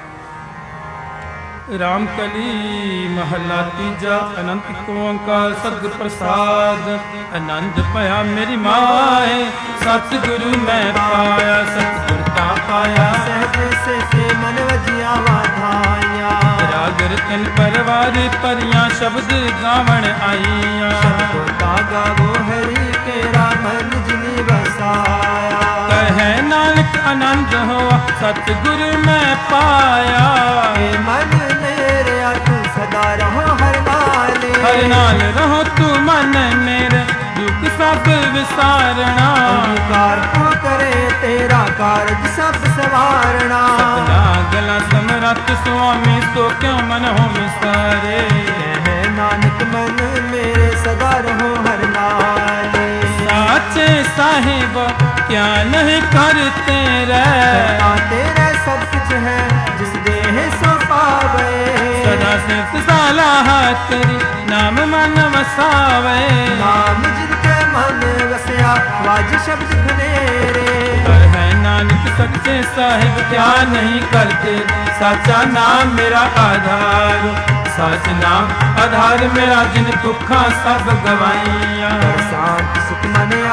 राम कली महला तीजा। अनंत को ओंकार सतगुर प्रसाद। आनंद पाया मेरी माए सतगुरु मैं पाया। सतगुर का पाया
सहज से मन वजिया वाधाया।
राग रतन परवार परियां शब्द गावण आईया।
शब्द गावो हरि के रामन जिनी बसाया।
कहे नानक आनंद हुआ सतगुरु मैं पाया।
मन मेरे तू सदा रहो हर नाल।
हर नाल रहो तू मन मेरे दुख सब विसारना।
अंगीकार को करे तेरा कारज सब सवारना।
सपना गला समरथ स्वामी तो क्यों मन हो विसारे।
है नानक मन मेरे सदा रहो हर नाल।
साचे साहिब क्या नहीं करते रे।
तेरे सब कुछ है जिस देह सो पावे।
सदा सिर्फ सलाह तेरी नाम मन वसावे।
नाम जिनके मन वसया वाज शब्द खनेरे।
कर है नानक सच्चे साहिब क्या नहीं करते। साचा नाम मेरा आधार। सच नाम आधार मेरा जिन दुखा सब गवाइया।
शांत सुख मन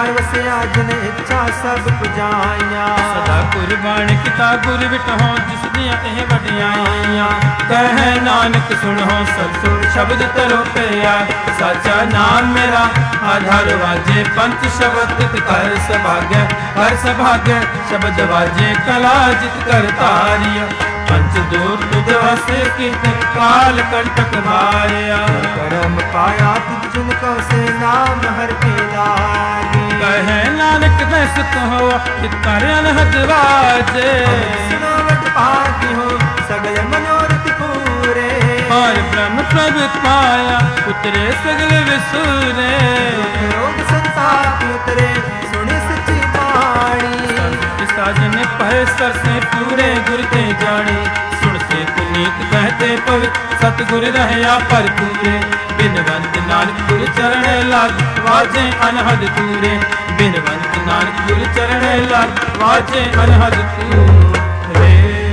ਜਾਣ ਵਸਿਆ ਜਿਨ ਇੱਛਾ ਸਭ ਪੁਜਾਈਆਂ।
ਸਦਾ ਕੁਰਬਾਨ ਕੀਤਾ ਗੁਰ ਵਿਟਹੁ ਜਿਸ ਦੀਆਂ ਇਹ ਵਡਿਆਈਆਂ। ਕਹਿ ਨਾਨਕ ਸੁਣੋ ਸਤਿ ਸ਼ਬਦ ਤਰੋ ਪਿਆ। ਸਾਚਾ ਨਾਮ ਮੇਰਾ ਆਧਾਰ ਵਾਜੇ ਪੰਚ ਸ਼ਬਦ ਤਿਤ ਕਰ ਸੁਭਾਗੈ। ਹਰ ਸੁਭਾਗੈ ਸ਼ਬਦ ਵਾਜੇ ਕਲਾ ਜਿਤ ਕਰ ਧਾਰਿਆ। ਪੰਚ ਦੂਤ ਤੁਧ ਵਸੇ ਕੀਤੇ ਕਾਲ ਕੰਟਕ ਮਾਰਿਆ।
ਕਰਮ ਪਾਇਆ ਤਿਜ ਜਿਨ ਕਉ ਸੇ ਨਾਮ ਹਰ ਕੇ ਲਾਗੇ।
ਕਹਿ ਨਾਨਕ ਦਸ ਕਹੋ ਕਰ ਅਨਹਦ ਵਾਜੇ।
ਸੁਨੋ ਵਡ ਭਾਗੀ ਹੋ ਸਗਲ ਮਨੋਰਥ ਪੂਰੇ।
ਹਰ ਬ੍ਰਹਮ ਪ੍ਰਭ ਪਾਇਆ ਉਤਰੇ ਸਗਲ ਵਿਸੂਰੇ।
ਰੋਗ ਸੰਤਾਪ ਉਤਰੇ ਸੁਣੀ ਸੱਚੀ ਬਾਣੀ।
ਸਾਜਨ ਪਏ ਸਰਸੇ ਪੂਰੇ ਗੁਰ ਤੇ ਜਾਣੇ। ਸੁਣਤੇ ਪੁਨੀਤ ਕਹਤੇ ਪਵਿੱਤ ਸਤਿਗੁਰ ਰਹਿਆ ਭਰਪੂਰੇ। ਬਿਨਵੰਤ ਨਾਨਕ ਗੁਰ ਚਰਨ ਲਾਗ ਵਾਜੇ ਅਨਹਦ ਤੂਰੇ। ਬਿਨਵੰਤ ਨਾਨਕ ਗੁਰ ਚਰਨ ਲਾਗ ਵਾਜੇ ਅਨਹਦ ਤੂਰੇ।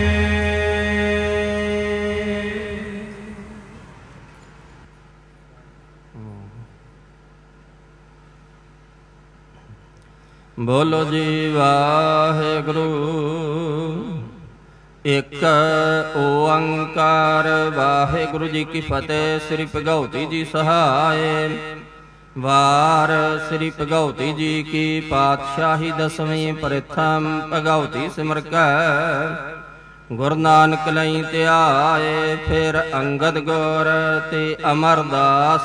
ਬੋਲੋ ਜੀ ਵਾਹਿਗੁਰੂ। ਇਕ ਓੰਕਾਰ ਵਾਹਿਗੁਰੂ ਜੀ ਕੀ ਫਤਿਹ। ਸ੍ਰੀ ਭਗਉਤੀ ਜੀ ਸਹਾਇ। ਵਾਰ ਸ੍ਰੀ ਭਗਉਤੀ ਜੀ ਕੀ ਪਾਤਸ਼ਾਹੀ ਦਸਵੀਂ ਪ੍ਰਥਮ ਭਗਉਤੀ ਸਿਮਰ ਕੈ। ਗੁਰੂ ਨਾਨਕ ਲਈ ਧਿਆਏ ਫਿਰ ਅੰਗਦ ਗੁਰ ਤੇ ਅਮਰਦਾਸ।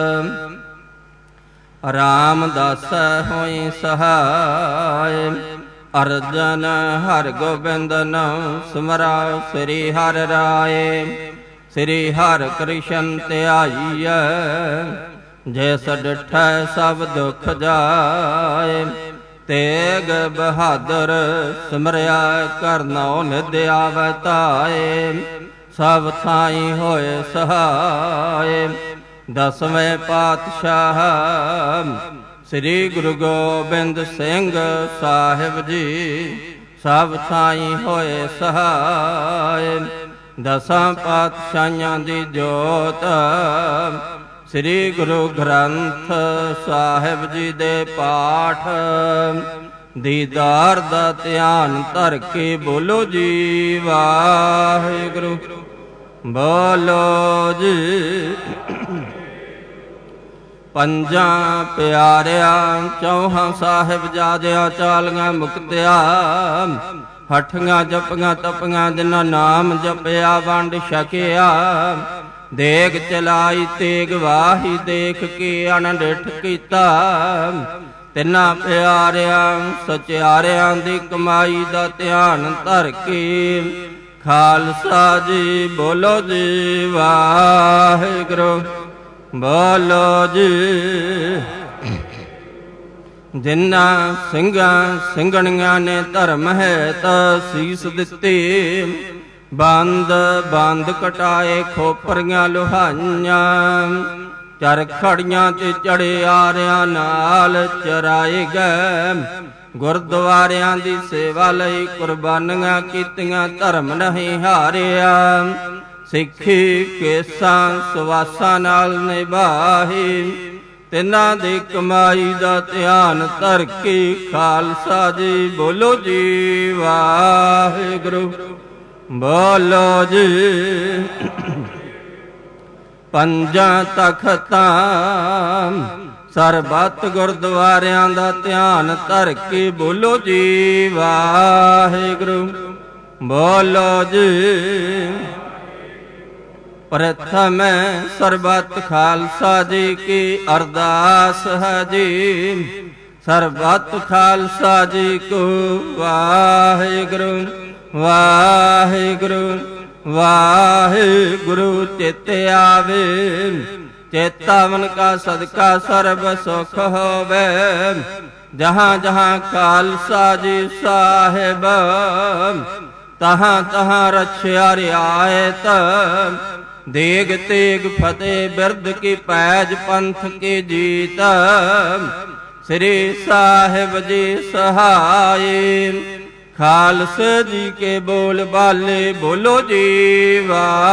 ਰਾਮਦਾਸ ਹੋਈ ਸਹਾਇ। ਅਰਜਨ ਹਰਿ ਗੋਬਿੰਦ ਨਾਮ ਸਿਮਰਾ। ਸ੍ਰੀ ਹਰਿ ਰਾਏ ਸ੍ਰੀ ਹਰਿ ਕ੍ਰਿਸ਼ਨ ਧਿਆਈਐ। ਜੈਸ ਡਿਠੈ ਸਭ ਦੁਖ ਜਾਏ। ਤੇਗ ਬਹਾਦਰ ਸਿਮਰਿਆ ਕਰਨਉ ਨਿਧ ਆਵੈ ਧਾਏ। ਸਭ ਥਾਈ ਹੋਏ ਸਹਾਇ। ਦਸਵੇਂ ਪਾਤਸ਼ਾਹ ਸ੍ਰੀ ਗੁਰੂ ਗੋਬਿੰਦ ਸਿੰਘ ਸਾਹਿਬ ਜੀ ਸਭ ਥਾਈ ਹੋਏ ਸਹਾਇ। ਦਸਾਂ ਪਾਤਸ਼ਾਹਾਂ ਦੀ ਜੋਤ ਸ੍ਰੀ ਗੁਰੂ ਗ੍ਰੰਥ ਸਾਹਿਬ ਜੀ ਦੇ ਪਾਠ ਦੀਦਾਰ ਦਾ ਧਿਆਨ ਧਰ ਕੇ ਬੋਲੋ ਜੀ ਵਾਹਿਗੁਰੂ। ਬੋਲੋ ਜੀ। ਪੰਜਾਂ ਪਿਆਰਿਆਂ ਚੌਹਾਂ ਸਾਹਿਬਜ਼ਾਦਿਆਂ ਚਾਲੀਆਂ ਮੁਕਤਿਆ। ਹਠੀਆਂ ਜਪੀਆਂ ਤਪੀਆਂ ਜਿਨ੍ਹਾਂ ਨਾਮ ਜਪਿਆ ਵੰਡ ਛਕਿਆ। ਦੇਗ ਚਲਾਈ ਤੇਗ ਵਾਹੀ ਦੇਖ ਕੇ ਅਣਡਿਠ ਕੀਤਾ। ਤਿੰਨਾਂ ਪਿਆਰਿਆਂ ਸਚਿਆਰਿਆਂ ਦੀ ਕਮਾਈ ਦਾ ਧਿਆਨ ਧਰ ਕੇ ਖਾਲਸਾ ਜੀ ਬੋਲੋ ਜੀ ਵਾਹਿਗੁਰੂ। ਬੋਲੋ ਜੀ। ਜਿਨ੍ਹਾਂ ਸਿੰਘਾਂ ਸਿੰਘਣੀਆਂ ਨੇ ਧਰਮ ਹੈ ਤਾਂ ਸੀਸ ਦਿੱਤੇ। ਬੰਦ ਬੰਦ ਕਟਾਏ ਖੋਪਰੀਆਂ ਲੁਹਾਈਆਂ। ਚਰਖੜੀਆਂ ਤੇ ਚੜੇ ਆਰਿਆਂ ਨਾਲ ਚਰਾਏ ਗਏ। ਗੁਰਦੁਆਰਿਆਂ ਦੀ ਸੇਵਾ ਲਈ ਕੁਰਬਾਨੀਆਂ ਕੀਤੀਆਂ ਧਰਮ ਨਹੀਂ ਹਾਰਿਆ। ਸਿੱਖੀ ਕੇਸਾਂ ਸੁਵਾਸਾਂ ਨਾਲ ਨਿਭਾਹੀ। ਤਿੰਨਾਂ ਦੀ ਕਮਾਈ ਦਾ ਧਿਆਨ ਧਰ ਕੇ ਖਾਲਸਾ ਜੀ ਬੋਲੋ ਜੀ ਵਾਹਿਗੁਰੂ। ਬੋਲੋ ਜੀ। ਪੰਜਾਂ ਤਖਤਾਂ ਸਰਬੱਤ ਗੁਰਦੁਆਰਿਆਂ ਦਾ ਧਿਆਨ ਧਰ ਕੇ ਬੋਲੋ ਜੀ ਵਾਹਿਗੁਰੂ। ਬੋਲੋ ਜੀ। ਪ੍ਰਥਮ ਸਰਬੱਤ ਖਾਲਸਾ ਜੀ ਕੀ ਅਰਦਾਸ ਹੈ ਜੀ। ਸਰਬੱਤ ਖਾਲਸਾ ਜੀ ਕੋ ਵਾਹਿਗੁਰੂ ਵਾਹਿਗੁਰੂ ਵਾਹਿਗੁਰੂ। ਚਿਤ ਆਵੇ ਚੇਤਾਵਨ ਕਾ ਸਦਕਾ ਸਰਬ ਸੁਖ ਹੋਵੇ। ਜਹਾਂ ਜਹਾਂ ਖਾਲਸਾ ਜੀ ਸਾਹਿਬ ਤਹਾਂ ਤਹਾਂ ਰਛਿਆ ਰਿਆਇਤ। ਦੇਗ ਤੇਗ ਫਤਿਹ ਬਿਰਦ ਕੀ ਪੈਜ ਪੰਥ ਕੀ ਜੀਤ। ਸ੍ਰੀ ਸਾਹਿਬ ਜੀ ਸਹਾਈ। ਖਾਲਸੇ ਜੀ ਕੇ ਬੋਲ ਬਾਲੇ ਬੋਲੋ ਜੀ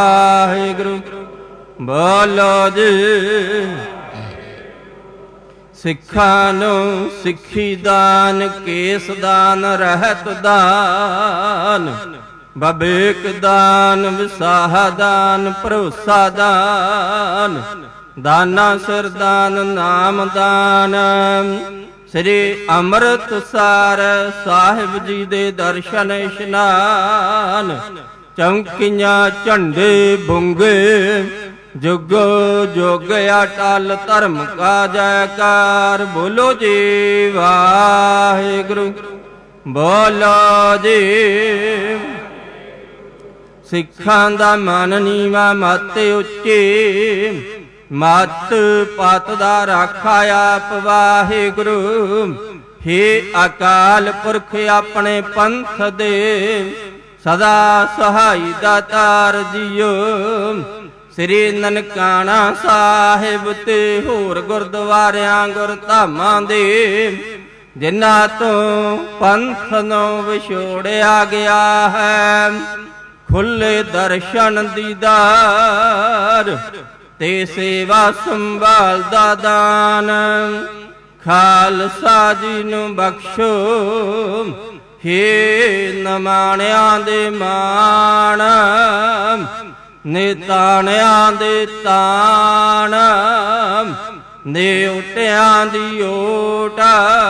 ਵਾਹਿਗੁਰੂ। ਬੋਲੋ ਜੀ। ਸਿੱਖਾਂ ਨੂੰ ਸਿੱਖੀ ਦਾਨ, ਕੇਸ ਦਾਨ, ਰਹਿਤ ਦਾਨ, ਬਬੇਕ ਦਾਨ, ਵਿਸਾਹਾ ਦਾਨ, ਭਰੋਸਾ ਦਾਨ, ਦਾਨਾ ਸਿਰ ਦਾਨ, ਨਾਮ ਦਾਨ। ਸ੍ਰੀ ਅੰਮ੍ਰਿਤਸਰ ਸਾਹਿਬ ਜੀ ਦੇ ਦਰਸ਼ਨ ਇਸ਼ਨਾਨ, ਚੌਂਕੀਆਂ ਝੰਡੇ ਬੁੰਗੇ, ਜੁਗ ਜੁਗ ਅਟਲ ਧਰਮ ਕਾ ਜੈਕਾਰ। ਬੋਲੋ ਜੀ ਵਾਹਿਗੁਰੂ, ਬੋਲੋ ਜੀ। ਸਿੱਖਾਂ ਦਾ ਮਨ ਨੀਵਾ, ਮਤ ਉੱਚੀ, ਮਤ ਪਤ ਦਾ ਰਾਖਾ ਆਪ ਵਾਹਿਗੁਰੂ। ਹੇ ਅਕਾਲ ਪੁਰਖ ਆਪਣੇ ਪੰਥ ਦੇ, ਸਦਾ ਸਹਾਈ ਦਾਤਾਰ ਜੀਓ। ਸ੍ਰੀ ਨਨਕਾਣਾ ਸਾਹਿਬ ਤੇ ਹੋਰ ਗੁਰਦੁਆਰਿਆਂ ਗੁਰਧਾਮਾਂ ਦੇ, ਜਿਨ੍ਹਾਂ ਤੋਂ ਪੰਥ ਨੂੰ ਵਿਛੋੜਿਆ ਗਿਆ ਹੈ, ਖੁੱਲੇ ਦਰਸ਼ਨ ਦੀਦਾਰ ਤੇ ਸੇਵਾ ਸੰਭਾਲ ਦਾ ਦਾਨ। ਖਾਲਸਾ ਜੀ ਨੂੰ ਬਖਸ਼ੋ, ਹੇ ਨਮਾਣਿਆਂ ਦੇ ਮਾਣ, ਨਿਤਾਣਿਆਂ ਦੇ ਤਾਣ, ਨਿਉਟਿਆਂ ਦੀ ਓਟ।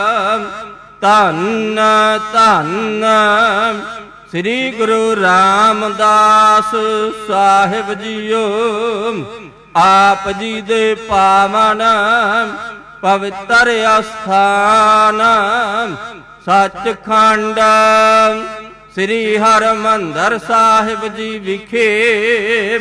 ਧੰਨ ਧੰਨ ਸ੍ਰੀ ਗੁਰੂ ਰਾਮਦਾਸ ਸਾਹਿਬ ਜੀਓ। ਆਪ ਜੀ ਦੇ ਪਾਵਨ ਪਵਿੱਤਰ ਅਸਥਾਨ, ਸੱਚਖੰਡ ਸ੍ਰੀ ਹਰਿਮੰਦਰ ਸਾਹਿਬ ਜੀ ਵਿਖੇ,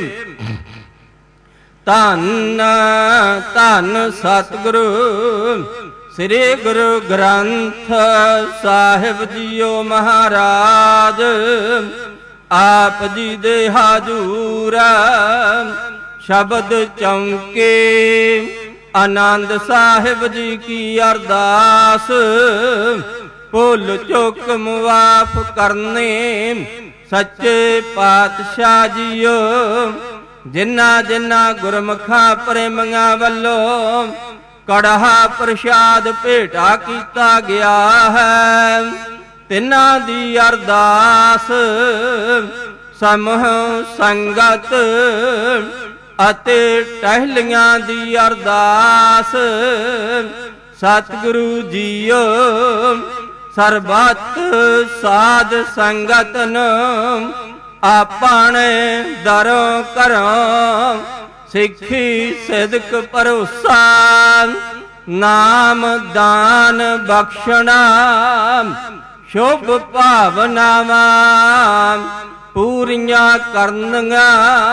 ਧੰਨ ਧੰਨ ਸਤਿਗੁਰੂ ਸ੍ਰੀ ਗੁਰੂ ਗ੍ਰੰਥ ਸਾਹਿਬ ਜੀਓ ਮਹਾਰਾਜ। ਆਪ ਜੀ ਦੇ ਹਾਜ਼ੂਰ ਸ਼ਬਦ ਚੌਂਕੇ, ਆਨੰਦ ਸਾਹਿਬ ਜੀ ਕੀ ਅਰਦਾਸ। ਭੁੱਲ ਚੁੱਕ ਮੁਆਫ ਕਰਨੇ ਸੱਚੇ ਪਾਤਸ਼ਾਹ ਜੀਓ। ਜਿਨ੍ਹਾਂ ਜਿਨ੍ਹਾਂ ਗੁਰਮੁਖਾਂ ਪ੍ਰੇਮੀਆਂ ਵੱਲੋਂ ਕੜਾਹਾ ਪ੍ਰਸ਼ਾਦ ਭੇਟਾ ਕੀਤਾ ਗਿਆ ਹੈ, ਤਿਨਾਂ ਦੀ ਅਰਦਾਸ ਸਮੂਹ ਸੰਗਤ ਅਤੇ ਟਹਿਲੀਆਂ ਦੀ ਅਰਦਾਸ। ਸਤਿਗੁਰੂ ਜੀਓ ਸਰਬੱਤ ਸਾਧ ਸੰਗਤ ਨੂੰ ਆਪਣੇ ਦਰੋਂ ਘਰੋਂ ਸਿੱਖੀ ਸਿਦਕ ਭਰੋਸਾ, ਨਾਮ ਦਾਨ ਬਖਸ਼ਣਾ, ਸ਼ੁਭ ਭਾਵਨਾਵਾਂ ਪੂਰੀਆਂ ਕਰਨੀਆਂ।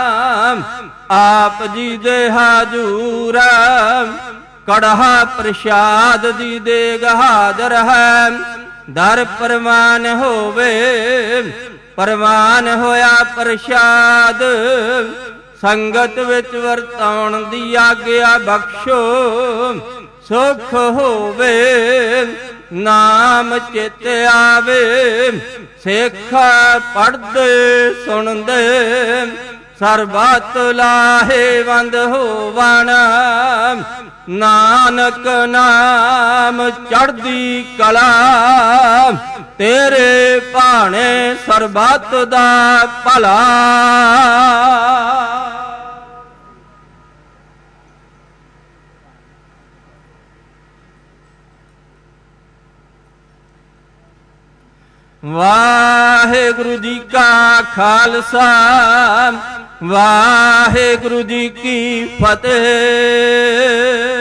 ਆਪ ਜੀ ਦੇ ਹਾਜ਼ੂਰ ਕੜਾਹਾ ਪ੍ਰਸ਼ਾਦ ਦੀ ਦੇਗ ਹਾਜ਼ਰ ਹੈ। ਦਰ ਪ੍ਰਵਾਨ ਹੋਵੇ, ਪ੍ਰਵਾਨ ਹੋਇਆ ਪ੍ਰਸ਼ਾਦ। ਸੰਗਤ ਵਿੱਚ ਵਰਤਾਉਣ ਦੀ ਆਗਿਆ ਬਖਸ਼ੋ। ਸੁਖ ਹੋਵੇ ਨਾਮ ਚਿਤ ਆਵੇ, ਸਿੱਖ ਪੜ੍ਹਦੇ ਸੁਣਦੇ ਸਰਬੱਤ ਲਾਹੇਵੰਦ ਹੋਵਣ। ਨਾਨਕ ਨਾਮ ਚੜ੍ਹਦੀ ਕਲਾ, ਤੇਰੇ ਭਾਣੇ ਸਰਬੱਤ ਦਾ ਭਲਾ। ਵਾਹਿਗੁਰੂ ਜੀ ਕਾ ਖਾਲਸਾ, ਵਾਹਿਗੁਰੂ ਜੀ ਕੀ ਫਤਿਹ।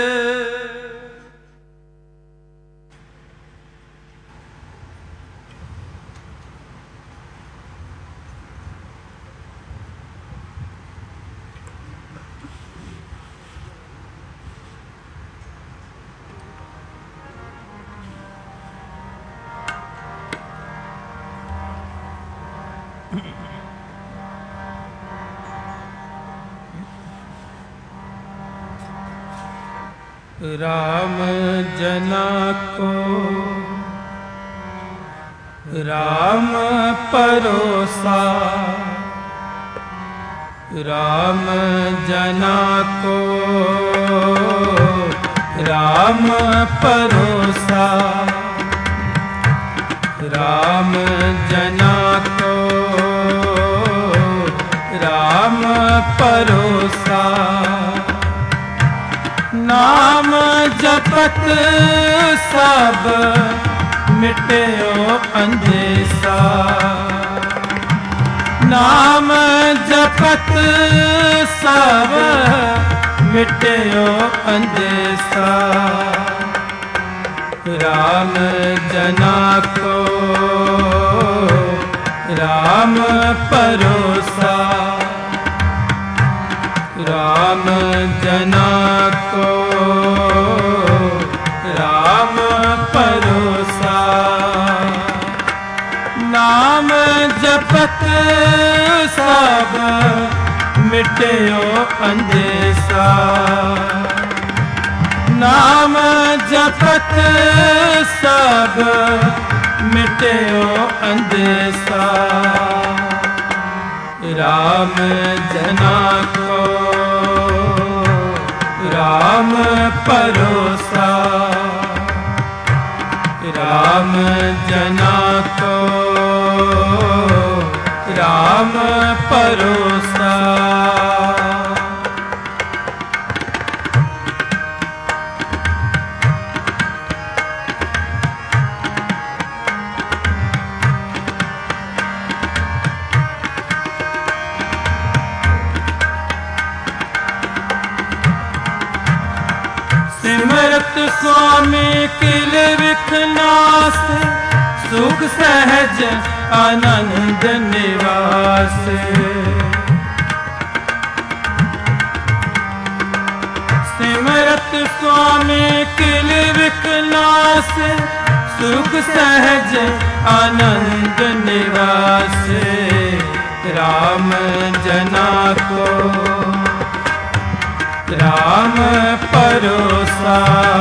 राम जना को राम परोसा, राम जना को राम परोसा राम जना को राम परोसा नाम जपत सब मिट्यो अंदेसा नाम जपत सब मिट्यो अंदेसा राम जना को राम परोसा राम जना को राम परोसा नाम जपत सब मिट्यो अंदेसा नाम जपत सब मिट्यो अंदेसा राम जना को राम परोसा राम जना को राम परोसा सिमरत स्वामी किल विखनास सुख सहज आनंद निवास सिमरत स्वामी किल विखनास सुख सहज आनंद निवास राम जना को राम परोसा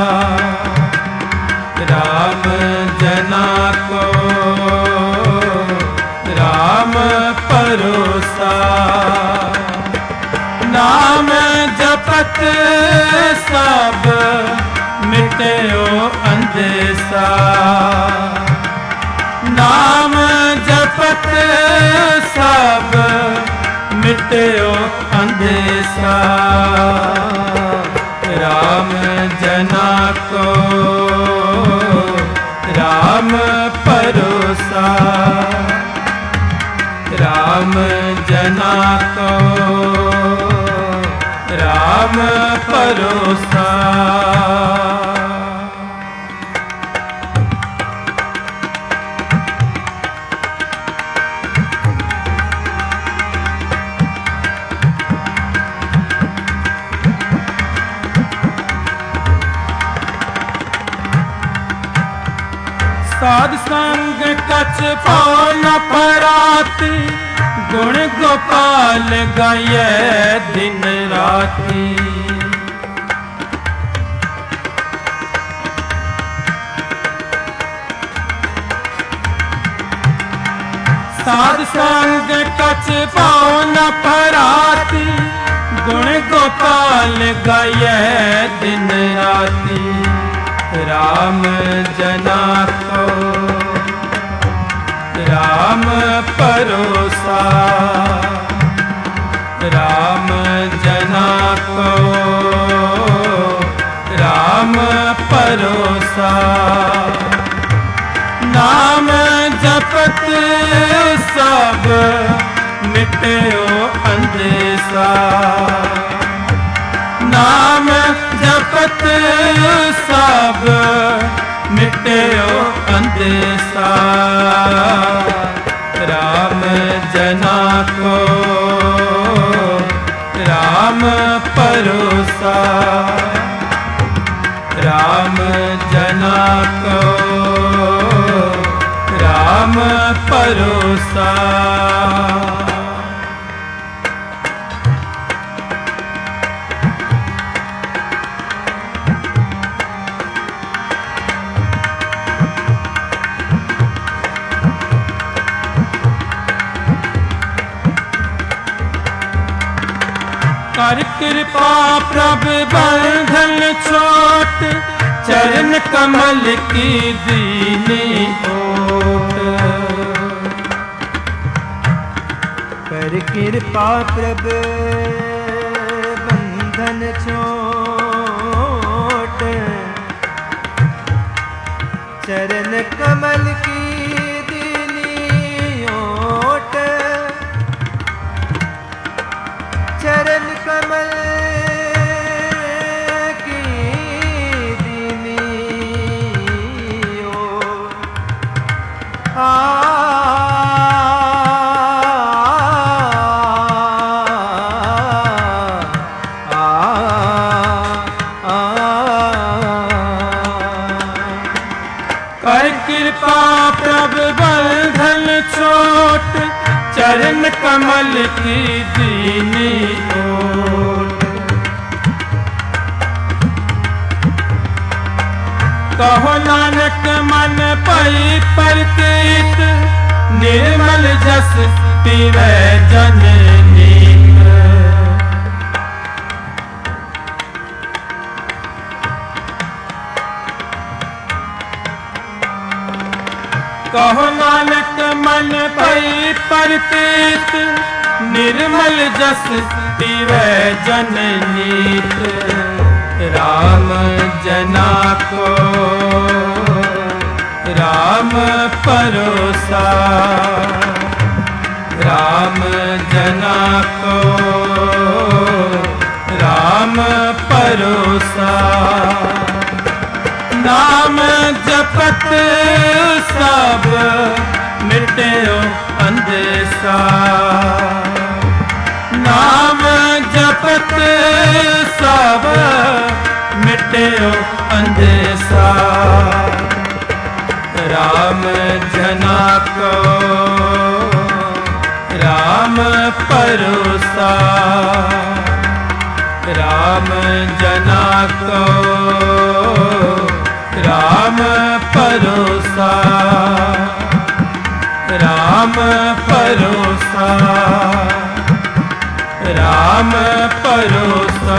राम जना को राम परोसा नाम जपत सब मिट्यो अंदेसा नाम जपत सब मिट्यो अंदेसा राम जना को राम परोसा राम जना को राम परोसा साध संग कछ पाओ न पराती गुण गोपाल गाये दिन राती साध संग कछ पाओ न पराती गुण गोपाल गाये दिन राती राम जना को राम परोसा राम जना को राम परोसा नाम जपत सब मिट्यो अंदेसा नाम जपत सब मिट्यो अंदेसा राम जना को राम परोसा राम जना को राम परोसा कर कृपा प्रभ बंधन छोट चरण कमल की दीनी ओट।
कर कृपा प्रभु बंधन छोट, चरण कमल की दीनी ओट। चरण कमल की दीनी ओट।
कर कृपा प्रभु बंधन छोट, चरण कमल की दीनी ओट। कहो नानक मन पई परतीत, निर्मल जस पीवै जन नीत। कहो नानक मन पई परतीत, निर्मल जस पीवै जन नीत। राम जना को राम परोसा, राम जना को राम परोसा। नाम जपत सब मिट्यो अंदेसा, नाम जपत सब मिट्यो अंदेसा। राम जना को राम परोसा, राम जना को राम परोसा, राम परोसा, राम परोसा।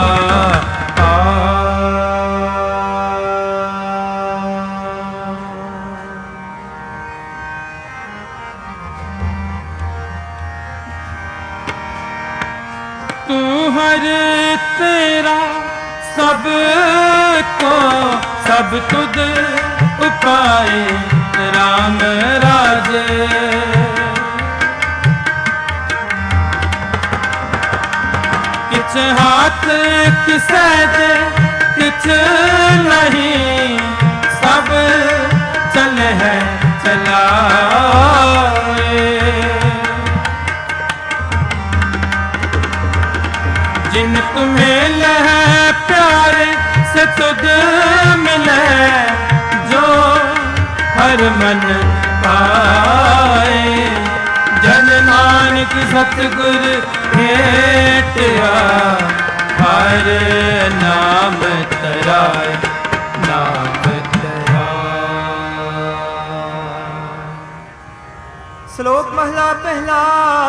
तू हर तेरा सब को सब तुद उपाय, राम राजे। किछ हाथ किसे दे किछ नहीं, सब चल है चलाए। जिन तुम्हें लह प्यारे से तुद मिले, जो हर मन पाए। जन नानक सतगुर भेटिया, हर नाम तराए, नाम तराए।
श्लोक महला पहला।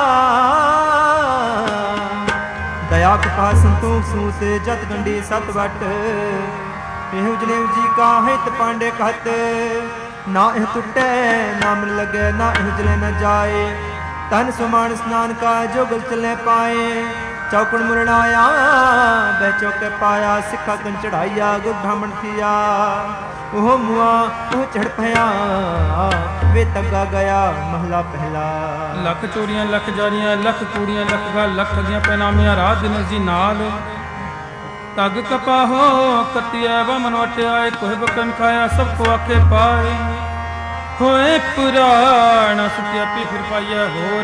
दया कृपा संतोष सूत जत गंडी सत वट, एहु जनेऊ जी का हित पांडे कहत। ना एह टुटे ना मन लगे, ना एह जले न जाए। तन सुमान स्नान का जो गल चले पाए। चौकड़ मुरणाया बह चौके पाया, सिक्खा कन चढ़ाइया गुर ब्राह्मण थिया। ओह मुआ ओह चढ़ भया, वे तगा गया महला पहला।
लख चोरियां लख जारियां लख कूड़ियां लख गल लख ठगियां पैनामियां रात दिन जी नाल। तग कपाहो कतिया बमन वटियाए, कोह बकन खाया सबको आखे पाए। होए पुराण सुटिया पी फिर पाइया होर,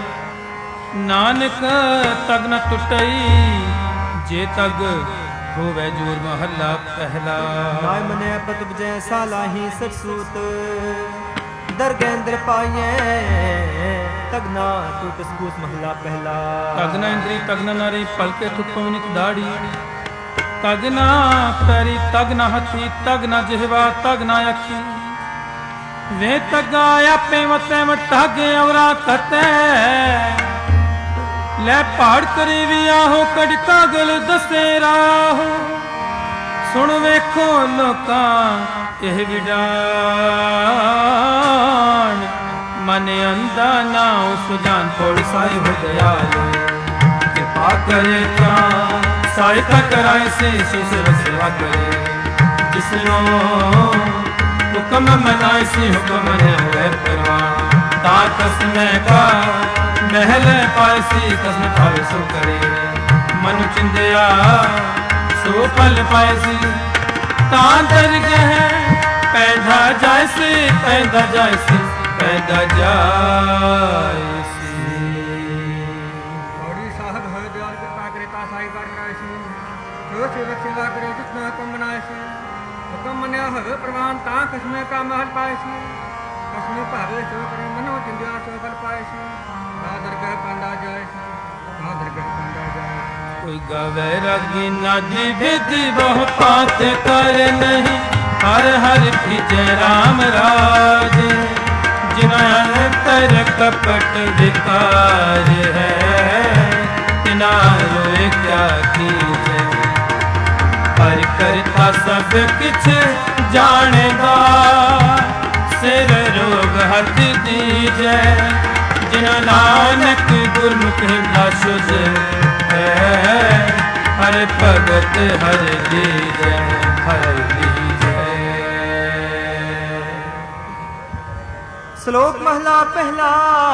नानक तग न टुटई जे तग होवे जोर महला पहला।
नाय मने पत बजै सालाही सचसूत, दरगेंद्र पाइए तगना टूट स्कूस महला पहला।
तगना इंद्री तगना नारी पलके थुपवनिक दाढ़ी। तगना पैरी तगना हथी, तगना जिहवा तगना अखी। वे तगा आपे वते वटागे औरा कते, ले पहाड़ करी भी आहो कड़का गल दसेरा हो। ਸੁਣ ਵੇਖੋ ਲੋਕਾਂ ਇਹ ਵਿਡਾਣ, ਮਨ ਅੰਧਾ ਨਾ ਉਸ ਜਾਨ ਕੋਲ ਸਾਹਿਬ ਦਇਆਲ, ਕਿਰਪਾ ਕਰੇ ਤਾਂ ਸਹਾਇਤਾ ਕਰਾਏ ਸੇ ਸਿਰ ਸੇਵਾ ਕਰੇ, ਜਿਸਨੂੰ ਹੁਕਮ ਮਨਾਏ ਸੇ ਹੁਕਮ ਨ ਹੋਵੇ ਪ੍ਰਵਾਨ, ਤਾਂ ਕਸਮੇ ਕਾ ਮਹਿਲ ਪਾਏ ਸੀ ਕਸਮ ਖਾਵੇ ਸੋ ਕਰੇ, ਮਨ ਚਿੰਦਿਆ ਸੋ ਪਲ ਪਾਏ ਸੀ, ਤਾਂ ਦਰਗਹਿ ਪੈਂਦਾ ਜਾਏ ਸੀ, ਪੈਂਦਾ ਜਾਏ ਸੀ, ਪੈਂਦਾ ਜਾਏ ਸੀ।
ਔੜੀ ਸਾਹਿਬ ਹੋਏ ਦਿਆਲ ਕਿਰਪਾ ਕਰੇ ਤਾਂ ਸਾਈ ਕਰ ਕਰਾਏ ਸੀ, ਜੋ ਸੇਵਕ ਸੇਵਾ ਕਰੇ ਜਿਸਨੇ ਹੁਕਮ ਬਣਾਏ ਸੀ, ਹੁਕਮ ਮੰਨਿਆ ਹੋਵੇ ਪ੍ਰਵਾਨ, ਤਾਂ ਕਸਮੇ ਕਾ ਮਹਿਲ ਪਾਏ ਸੀ, ਕਸਮੇ ਭਾਵੇ ਸੋ ਕਰੇ, ਮਨੋ ਚਿੰਦਿਆ ਸੋ ਫਲ ਪਾਏ ਸੀ, ਤਾਂ ਦਰਗਹਿ ਪੈਂਦਾ ਜਾਏ ਸੀ, ਤਾਂ ਦਰਗਹਿ ਪੈਂਦਾ ਜਾਏ।
ਕੋਈ ਗਾਵੇ ਰਾਗੀ ਨਾਜੀ ਵਿਧੀ ਬਹੁ ਪਾਤ ਕਰ ਨਹੀਂ, ਹਰ ਹਰ ਭੀਜੈ ਰਾਮ ਰਾਜ, ਜਿਨਾ ਅੰਤਰ ਕਪਟ ਵਿਕਾਰ ਹੈ, ਤਿਨਾ ਰੋਏ ਕਿਆ ਕੀਜੈ, ਹਰ ਕਰਤਾ ਸਭ ਕਿਛ ਜਾਣਦਾ, ਸਿਰ ਰੋਗ ਹੱਥ ਦੀਜੈ, ਜਿਨਾ ਨਾਨਕ ਗੁਰਮੁਖ ਹਿਰਦਾ ਸੁਝ ਹੈ, ਹਰ ਭਗਤ ਹਰ ਲੀਜੈ, ਹਰ ਲੀਜੈ।
ਸ਼ਲੋਕ ਮਹਲਾ ਪਹਿਲਾ।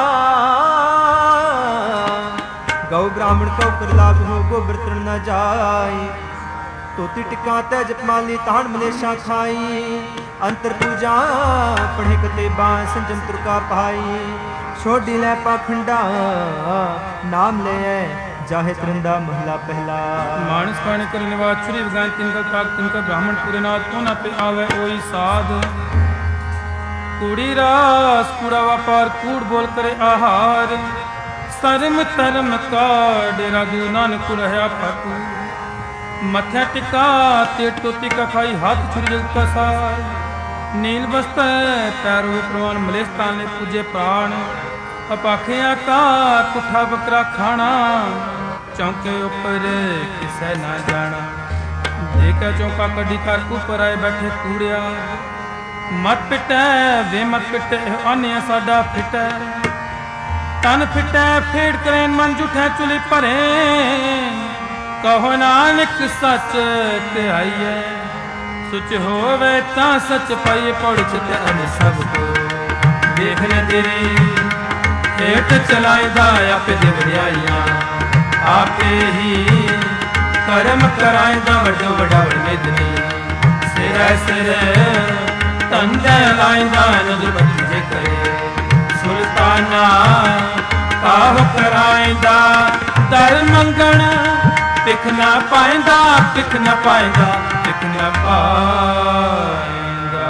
ਗਊ ਬ੍ਰਾਹਮਣ ਕਉ ਕਰ ਲਾਭ ਹੋ, ਗੋਬਰ ਤ੍ਰਿਣ ਨ ਜਾਈ, ਤੋਤੀ ਟਿਕਾ ਤੈ ਜਪਮਾਲੀ, ਤਾਣ ਮਲੇਸ਼ਾ ਖਾਈ, ਅੰਤਰ ਪੂਜਾ ਪੜ੍ਹੇ ਕਤੇਬਾਂ, ਸੰਜਮ ਤੁਰਕਾ ਪਾਈ, ਛੋਡੀ ਲੈ ਪਾਖੰਡਾ, ਨਾਮ ਲੈ ਜਾਹੇ ਤਰਿੰਦਾ ਮਹਲਾ ਪਹਿਲਾ।
ਮਾਨਸ ਪਾਣੀ ਕਰ ਨਿਵਾਸ ਛੁਰੀ ਵਗਾਨ, ਤਿਨ ਕਾ ਕਾਕ ਤਿਨ ਕਾ ਬ੍ਰਾਹਮਣ ਪੂਰੇ ਨਾਥ, ਕੋ ਨਾ ਪੇ ਆਵੇ ओई साध, कूड़ी रास कूड़ा व्यापार, कूड़ बोल करे आहार, सरम धर्म का डेरा दू नानक रहा फाटू, मथा टिका ते टोती का खाई, हाथ छुरी जग का सार, नील बस्तर पैरो प्रवान, मलेस्तान ने पूजे प्राण, अपाखिया का पुठा बकरा खाना, चौके ऊपर किसे ना जाना, देखा चौका कड़ी कर ऊपर आए बैठे कूड़िया, मत पिटै वे मत पिटै, आने साडा फिटै, तन फिटै फेड़ करें, मन जुठै चुली भरे, कहो नानक सच ध्याइयै, सुच होवे तां सच पाइए, पौड़ चित अन सब को देखने तेरी हेठ चलाइदा, आपे दे वड्याइयां आपे ही कर्म कराइदा, वड्डो वड्डा वडमेदनी, सिरै सिर तंदे लाइंदा, नजर बची जे करे, सुल्ताना काह कराइंदा, दर मंगण पिख ना पाइंदा, पिख ना पाइंदा, पिख ना पाइंदा।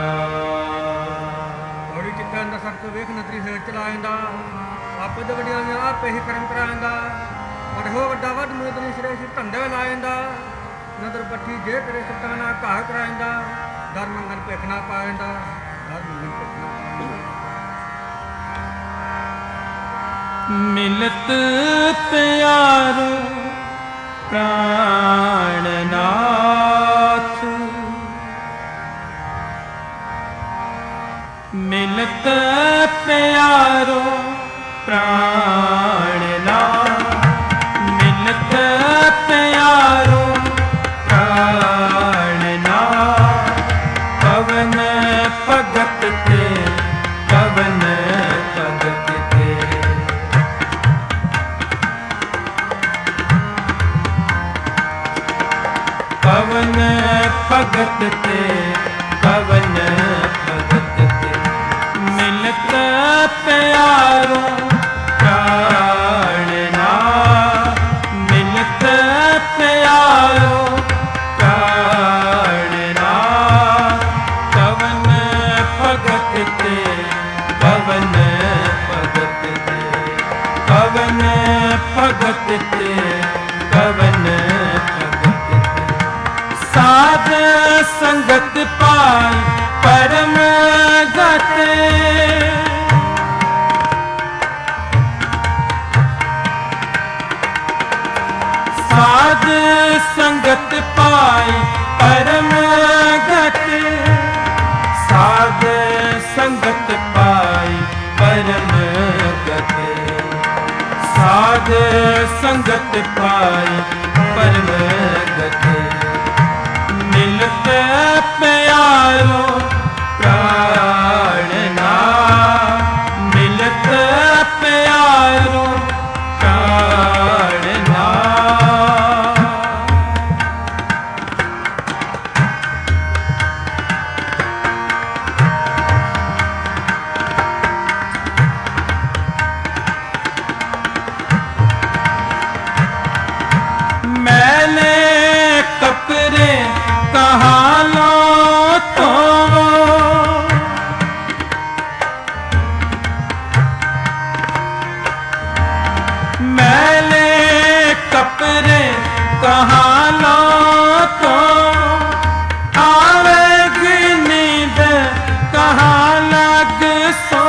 ਔੜੀ ਚਿੱਤਾਂ ਦਾ ਸਭ ਤੋਂ ਵੇਖ ਨਤਰੀ ਹੇਠ ਚਲਾਇੰਦਾ, ਆਪੇ ਦੇ ਵਡਿਆਈਆਂ ਆਪੇ ਹੀ ਕਰਮ ਕਰਾਇੰਦਾ, ਵਡੋ ਵੱਡਾ ਵੱਡ ਮੇਦਨੀ ਸਿਰੇ ਸਿਰ ਧੰਦੇ ਲਾਇੰਦਾ, ਨਦਰ ਬੱਠੀ ਜੇ ਤੇਰੇ ਸੁਲਤਾਨਾ ਘਾਹ ਕਰਾਇੰਦਾ, ਦਰ ਮੰਗਣ ਭਿਖ ਨਾ ਪਾਇੰਦਾ, ਦਰ ਮੰਗਣ ਭਿਖ ਨਾ ਪਾਇੰਦਾ।
मिलत प्यारो प्राणनाथ, मिलत प्यारो प्राणनाथ, मिलत प्यारो प्राणनाथ, पवन भगत ते पवन भगत ते, पवन भगत ते पवन भगत ते, मिलत प्यारो प्राणनाथ, मिलत प्यारो प्राणनाथ, पवन भगत ते पवन भगत ते, पवन भगत ते पवन भगत ते, साध संगत पाई परम गते, साध संगत पाई परम संगत पाई परम गति मिलते प्यारो प्राण नाम मिलते प्यारो प्राण नाम। मैंने कपरे कहाँ लो तो मैंने कपरे कहाँ लो तो आवेगी नींद कहाँ लग सो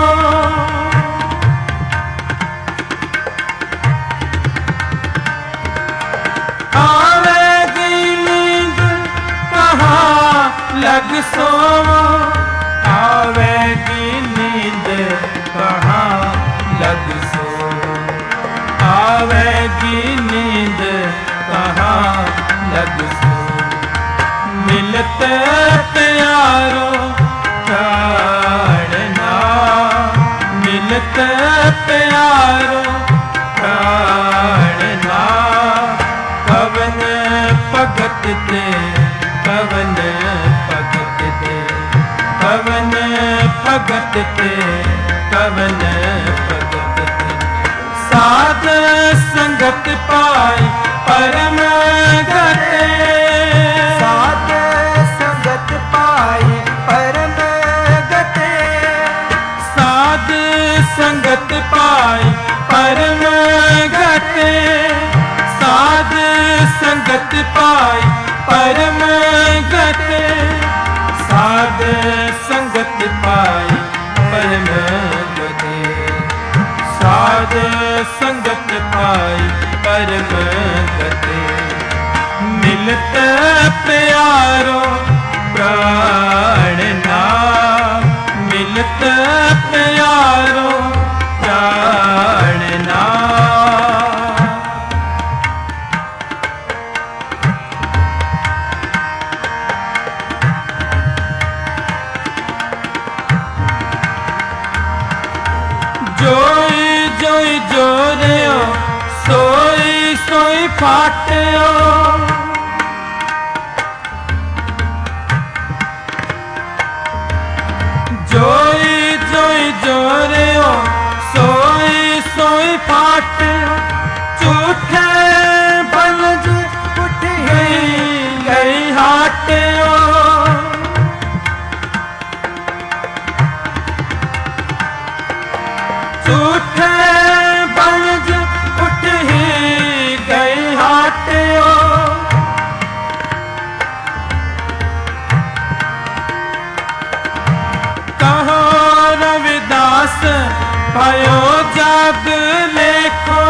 लग सो आवेगी नींद कहाँ लग सो आवेगी नींद कहाँ लग सो मिलते प्यारो प्राण नाम मिलते प्यारो प्राण नाम। कवन भगत ते कवन भगत ते कवन भगत ते कवन भगत ते साध संगत पाई परम गते
साध संगत पाई परम गते
साध संगत पाई परम गते साध संगत पाई परम गते साध संगत पाई परम गते साध संगत पाई परम गते मिलते प्यारो प्राण नाम मिलते प्यारो प्राण नाम। जोई जोई जोरियो सोई सोई फाटियो जोई जोई जोरियो सोई सोई फाटियो झूठे बनज उठ गई हाटियो झूठे बनज उठ ही गई हाटियो कहो रविदास भयो जग लेखो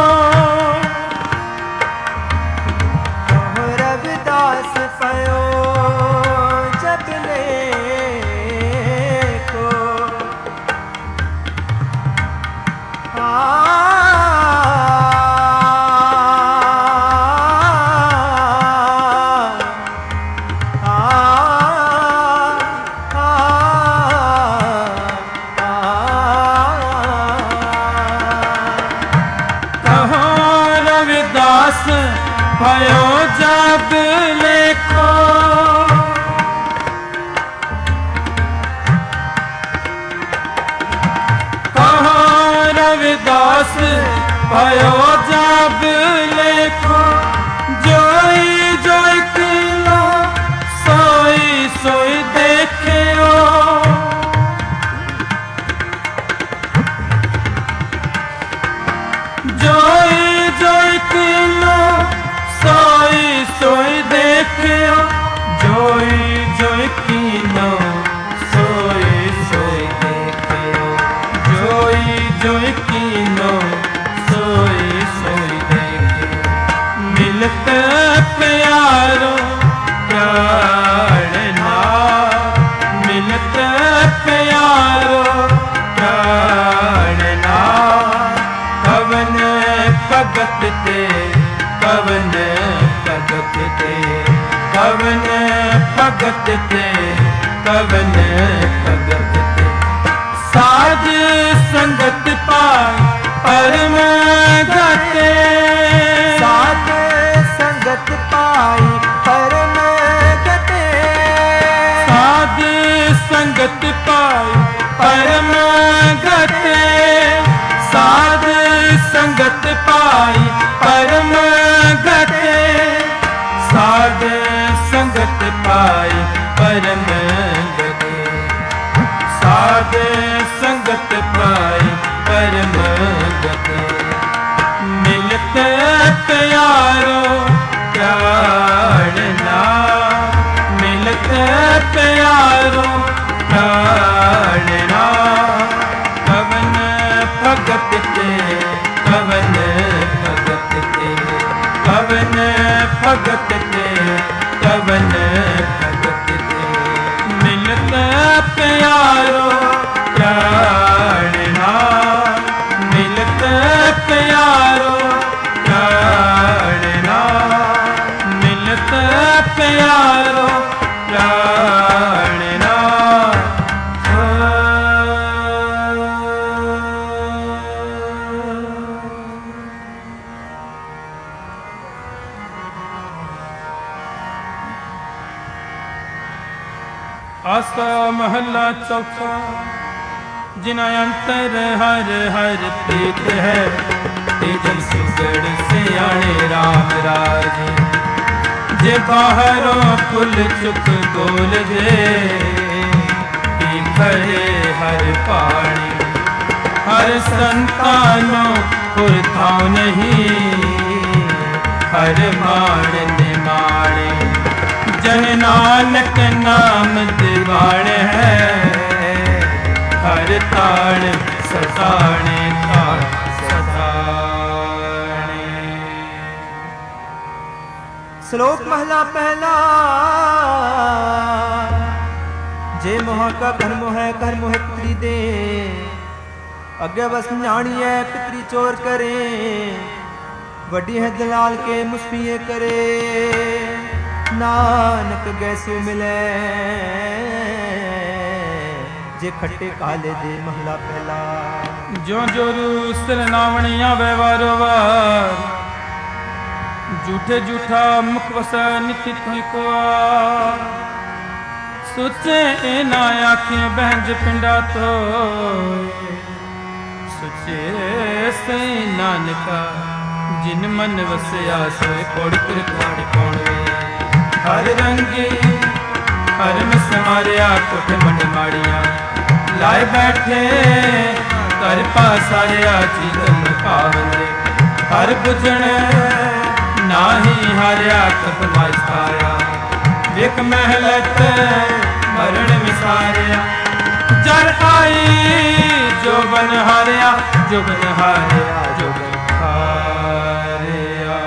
कहो रविदास भयो जग लेखो
भयो जग लेखो कहो रविदास भयो जग लेखो जोई जोई किलो सोई सोई देखियो जोई जोई किलो सोई सोई देखियो जोई जोई कीनो सोई सोई देखियो जोई जोई कीनो सोई सोई देखियो
भगत ते कवन भगत ते कवन भगत ते कवन भगत ते साध संगत पाए परम गते
साध संगत पाई परम गते
साध संगत पाए परम गते साध संगत पाई परम गते साध संगत पाई परम गते साध संगत पाई परम गते मिलत प्यारो प्राणना मिलत प्यारो प्राणना कवन भगत ते कवन भगत ते कवन भगत ते कवन भगत ते मिलत प्यारो प्राणना मिलत प्यारो प्राणना मिलत प्यारो प्राणना
आसा महला चौथा जिना अंतर हर हर प्रीत है
तेजन सुगड़ सियाणे राम राजे
जे बाहरों कुल चुक गोल जे
खरे हर पाणी
हर संतानों पुरथाव नहीं
हर मान निमाणे
जन नानक नाम दिवाण है
हर ताण सताणे ताण सताणे।
श्लोक महला पहला। जे मोह का कर्म है कर्म है पितरी दे अगे बस जानिए पितरी चोर करे वड्डी है दलाल के मुस्फिए करे नानक गैसु मिले जे खट्टे काले दे महला पहला।
जो जोरू सिर नावणिया व्यवहारो वार झूठे झूठा मुख वसा निथि तुई को सुचे ना आखियों बहंज पिंडा तो सुचे से नानका जिन मन वसया सोए कोड़ी कृपाण कौन वे हर रंगी हर में समारिया कुठ मंड माड़िया लाए बैठे कर पासारिया जीवन पावन हर बुझण नाही हारिया कब मास्ताया विक महलत मरण मिसारिया जर आई जो बन हारिया जो बन हारिया जो बन हारिया।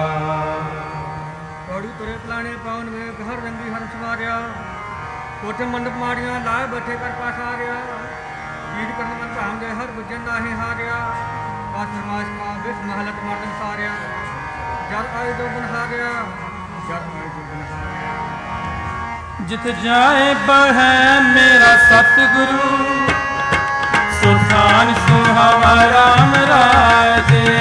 कौड़ी तुरे पलाने पावन में घर रंगी हर समारिया कोठे मंडप मारिया लाए बैठे कर पास आ गया वीर करने मन हम दे हर बुझन नाही हारिया पास समाज का विष महलत मर्दन सारिया जल आए जो बन हारिया जल आए जो बन हारिया।
जित जाए बढ़े मेरा सतगुरु सुल्तान सुहावा राम राजे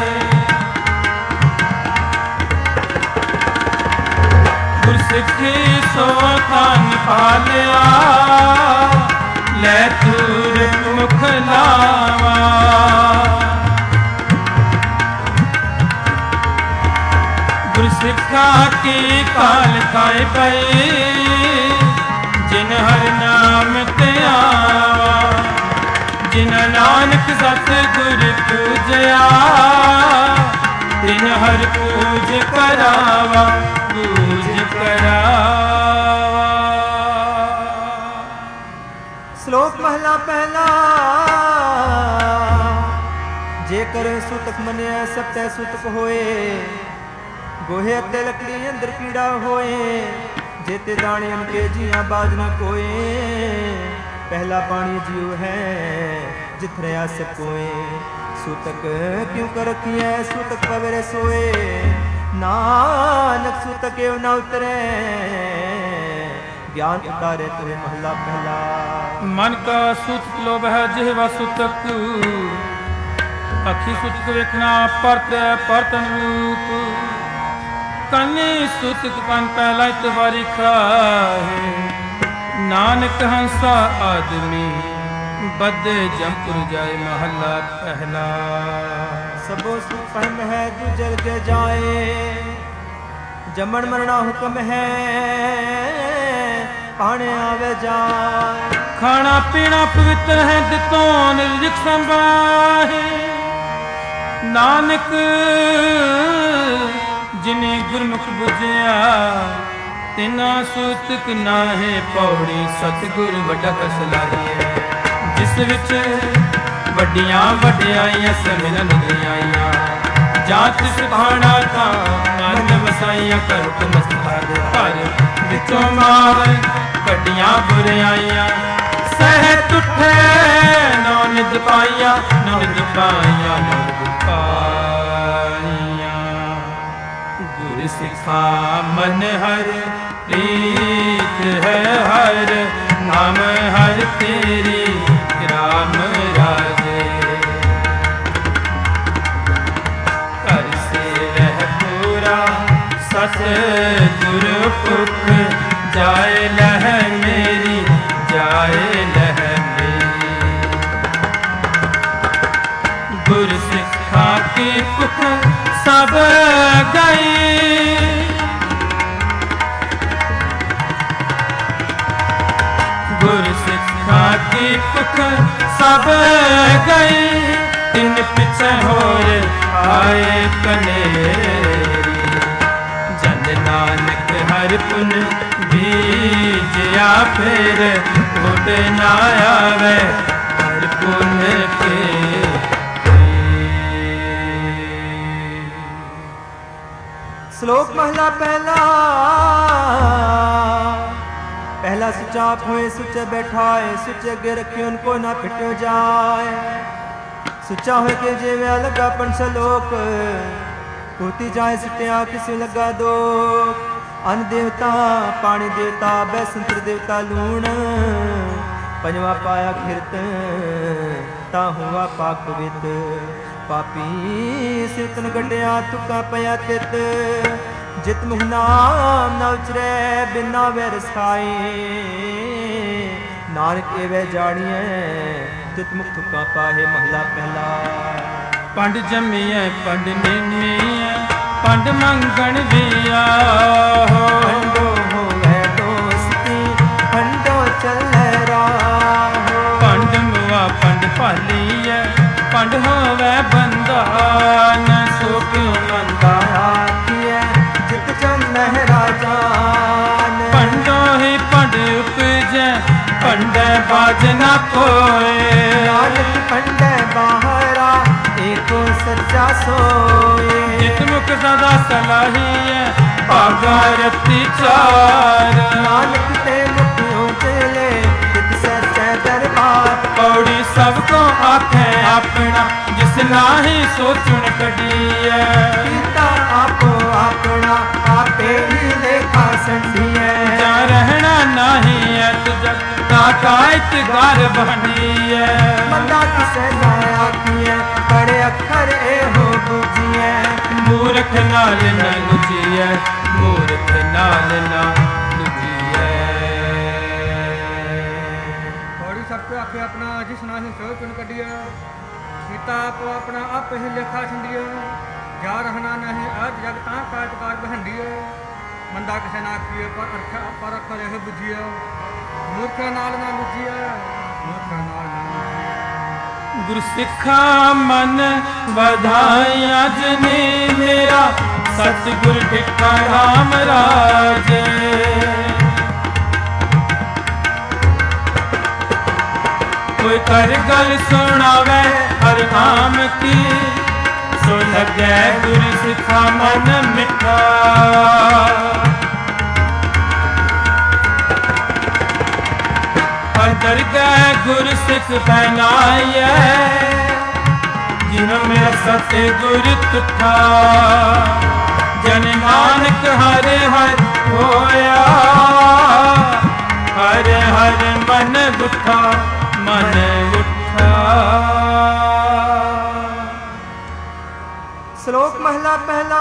गुरसिखी सो थान पालिया ले तूर मुख लावा गुरसिखा की काल खाए पई जिन हर नाम ते आवा जिन नानक सतगुर पूजया तिन हर पूज करावा पूज करावा।
श्लोक महला पहला। जे करे सुतक मनिया सब तै सुतक होए गोहे अते लकड़ी अंदर कीड़ा होए जेते दाने उनके जिया बाज न कोए पहला पानी जियो है जित रहा सकोए सूतक क्यों कर रखिए सूतक पवेरे सोए, नानक सूतक एव न उतरे, ज्ञान उतारे तुहे महला पहला।
मन का सूतक लोभ है जिहवा सूतक, अखी सूतक वेखना परतन रूप, कनी सूतक कन पहला इतवारी खाहे, नानक हंसा आदमी बदे जमपुर जाए महला पहला।
सबो सुख फहम है दूजल के जाए, जमन मरना हुक्म है पाने आवे जाए।
खाना पीना पवित्र है दितो निर्जिक संभाहे, नानक जिन्हें गुरमुख बुझिया, तिना सूतक नाहे पौड़ी सतगुर वड्डा कसलाही है। जिस विच वड्डियां वड्डियाइयां सिमरन दियाइयां, जात सुभाना था मन वसाइयां, कर मस्तार हर विचों मार कड्डियां बुराइयां, सहत उठे नौ निद पाइयां, नौ निद पाइयां, नौ निद पाइयां। गुर सिखा मन हर प्रीत है हर, नाम हर तेरी राम राजे, कर से रह पूरा सत गुर पुख, जाए लह मेरी जाए लह मेरी। गुर सिखा की पुख सब गई, गुर सिखा की पुख सब गई, तिन पिछे होए आए कनेरी। जन नानक हर पुन बीजिया फिर उठ ना आवे, हर पुन के
श्लोक महला पहला। पहला सुचा आप होए सुचे बैठाए, सुचे अगे रखे उनको ना पिटो जाए। सुचा हो के जेवे लगा पंचलोक, होती जाए सुटिया किसी लगा दो। अन्न देवता पानी देवता बैसंत्र देवता लूण, पंजवा पाया खिरत ता हुआ पाक पवित। पापी सितन गड्डिया तुका पया तित, जित मुख नाम न उचरे बिना वे रसाई। नानक एवे जानिए तित मुख तुका पाहे महला पहला।
पंड जमिए पंड निमिए पंड मंगण दिया,
पंडो होवे दोस्ती पंडो चले राहो।
पंड मुआ पंड पालिए पंड होवे बंदा, न सो क्यों मंदा
आखिए जित जन महराजान।
पंडो ही पंड उपजे पंडे बाज न कोय,
नानक पंडे बाहरा एको सच्चा सोए।
जित मुख सदा सलाहिए पागारती चार,
नानक ते मुखियों चले जित सच्चे दरबार।
पौड़ी सबको आखे अपना जिस नाही सोचुन कढिए।
पिता आपो अपना आपे ही लेखा संधिए।
जा रहना नहीं है तुझ ताकात गार बनिए।
मंदा किसे ना आखिए बड़े अखर ए हो बुझिए।
मूर्ख नाल न लुझिए, मूर्ख नाल न लुझिए।
थोड़ी सबको आखे अपना जिस नाही सोचुन कढिए। सीता आपो अपना आप ही लेखा संधिए। जा रहना नहीं अज जग ता काटकार बहंडिए। मंदा किसे ना आखिए पर अखर ए बुझिए। मूर्ख नाल ना लुझिए, मूर्ख नाल ना लुझिए।
गुरु सिखा मन बधाइया जने मेरा, सतगुर टिका राम राजे। कोई कर गल सुनावे हर नाम की, सो लगे गुरु सिखा मन मिठा। हर दरगाह गुरु सिख बनाइए, जिन में सतगुर तुठा जन नानक हर हर होया हर हर मन उठा मन उठा।
श्लोक महला पहला।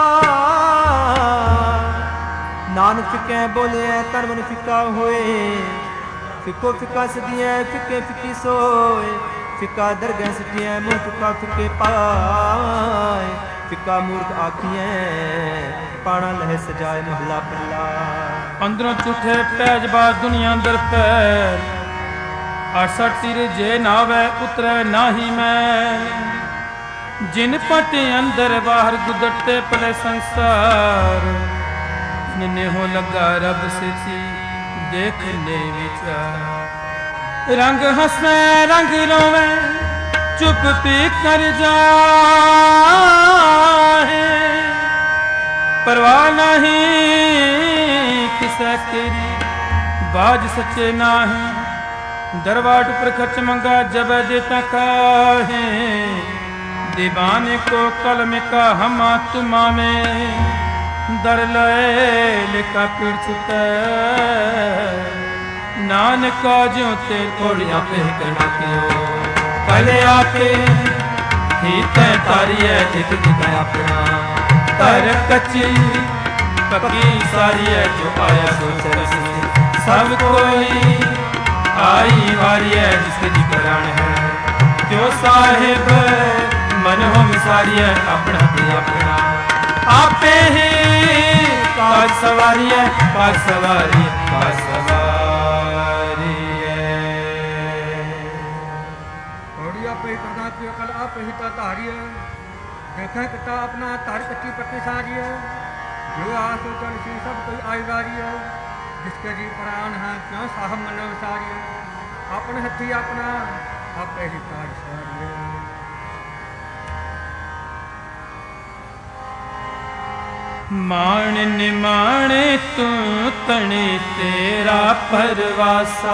नानक फिकै बोले तन मन फिका होए फिको फिका सदिए फिके फिकी सोए फिका दरगह सटिए मुँह चुका फिके पाए फिका मूर्ख आखिए पाना लह सजाए महला पहला।
अंदरों झूठे पैज बाज दुनिया अंदर पैर आशा तिर जे नावे उतरे नाही मैं जिन पटे अंदर बाहर गुदरते पले संसार निन्ने हो लगा रब से देखने विचार रंग हंसवे रंग रोवे चुप पी कर जाए परवाह नहीं किसे तेरी बाज सच्चे नाही दरवाट पर खर्च मंगा जब देता काहे दीवाने को कलम का हमा तुमा में दर लय का पीड़ छुता नानका जो तेरे कोड़िया पे करना क्यों पहले आके ही तय तारिये दिख दिखाया अपना तर कच्ची पक्की सारी है जो आया सोच सब कोई आई वारी है जिसके जिक्रान है जो साहिब मन हो मिसारी है अपना भी अपना आपे ही काज सवारी है काज सवारी काज सवारी है।
थोड़ी आप ही करना की अकल आप ही तारी है देखें किता अपना तार कच्ची पक्की सारी है जो आस चल सी सब कोई आई वारी है जिसके जी प्राण है क्यों साहब मन विसारी है अपने हथी अपना आपे ही काज सवारी है।
मान निमाणे तू तने तेरा परवासा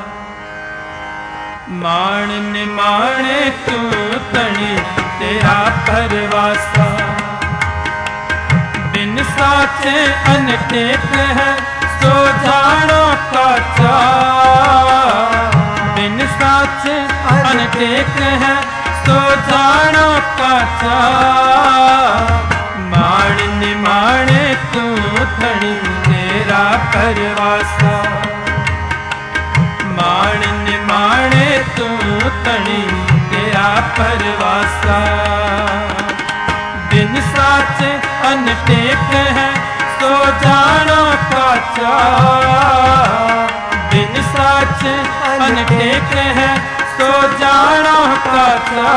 मान निमाणे तू तने तेरा परवासा बिन साचे अनटेक है सो जानो काचा बिन साचे अनटेक है सो जानो काचा मान निमाणे तू थणी तेरा परवासा मान निमाणे तू थणी तेरा परवासा बिन साच अनटेक है सो जानो काचा बिन साच अनटेक है सो जानो काचा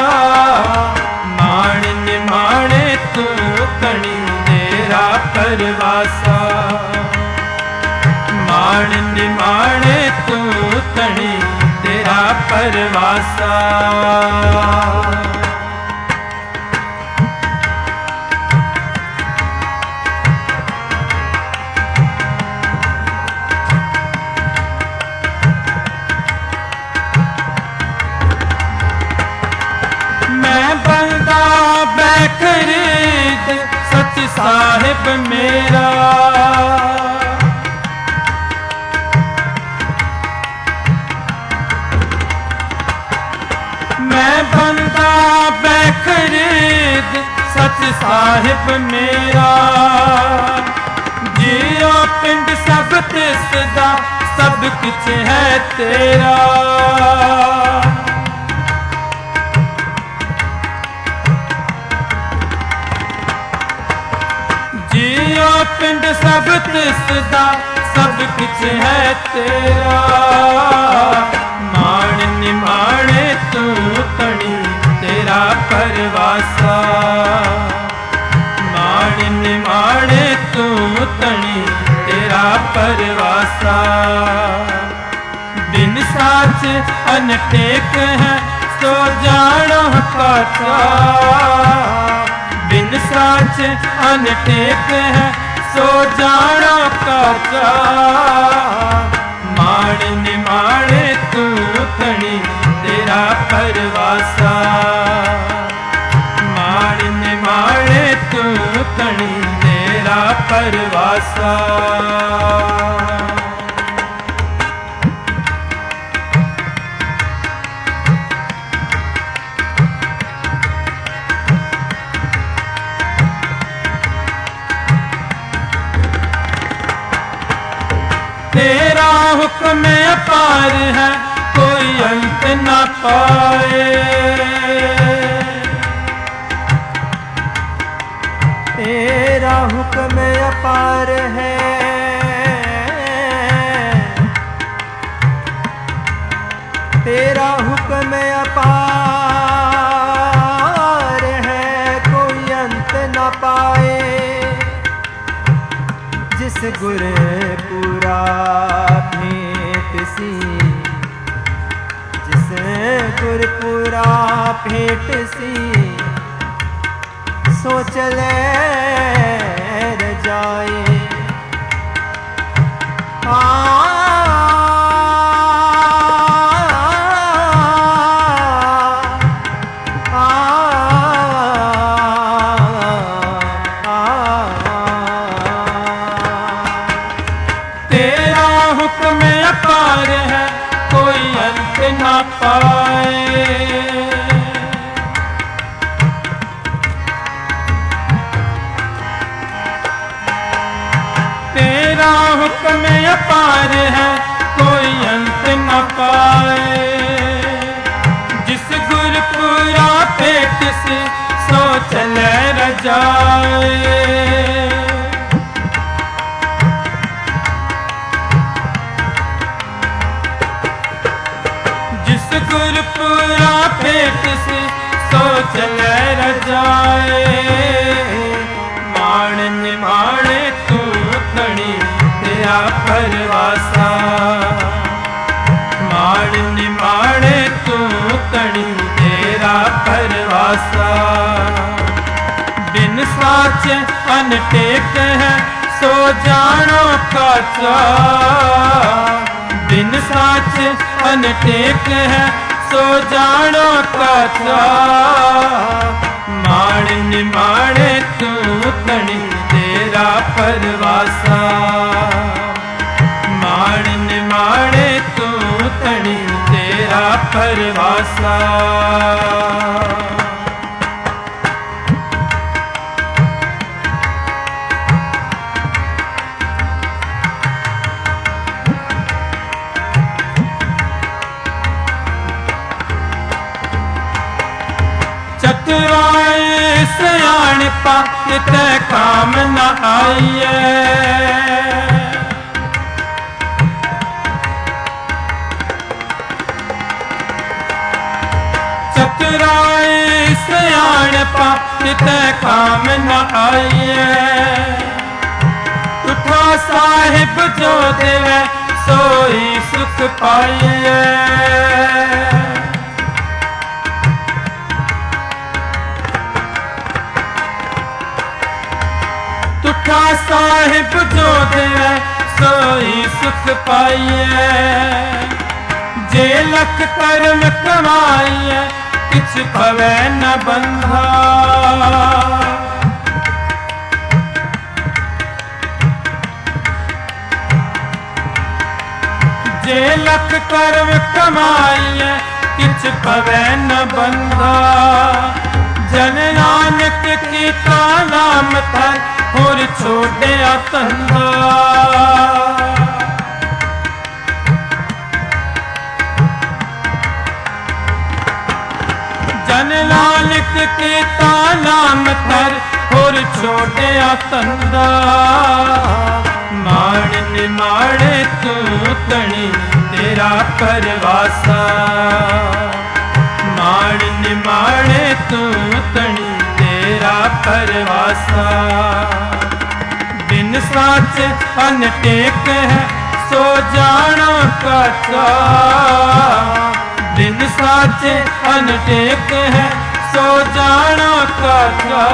मान निमाणे तू तणी तेरा परवासा मान निमाणे तू तणी तेरा परवासा। खरीद सच साहिब मेरा मैं बंदा बेखरीद सच साहिब मेरा जियो पिंड सब तिसदा सब कुछ है तेरा पिंड सब तिसदा सब कुछ है तेरा मान निमाणे तू तणी तेरा परवासा मान निमाणे तू तणी तेरा परवासा बिन साच अनटेक है सो जानो काचा बिन साच अनटेक है सो जानो काचा मान निमाणे तू तणी तेरा परवासा परवासा। तेरा हुक्म अपार है कोई अंत न पाए।
तेरा हुक्म अपार है तेरा हुक्म अपार है कोई अंत न पाए। जिस गुर पूरा भेंट सी जिस गुर पूरा भेंट सी सो चले रजाए।
तेरा हुक्म अपार है कोई अंत न पाए। तेरा हुक्म अपार है कोई अंत न पाए। जिस गुरपुरा पेट से सो चले रजाए। जिस गुरपुरा पेट से सो चले रजाए। माण निमाणे तू तणी तेरा परवासा। माण निमाणे तू तणी तेरा परवासा। बिन साच अनटेक है सो जानो काचा। बिन साच अनटेक है सो जानो काचा। माण निमाणे तू तणी तेरा परवासा। माण निमाणे तू तणी तेरा परवासा। चतुराई सयाणपा किते काम न आइए। चतुराई सयाणपा किते काम न आइए। उठा साहिब जो देवे सोई सुख पाइए। तुठा साहिब जो देवे सोई सुख पाइए। जे लख कर्म कमाइए किछ पवे न बंधा। जे लख कर्म कमाइए किछ पवे न बंधा। जन नानक कीता नाम तर होर छोड़िया तंदा। जन नानक कीता नाम तर होर छोड़िया तंदा। माण निमाणे तू तणी तेरा परवासा। माण निमाणे तू तणी तेरा परवासा। बिन साच अनटेक है सो जानो काचा। बिन साच अनटेक है सो जानो काचा।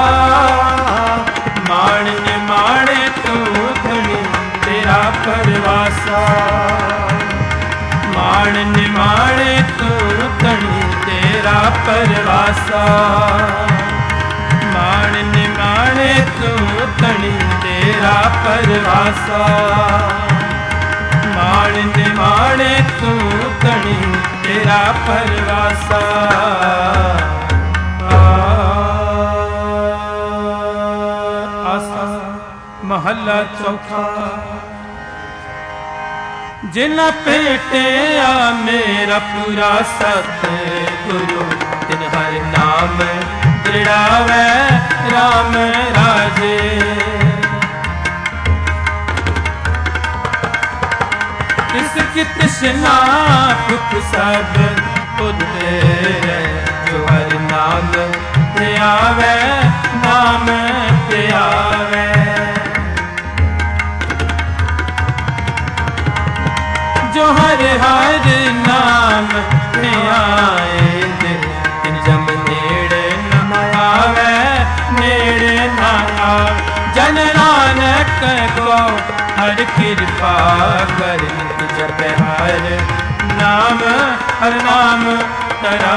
माण निमाणे तू तणी तेरा परवासा। माण निमाणे तू तणी तेरा परवासा। माण निमाणे माणे तू तणी तेरा परवासा माणे तू तणी तेरा परवासा आसा महला चौथा जिना पेटिया मेरा पूरा सतगुरु तिन हर नाम दृढ़ावे राम राजे इसकी तृष्णा भूख सब उतरे जो हर नाम पे आवे नाम पे आवे जो हर हर नाम पे आए दिन जब नेड़े न आवे नेड़े न आवे जन नानक को हर कृपा कर जप हर नाम तरा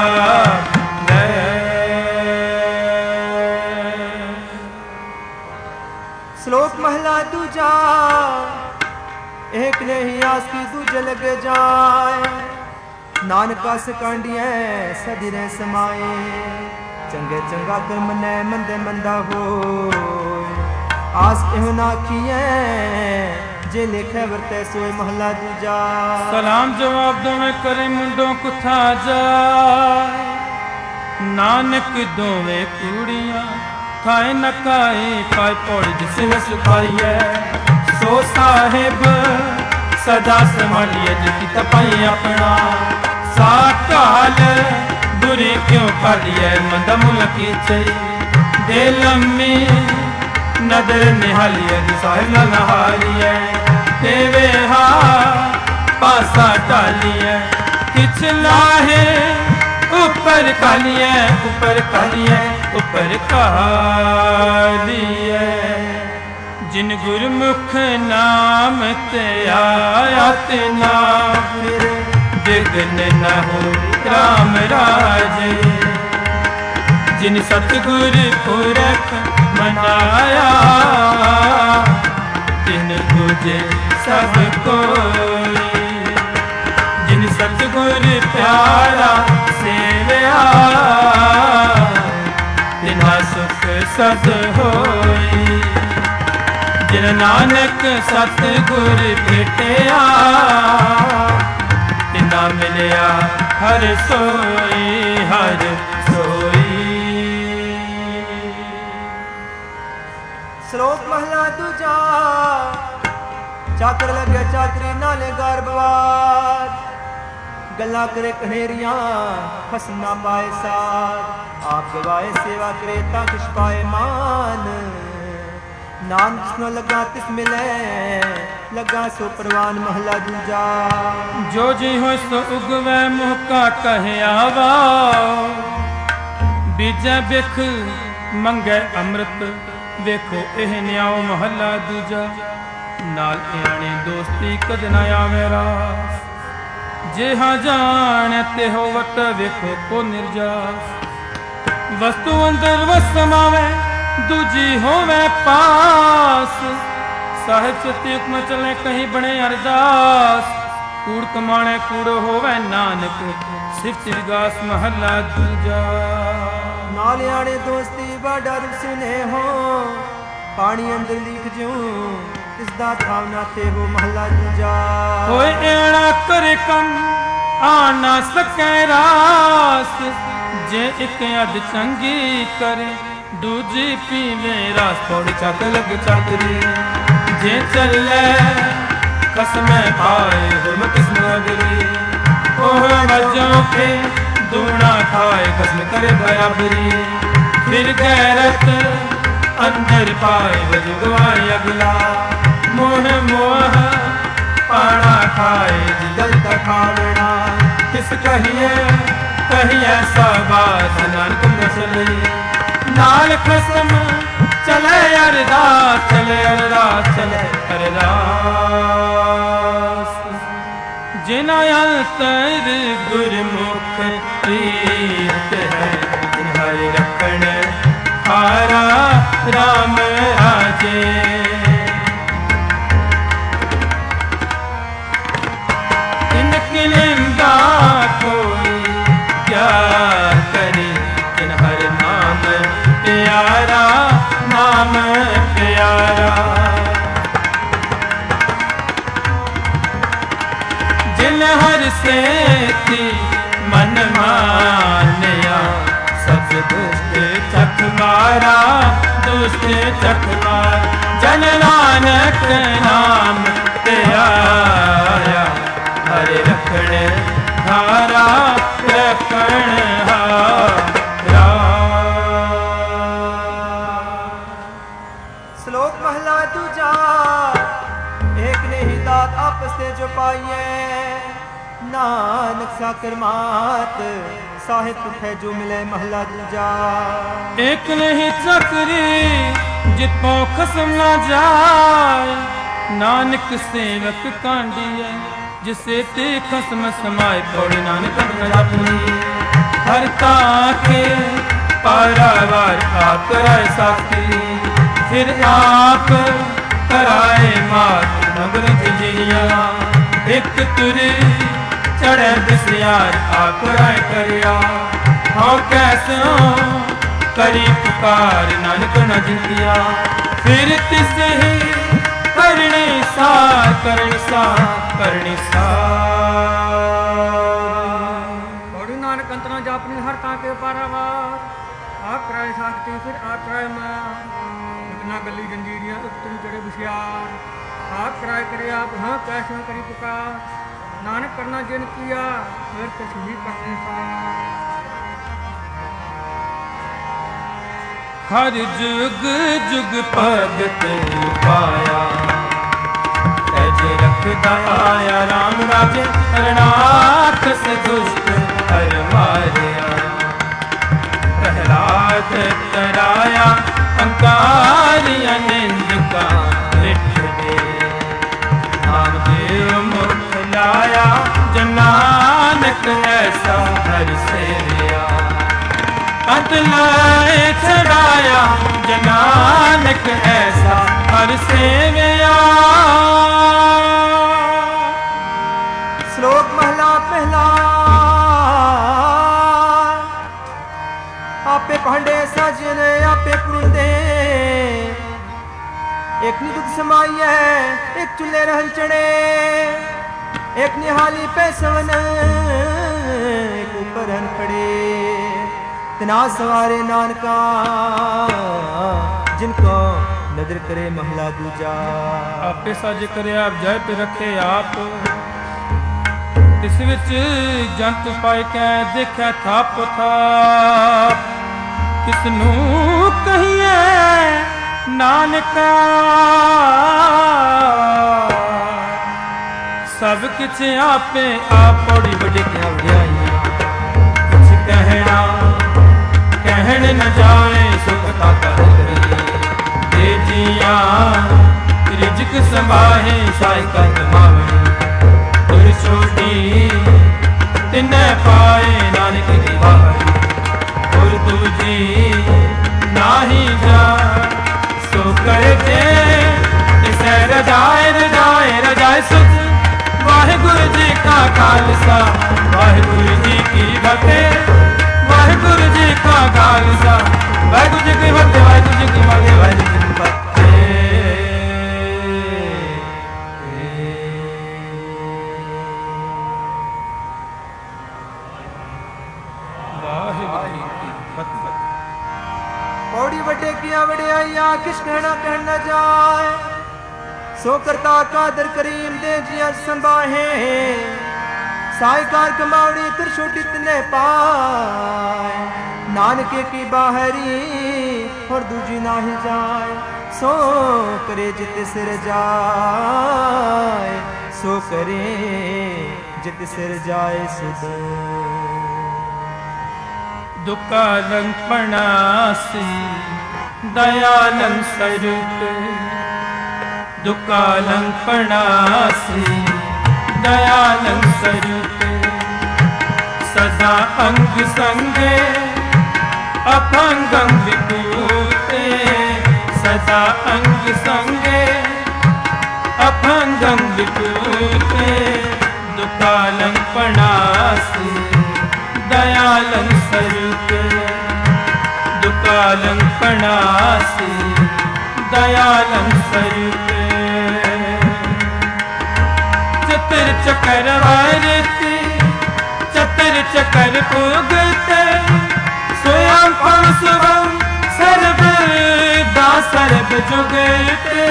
श्लोक महला दूजा एक नहीं आस की दूजे लग जाए नानका सकांडिया सदिरे समाए चंगे चंगा कर्म ने मंदे मंदा हो आस एहो ना किए जे लेखे वर्ते सोए महला दूजा
सलाम जवाब दोवे करे मुंडों कुथा जा नानक दोवे कूड़ियां खाए न खाए पाए पौड़ जिसे न सुखाइए सो साहेब सदा संभालिए जिसकी तपाई अपना साकाल बुरी क्यों पालिए मंदमुल की चई दे लम्मी नदर निहालिए साहिब न नहालिए देवे हा पासा टालिए किछ लाहे ऊपर कालिए ऊपर कालिए ऊपर कालिए जिन गुरमुख नाम ते आया ते नाम फिर विघ्न न हो राम राजे जिन सतगुर पुरख मनाया तिन पूजे सब कोई जिन सतगुर प्यारा सेवया तिना सुख सद होई जिन नानक सतगुर भेटिया तिना मिलिया हर सोई हर सोई।
श्लोक महला दूजा चाकर लगे चाकरी नाले गारबवाद गल्ला करे कनेरियां खसम ना पाए साथ आप गवाए सेवा करे ता किश पाए मान नान जिसनो लगा तिस मिले लगा सो परवान महला दूजा
जो जी हो सो उगवे मुँह का कहे आवा बीजा बिख मंगे अमृत वेखो एह न्याओ महला दूजा नाल आने दोस्ती कद ना आवे रास जे हाँ जाने ते हो वट वेखो को निर्जास वस्तु अंदर वस समावे दूजी होवे पास साहिब सत्युग में चले कहीं बने अरदास कूड़ कमाणे कूड़ो होवे नानक सिख चिरगास महला दूजा
नाल आने दोस्ती बड़ा सुने हो पानी अंदर लिख जूं इसदा थावना थे हो महला दूजा
होए एड़ा करे कम आ ना सके रास जे एक अध चंगी करे दूजी पीवे रास थोड़ी चक लग चाकरी जे चले कसम पाए हुर्म किस्म अगली ओह वजों के दूना खाए कसम करे बराबरी फिर गैरत अंदर पाए वजुगवाए अगला मोह मोह पाना खाए जिदल तखावना किस कहिए कहिए साबात नानक न चले नाल खसम चले अरदास चले अरदास चले अरदास जिना अंतर गुरमुख प्रीत है हरि रखण हारा राम आजे। इनके लिंगा कोई क्या करे, इन हर नाम प्यारा, नाम प्यारा। जिन हर से थी मन मानया, सब दुष्ट चख मारा, दुष्ट चख मार। जन नानक नाम त्याया, हरे रखण हारा, रखण हारा।
श्लोक महला दूजा। एक ने ही दात आपस से जो पाइए, नानक साकर मात साहिब है जो मिले महला दूजा।
एक नहीं चकरी जितो खसम ना जाए, नानक सेवक कांडिया, जिसे ते खसम समाए। पौड़ी नानक अपनी हर ताके पारावार आप कराए साथी, फिर आप कराए मात नगर जिया। एक तुरे चढ़े बिस्यार आप राय करिया, हाँ कैसो करी पुकार नानक न जिंदिया। फिर तिसे ही करने सार, करने सार, करने सार।
बड़ी नानक अंतना जापनी हर ताके पारावार, आप कराए साखती फिर आप कराए मार। इतना गली जंजीरियां उत्तरी चढ़े बिस्यार, आप कराए करे आप हाँ कैसो करी पुकार। नानक करना जिन किया फिर कुछ भी करने सार।
हर जुग जुग भगत पाया, ऐजे रखदा आया राम राजे। रणाखस दुष्ट हर मारिया, प्रहलाद तराया, अंकारिया निंदका लिख दे। नामदेव मुख लाया, जन नानक ऐसा हर सेविया। अंत लाए चढ़ाया, जन नानक ऐसा हर सेविया।
श्लोक महला पहला। आपे भांडे सजने आपे पुरुदे, एक निदुख समाई है, एक चूल्हे रहन चढ़े। एक निहाली पे सवन, एक ऊपर हन खड़े। तना सवारे नानका, जिनको नजर करे महला दूजा।
आपे साज करे आप जय पे रखे आप, तिस विच जंत पाए कै देखा थाप थाप। किसनू कहिए नानका, सब किछ आपे आप। पौड़ी बड़े क्या वड्याइयां, कुछ कहना कहन न जाए, सुखता कर दे जिया। रिजक संभाहे साइका कमावे, तुर छोटी तिन्ने पाए नानक की बाहर। और तुझी नाही जा सो कर दे, इसे रजाए रजाए रजाए सुख। वाहिगुरु जी का खालसा, वाहिगुरु जी की फतेह। वाहिगुरु जी का खालसा, वाहिगुरु जी की फतेह। वाहिगुरु जी की फतेह, वाहिगुरु जी की फतेह।
पौड़ी बड़े किया वड्याइयां, किस कहना कहना जाए। सो करता कादर करीम दे जिया संभाहे, साईकार कमावड़ी तुर छोटी तने पाए। नानके की बाहरी और दूजी नाही जाए, सो करे जित सिर जाए। सो करे जित सिर जाए सुध।
दुकालं पणासी दयालं स्वरूप, दुकालं पणासी दयालं स्वरूप। सदा अंग संगे अभंगं विभूते, सदा अंग संगे अभंगं विभूते दुकालं पणासि दयालं स्वरूपे दुकालं पणासि दयालं स्वरूपे चतुर चक्रवर्ती चतुर चकर भोगते स्वयं फल शुभम सर्वदा सर्व जुगते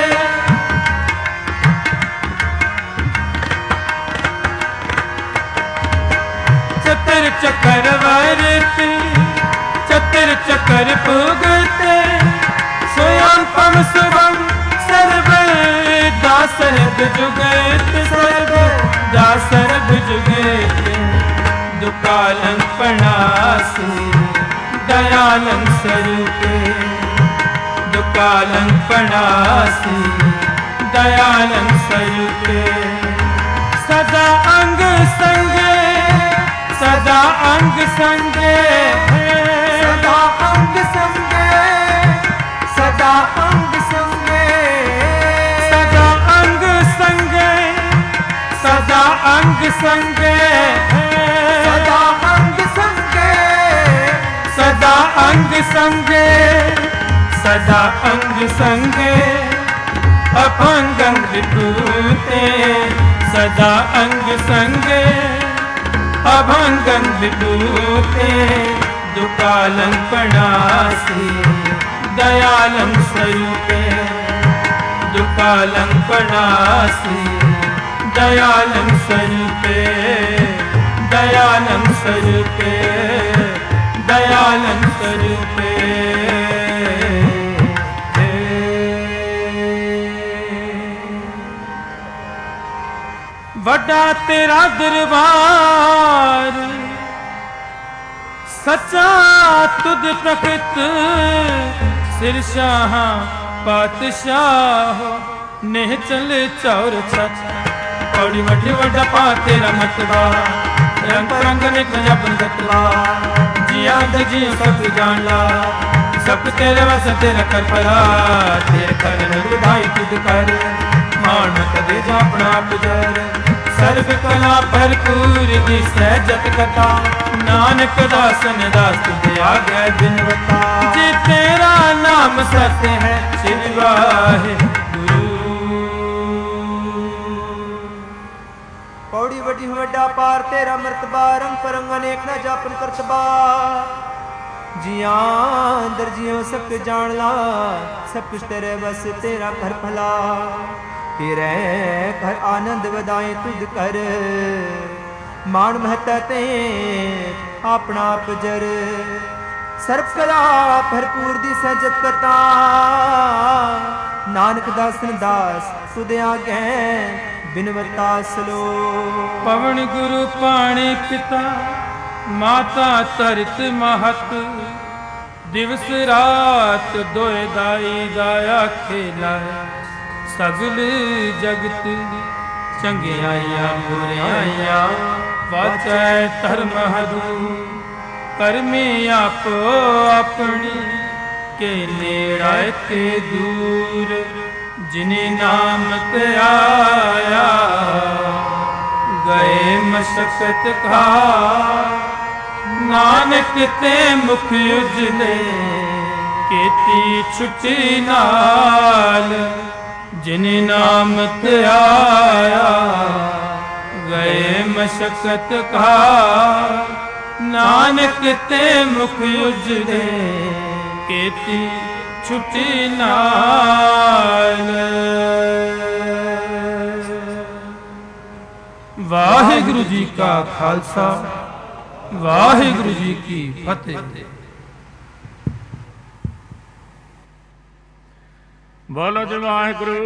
चतुर चक्रवर्ती चतुर चकर भोगते स्वयं फल शुभम सर्वदा सर्व जुगते सर्वदा सर्व जुगते दुकालं पणासि दयालं स्वरूपे दुकालं पणासि दयालं स्वरूपे सदा अंग संगे सदा अंग संगे सदा अंग संगे सदा अंग संगे सदा अंग संगे सदा अंग संगे सदा अंग संगे सदा अंग संगे सदा अंग संगे अभंगं विभूते सदा अंग संगे अभंगं विभूते दुकालं पणासि दयालं स्वरूपे दुकालं पणासि दयालं स्वरूपे दयालं स्वरूपे दयालं स्वरूपे वड्डा तेरा दरबार सच्चा तुद प्रकृत सिरशाह पातशाह नेह चले चौर छत पौड़ी वड्डी वड्डा पा तेरा मतवा रंग रंग ने पंजाबन गतवा जिया जी सब जान ला सब तेरे वस तेरा कर पला तेरे कर रंग भाई तुद कर मान कदे जापना पुजर सर्व कला भरपूर दी सहजत कथा नानक दासन दास तुझे आ गया बिनवता जे तेरा नाम सत्य है श्री वाहिगुरु
पौड़ी वड्डी वड्डा पार तेरा मर्तबा रंग परंग अनेक न जापन करतबा जिया दर्जियों सब जान ला सब कुछ तेरे बस तेरा घर भला तेरे घर आनंद वदाए तुझ कर मान महता ते अपना पजर सर्व कला भरपूर दी सहजत कथा नानक दासन दास तुद आगे बिनवता सलो
पवन गुरु पाणी पिता माता तरत महत दिवस रात दोए दाई दाया खेला सगल जगत चंगियाइया बुराइया वाचै धर्म हदू करमे आपो अपनी के नेड़ा के दूर जिने नाम ते आया गए मशक्कत का नानक ते मुख उजले केती छुट्टी नाल जिन नाम ते आया गए मशक्कत का नानक ते मुख उजले केती छुट्टी नाल वाहिगुरु जी का खालसा वाहिगुरु जी की फतेह।
बोलो जी वाहिगुरु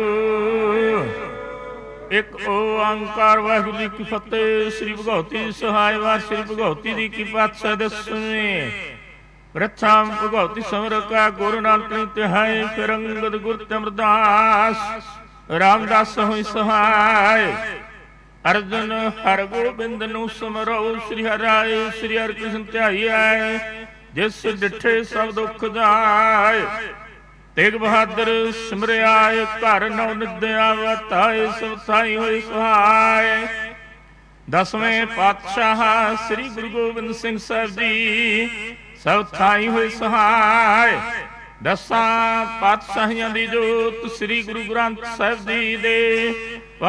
एक ओंकार वाहिगुरु जी की फतेह। श्री भगवती सहाय वार श्री भगवती जी की पातशाह दसवें प्रथम भगवती समर का गुरु नानक तिहाई फिर अंगद गुरु अमरदास रामदास हुई सहाय अर्जुन हर गोबिंद नु समरो श्री हराय श्री हर कृष्ण ध्याई आए जिस डिठे सब दुख जाए ਤੇਗ ਬਹਾਦਰ ਸਿਮਰਿਆਏ ਘਰ ਨੌ ਨਿਦਿਆ ਵਤਾਏ ਸਭ ਥਾਈ ਹੋਈ ਸੁਹਾਏ। ਦਸਵੇਂ ਪਾਤਸ਼ਾਹ ਸ੍ਰੀ ਗੁਰੂ ਗੋਬਿੰਦ ਸਿੰਘ ਸਾਹਿਬ ਜੀ ਸਭ ਥਾਈ ਹੋਈ ਸਹਾਇ। ਦਸਾਂ ਪਾਤਸ਼ਾਹੀਆਂ ਦੀ ਜੋਤ ਸ੍ਰੀ ਗੁਰੂ ਗ੍ਰੰਥ ਸਾਹਿਬ ਜੀ ਦੇ